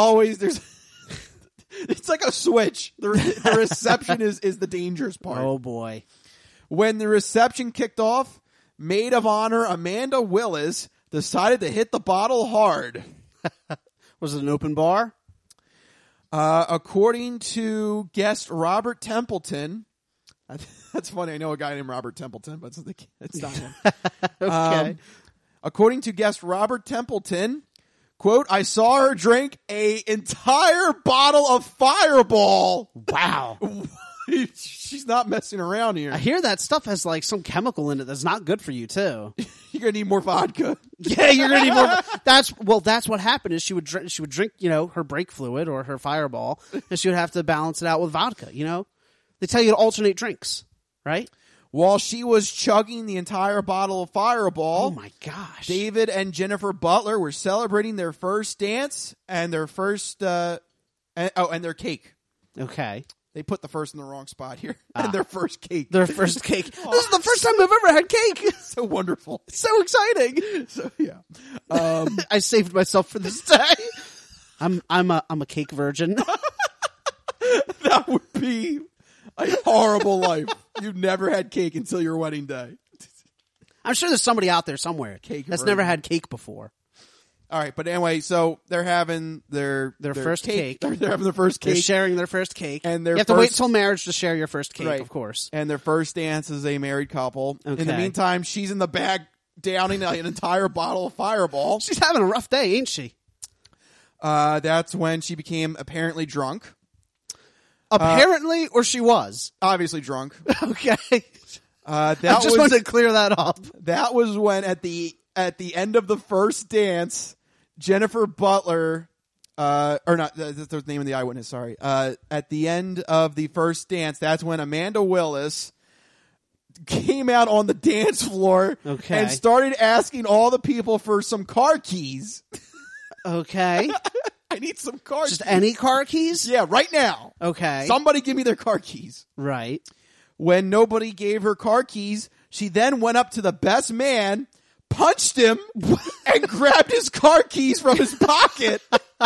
it's like a switch. The reception is the dangerous part. Oh boy. When the reception kicked off, maid of honor Amanda Willis decided to hit the bottle hard. Was it an open bar? According to guest Robert Templeton, that's funny. I know a guy named Robert Templeton, but it's not him. Okay. According to guest Robert Templeton, quote, I saw her drink an entire bottle of Fireball. Wow. She's not messing around here. I hear that stuff has like some chemical in it that's not good for you too. You're gonna need more vodka. Yeah, you're gonna need more. That's what happened. Is she would drink, her brake fluid or her Fireball, and she would have to balance it out with vodka. They tell you to alternate drinks, right? While she was chugging the entire bottle of Fireball, oh my gosh, David and Jennifer Butler were celebrating their first dance and their first and their cake. Okay. They put the first in the wrong spot here. And their first cake. Their first cake. This is the first time I've ever had cake. So wonderful. So exciting. So yeah. I saved myself for this day. I'm a cake virgin. That would be a horrible life. You've never had cake until your wedding day. I'm sure there's somebody out there somewhere that's never had cake before. All right, but anyway, so they're having their first cake. They're having their first cake. They're sharing their first cake. And you have to wait till marriage to share your first cake, right. Of course. And their first dance is a married couple. Okay. In the meantime, she's in the bag downing an entire bottle of Fireball. She's having a rough day, ain't she? That's when she became apparently drunk. Apparently, or she was? Obviously drunk. Okay. I just wanted to clear that up. That was when at the end of the first dance, Jennifer Butler, or not, that's the name of the eyewitness, sorry. At the end of the first dance, that's when Amanda Willis came out on the dance floor and started asking all the people for some car keys. Okay. I need some car keys. Just any car keys? Yeah, right now. Okay. Somebody give me their car keys. Right. When nobody gave her car keys, she then went up to the best man, punched him, and grabbed his car keys from his pocket.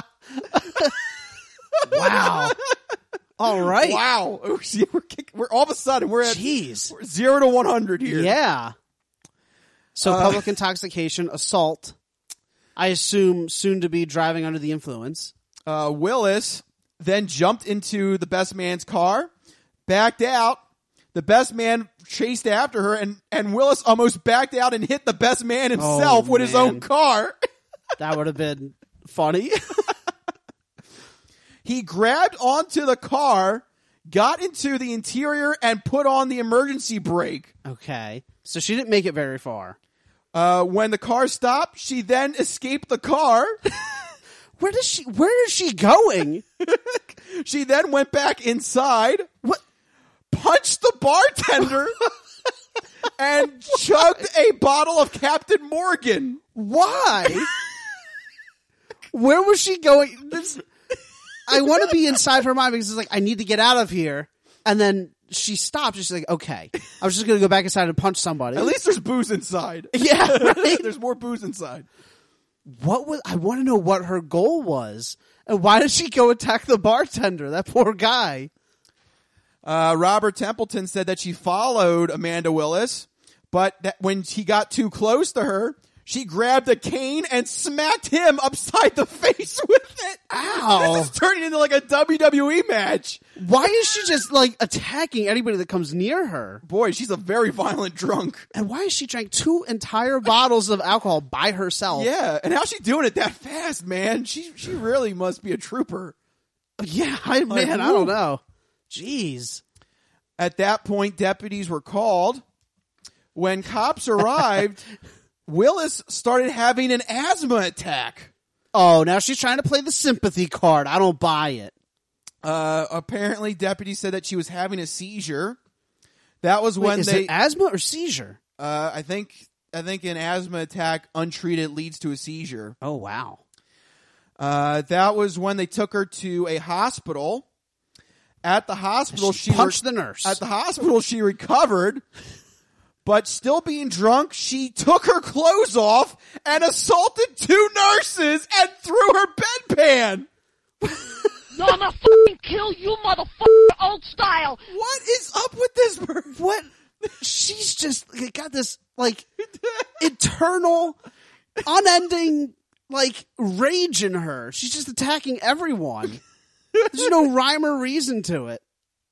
Wow. All right. Wow. We're all of a sudden, we're at 0 to 100 here. Yeah. So public intoxication, assault, I assume soon to be driving under the influence. Willis then jumped into the best man's car, backed out. The best man chased after her, and Willis almost backed out and hit the best man himself with his own car. That would have been funny. He grabbed onto the car, got into the interior, and put on the emergency brake. Okay. So she didn't make it very far. When the car stopped, she then escaped the car. Where is she going? She then went back inside. What? Punched the bartender and chugged a bottle of Captain Morgan. Why? Where was she going? I want to be inside her mind because it's like, I need to get out of here. And then she stops. She's like, okay, I was just going to go back inside and punch somebody. At least there's booze inside. Yeah, right? There's more booze inside. I want to know what her goal was. And why did she go attack the bartender? That poor guy. Robert Templeton said that she followed Amanda Willis, but that when she got too close to her, she grabbed a cane and smacked him upside the face with it. Ow. This is turning into like a WWE match. Why is she just like attacking anybody that comes near her? Boy, she's a very violent drunk. And why is she drank 2 entire bottles of alcohol by herself? Yeah, and how's she doing it that fast, man? She really must be a trooper. Yeah, I don't know. Jeez. At that point, deputies were called. When cops arrived, Willis started having an asthma attack. Oh, now she's trying to play the sympathy card. I don't buy it. Apparently, deputies said that she was having a seizure. That was when is it asthma or seizure? I think an asthma attack untreated leads to a seizure. Oh, wow. That was when they took her to a hospital. At the hospital, she punched the nurse. At the hospital, she recovered. But still being drunk, she took her clothes off and assaulted 2 nurses and threw her bedpan. No, I'm gonna fucking kill you, motherfucker, old style. What is up with this bird? What? She's just got this, like, eternal, unending, like, rage in her. She's just attacking everyone. There's no rhyme or reason to it.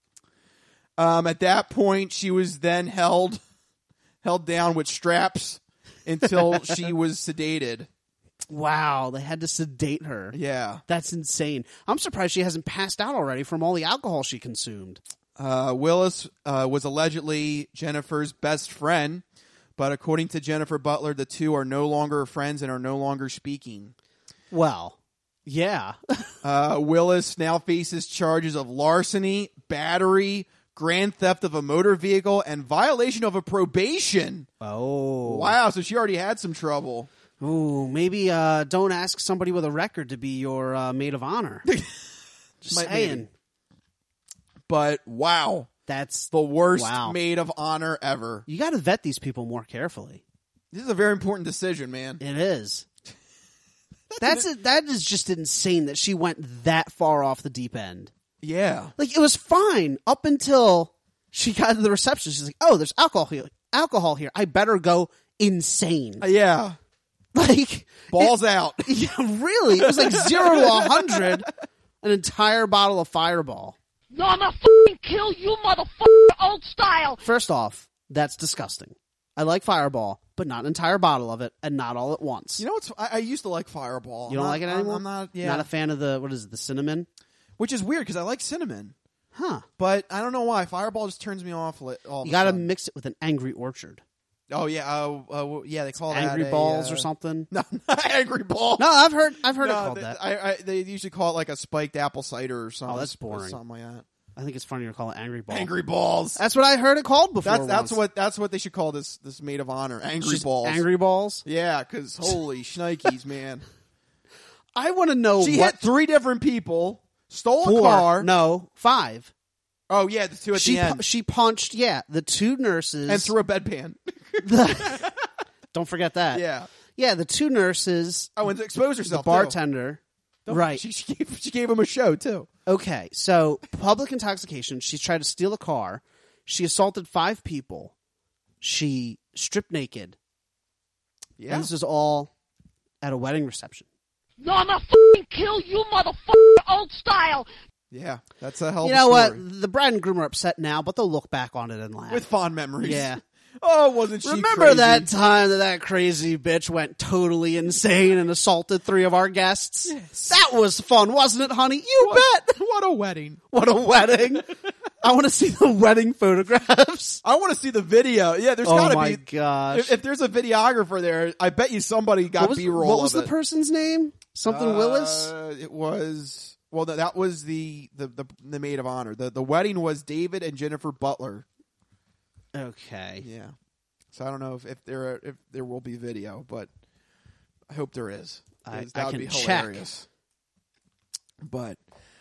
At that point, she was then held down with straps until she was sedated. Wow, they had to sedate her. Yeah. That's insane. I'm surprised she hasn't passed out already from all the alcohol she consumed. Willis was allegedly Jennifer's best friend, but according to Jennifer Butler, the two are no longer friends and are no longer speaking. Well, yeah. Willis now faces charges of larceny, battery, grand theft of a motor vehicle, and violation of a probation. Oh. Wow, so she already had some trouble. Ooh, maybe don't ask somebody with a record to be your maid of honor. Just saying. But wow. That's the worst maid of honor ever. You got to vet these people more carefully. This is a very important decision, man. It is. That is just insane that she went that far off the deep end. Yeah. Like, it was fine up until she got to the reception. She's like, oh, there's alcohol here. I better go insane. Yeah. Like, balls out. Yeah, really. It was like 0 to 100, an entire bottle of Fireball. No, I'm gonna fucking kill you, motherfucker, old style. First off, that's disgusting. I like Fireball, but not an entire bottle of it, and not all at once. You know what's? I used to like Fireball. You don't like it anymore? I'm not. Yeah. Not a fan of the cinnamon? Which is weird because I like cinnamon. Huh. But I don't know why. Fireball just turns me off all You got to mix it with an Angry Orchard. Oh yeah, yeah. They call it Angry Balls or something. No, not Angry Ball. No, I've heard it called that. They usually call it like a spiked apple cider or something. Oh, that's boring. Something like that. I think it's funnier to call it Angry Balls. Angry Balls. That's what I heard it called before. That's what they should call this maid of honor. Angry Balls. Angry Balls. Yeah, because holy shnikes, man. I want to know. She hit 3 different people, stole a car. No, 5. Oh yeah, the 2 at the end. She punched the 2 nurses and threw a bedpan. Don't forget that. Yeah, the 2 nurses. Oh, and to expose herself. The bartender. Too. Right. She gave him a show too. Okay, so public intoxication. She tried to steal a car. She assaulted 5 people. She stripped naked. Yeah, and this was all at a wedding reception. No, I'm gonna fucking kill you, motherfucker, old style. Yeah, that's a hell of a story. You know what? The bride and groom are upset now, but they'll look back on it and laugh. With fond memories. Yeah. Oh, wasn't she Remember crazy? that time that crazy bitch went totally insane and assaulted 3 of our guests? Yes. That was fun, wasn't it, honey? You bet. What a wedding. What a wedding. I want to see the wedding photographs. I want to see the video. Yeah, there's got to be. Oh my gosh. If there's a videographer there, I bet you somebody got B-roll of it. What was the person's name? Something Willis? It was... Well, that was the maid of honor. The wedding was David and Jennifer Butler. Okay. Yeah. So I don't know if there will be video, but I hope there is. I That would can be check. hilarious. But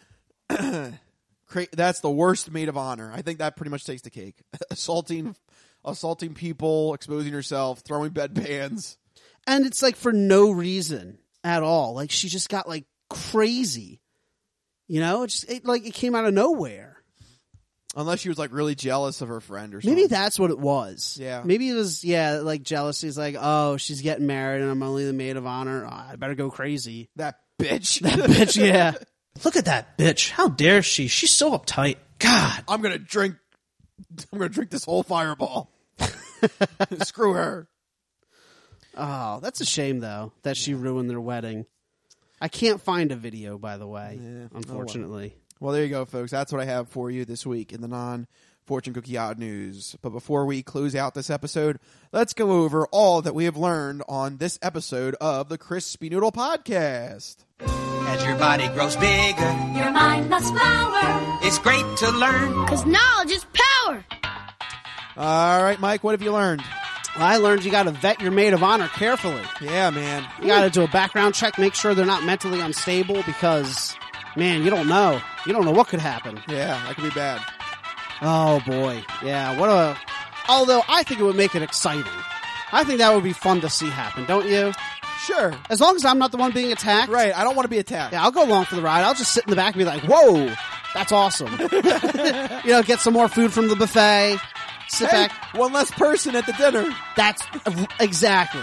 that's the worst maid of honor. I think that pretty much takes the cake. Assaulting people, exposing herself, throwing bedpans. And it's like for no reason at all. Like she just got like crazy. You know, it came out of nowhere. Unless she was like really jealous of her friend or something. Maybe that's what it was. Yeah. Maybe it was, like jealousy. It's like, oh, she's getting married and I'm only the maid of honor. Oh, I better go crazy. That bitch. That bitch, yeah. Look at that bitch. How dare she? She's so uptight. God. I'm going to drink this whole fireball. Screw her. Oh, that's a shame, though, that she ruined their wedding. I can't find a video, by the way, unfortunately. Well, there you go, folks. That's what I have for you this week in the non-Fortune Cookie Odd News. But before we close out this episode, let's go over all that we have learned on this episode of the Crispy Noodle Podcast. As your body grows bigger, your mind must flower. It's great to learn. Because knowledge is power. All right, Mike, what have you learned? Well, I learned you got to vet your maid of honor carefully. Yeah, man. You got to do a background check, make sure they're not mentally unstable because, man, you don't know. You don't know what could happen. Yeah, that could be bad. Oh, boy. Yeah, although I think it would make it exciting. I think that would be fun to see happen, don't you? Sure. As long as I'm not the one being attacked. Right, I don't want to be attacked. Yeah, I'll go along for the ride. I'll just sit in the back and be like, whoa, that's awesome. Get some more food from the buffet. Sit back. One less person at the dinner. That's exactly.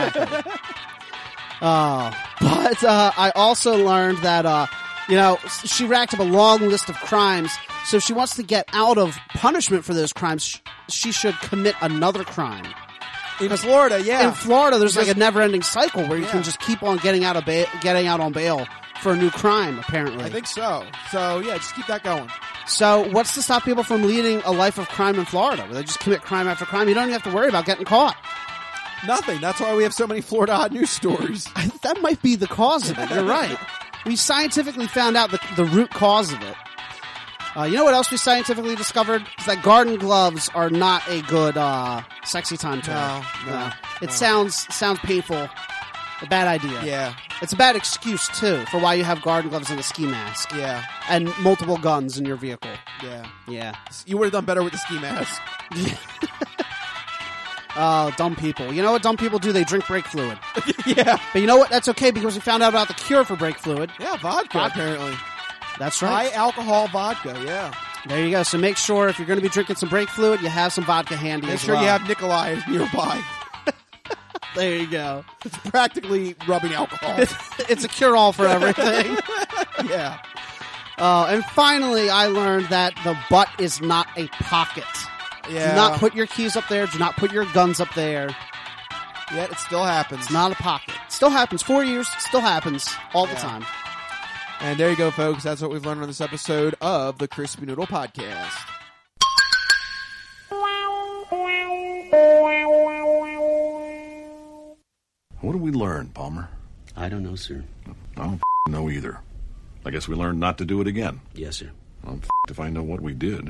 But I also learned that, she racked up a long list of crimes. So if she wants to get out of punishment for those crimes, she should commit another crime. In Florida, yeah. In Florida, there's like a never-ending cycle where you can just keep on getting out on bail for a new crime, apparently. I think so. So, yeah, just keep that going. So what's to stop people from leading a life of crime in Florida, where they just commit crime after crime? You don't even have to worry about getting caught. Nothing. That's why we have so many Florida hot news stories. That might be the cause of it. You're right. We scientifically found out the root cause of it. You know what else we scientifically discovered? Is that garden gloves are not a good sexy time term. No. It sounds painful. A bad idea. Yeah. It's a bad excuse, too, for why you have garden gloves and a ski mask. Yeah. And multiple guns in your vehicle. Yeah. You would have done better with the ski mask. Oh, dumb people. You know what dumb people do? They drink brake fluid. Yeah. But you know what? That's okay because we found out about the cure for brake fluid. Yeah, vodka. Apparently. That's right. High alcohol vodka, yeah. There you go. So make sure if you're going to be drinking some brake fluid, you have some vodka handy Make as sure well. you have Nikolai nearby. There you go. It's practically rubbing alcohol. It's a cure-all for everything. Yeah. And finally, I learned that the butt is not a pocket. Yeah. Do not put your keys up there. Do not put your guns up there. Yet it still happens. It's not a pocket. Still happens. 4 years. Still happens. All the time. And there you go, folks. That's what we've learned on this episode of the Crispy Noodle Podcast. What did we learn, Palmer? I don't know, sir. I don't know either. I guess we learned not to do it again. Yes, sir. I'm if I know what we did.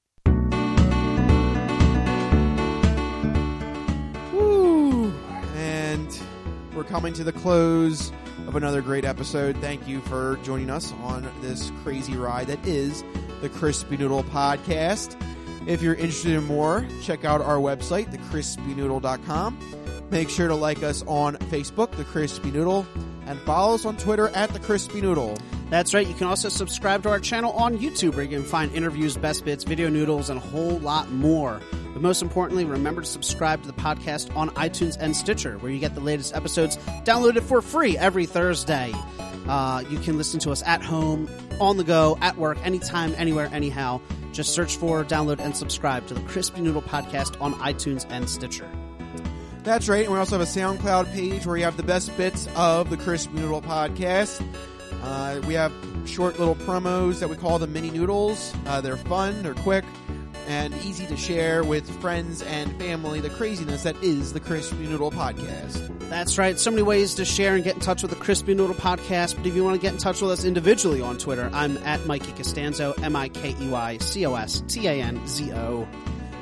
Woo! And we're coming to the close of another great episode. Thank you for joining us on this crazy ride that is the Crispy Noodle Podcast. If you're interested in more, check out our website, thecrispynoodle.com. Make sure to like us on Facebook, The Crispy Noodle, and follow us on Twitter at The Crispy Noodle. That's right. You can also subscribe to our channel on YouTube where you can find interviews, best bits, video noodles, and a whole lot more. But most importantly, remember to subscribe to the podcast on iTunes and Stitcher where you get the latest episodes downloaded for free every Thursday. You can listen to us at home, on the go, at work, anytime, anywhere, anyhow. Just search for, download, and subscribe to the Crispy Noodle Podcast on iTunes and Stitcher. That's right. And we also have a SoundCloud page where you have the best bits of the Crispy Noodle Podcast. We have short little promos that we call the mini noodles. They're fun, they're quick, and easy to share with friends and family, the craziness that is the Crispy Noodle Podcast. That's right. So many ways to share and get in touch with the Crispy Noodle Podcast. But if you want to get in touch with us individually on Twitter, I'm at Mikey Costanzo, MikeyCostanzo.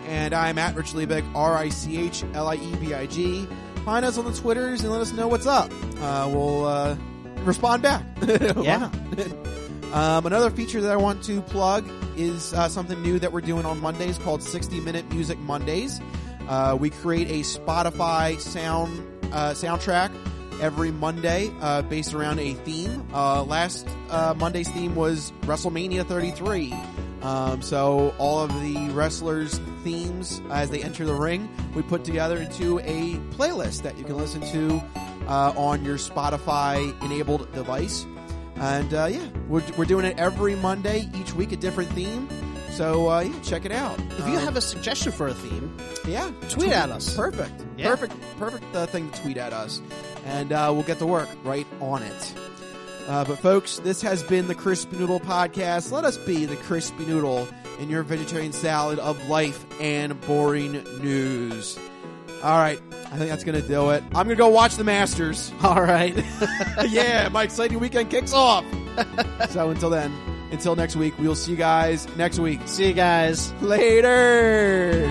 And I'm at Rich Liebig, RichLiebig. Find us on the Twitters and let us know what's up. We'll respond back. Yeah. Another feature that I want to plug is something new that we're doing on Mondays called 60-Minute Music Mondays. We create a Spotify soundtrack every Monday based around a theme. Last Monday's theme was WrestleMania 33. So all of the wrestlers' themes as they enter the ring, we put together into a playlist that you can listen to on your Spotify-enabled device. And we're doing it every Monday, each week a different theme. So check it out. If you have a suggestion for a theme, tweet at us. Perfect. Perfect thing to tweet at us, and we'll get to work right on it. But folks, this has been the Crispy Noodle Podcast. Let us be the Crispy Noodle in your vegetarian salad of life and boring news. All right, I think that's going to do it. I'm going to go watch the Masters. All right. Yeah, my exciting weekend kicks off. So until next week, we'll see you guys next week. See you guys later.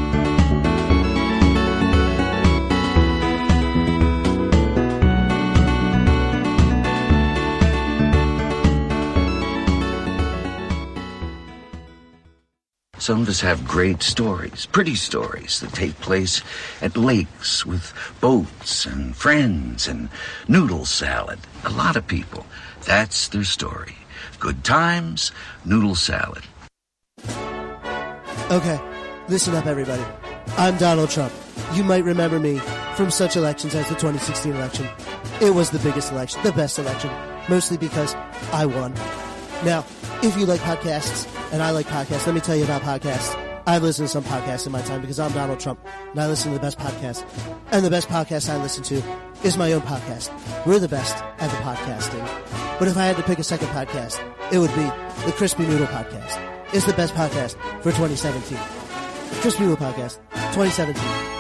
Some of us have great stories, pretty stories that take place at lakes with boats and friends and noodle salad. A lot of people, that's their story. Good times, noodle salad. Okay, listen up everybody. I'm Donald Trump. You might remember me from such elections as the 2016 election. It was the biggest election, the best election, mostly because I won. Now, if you like podcasts, and I like podcasts, let me tell you about podcasts. I've listened to some podcasts in my time because I'm Donald Trump, and I listen to the best podcasts. And the best podcast I listen to is my own podcast. We're the best at the podcasting. But if I had to pick a second podcast, it would be the Crispy Noodle Podcast. It's the best podcast for 2017. Crispy Noodle Podcast, 2017.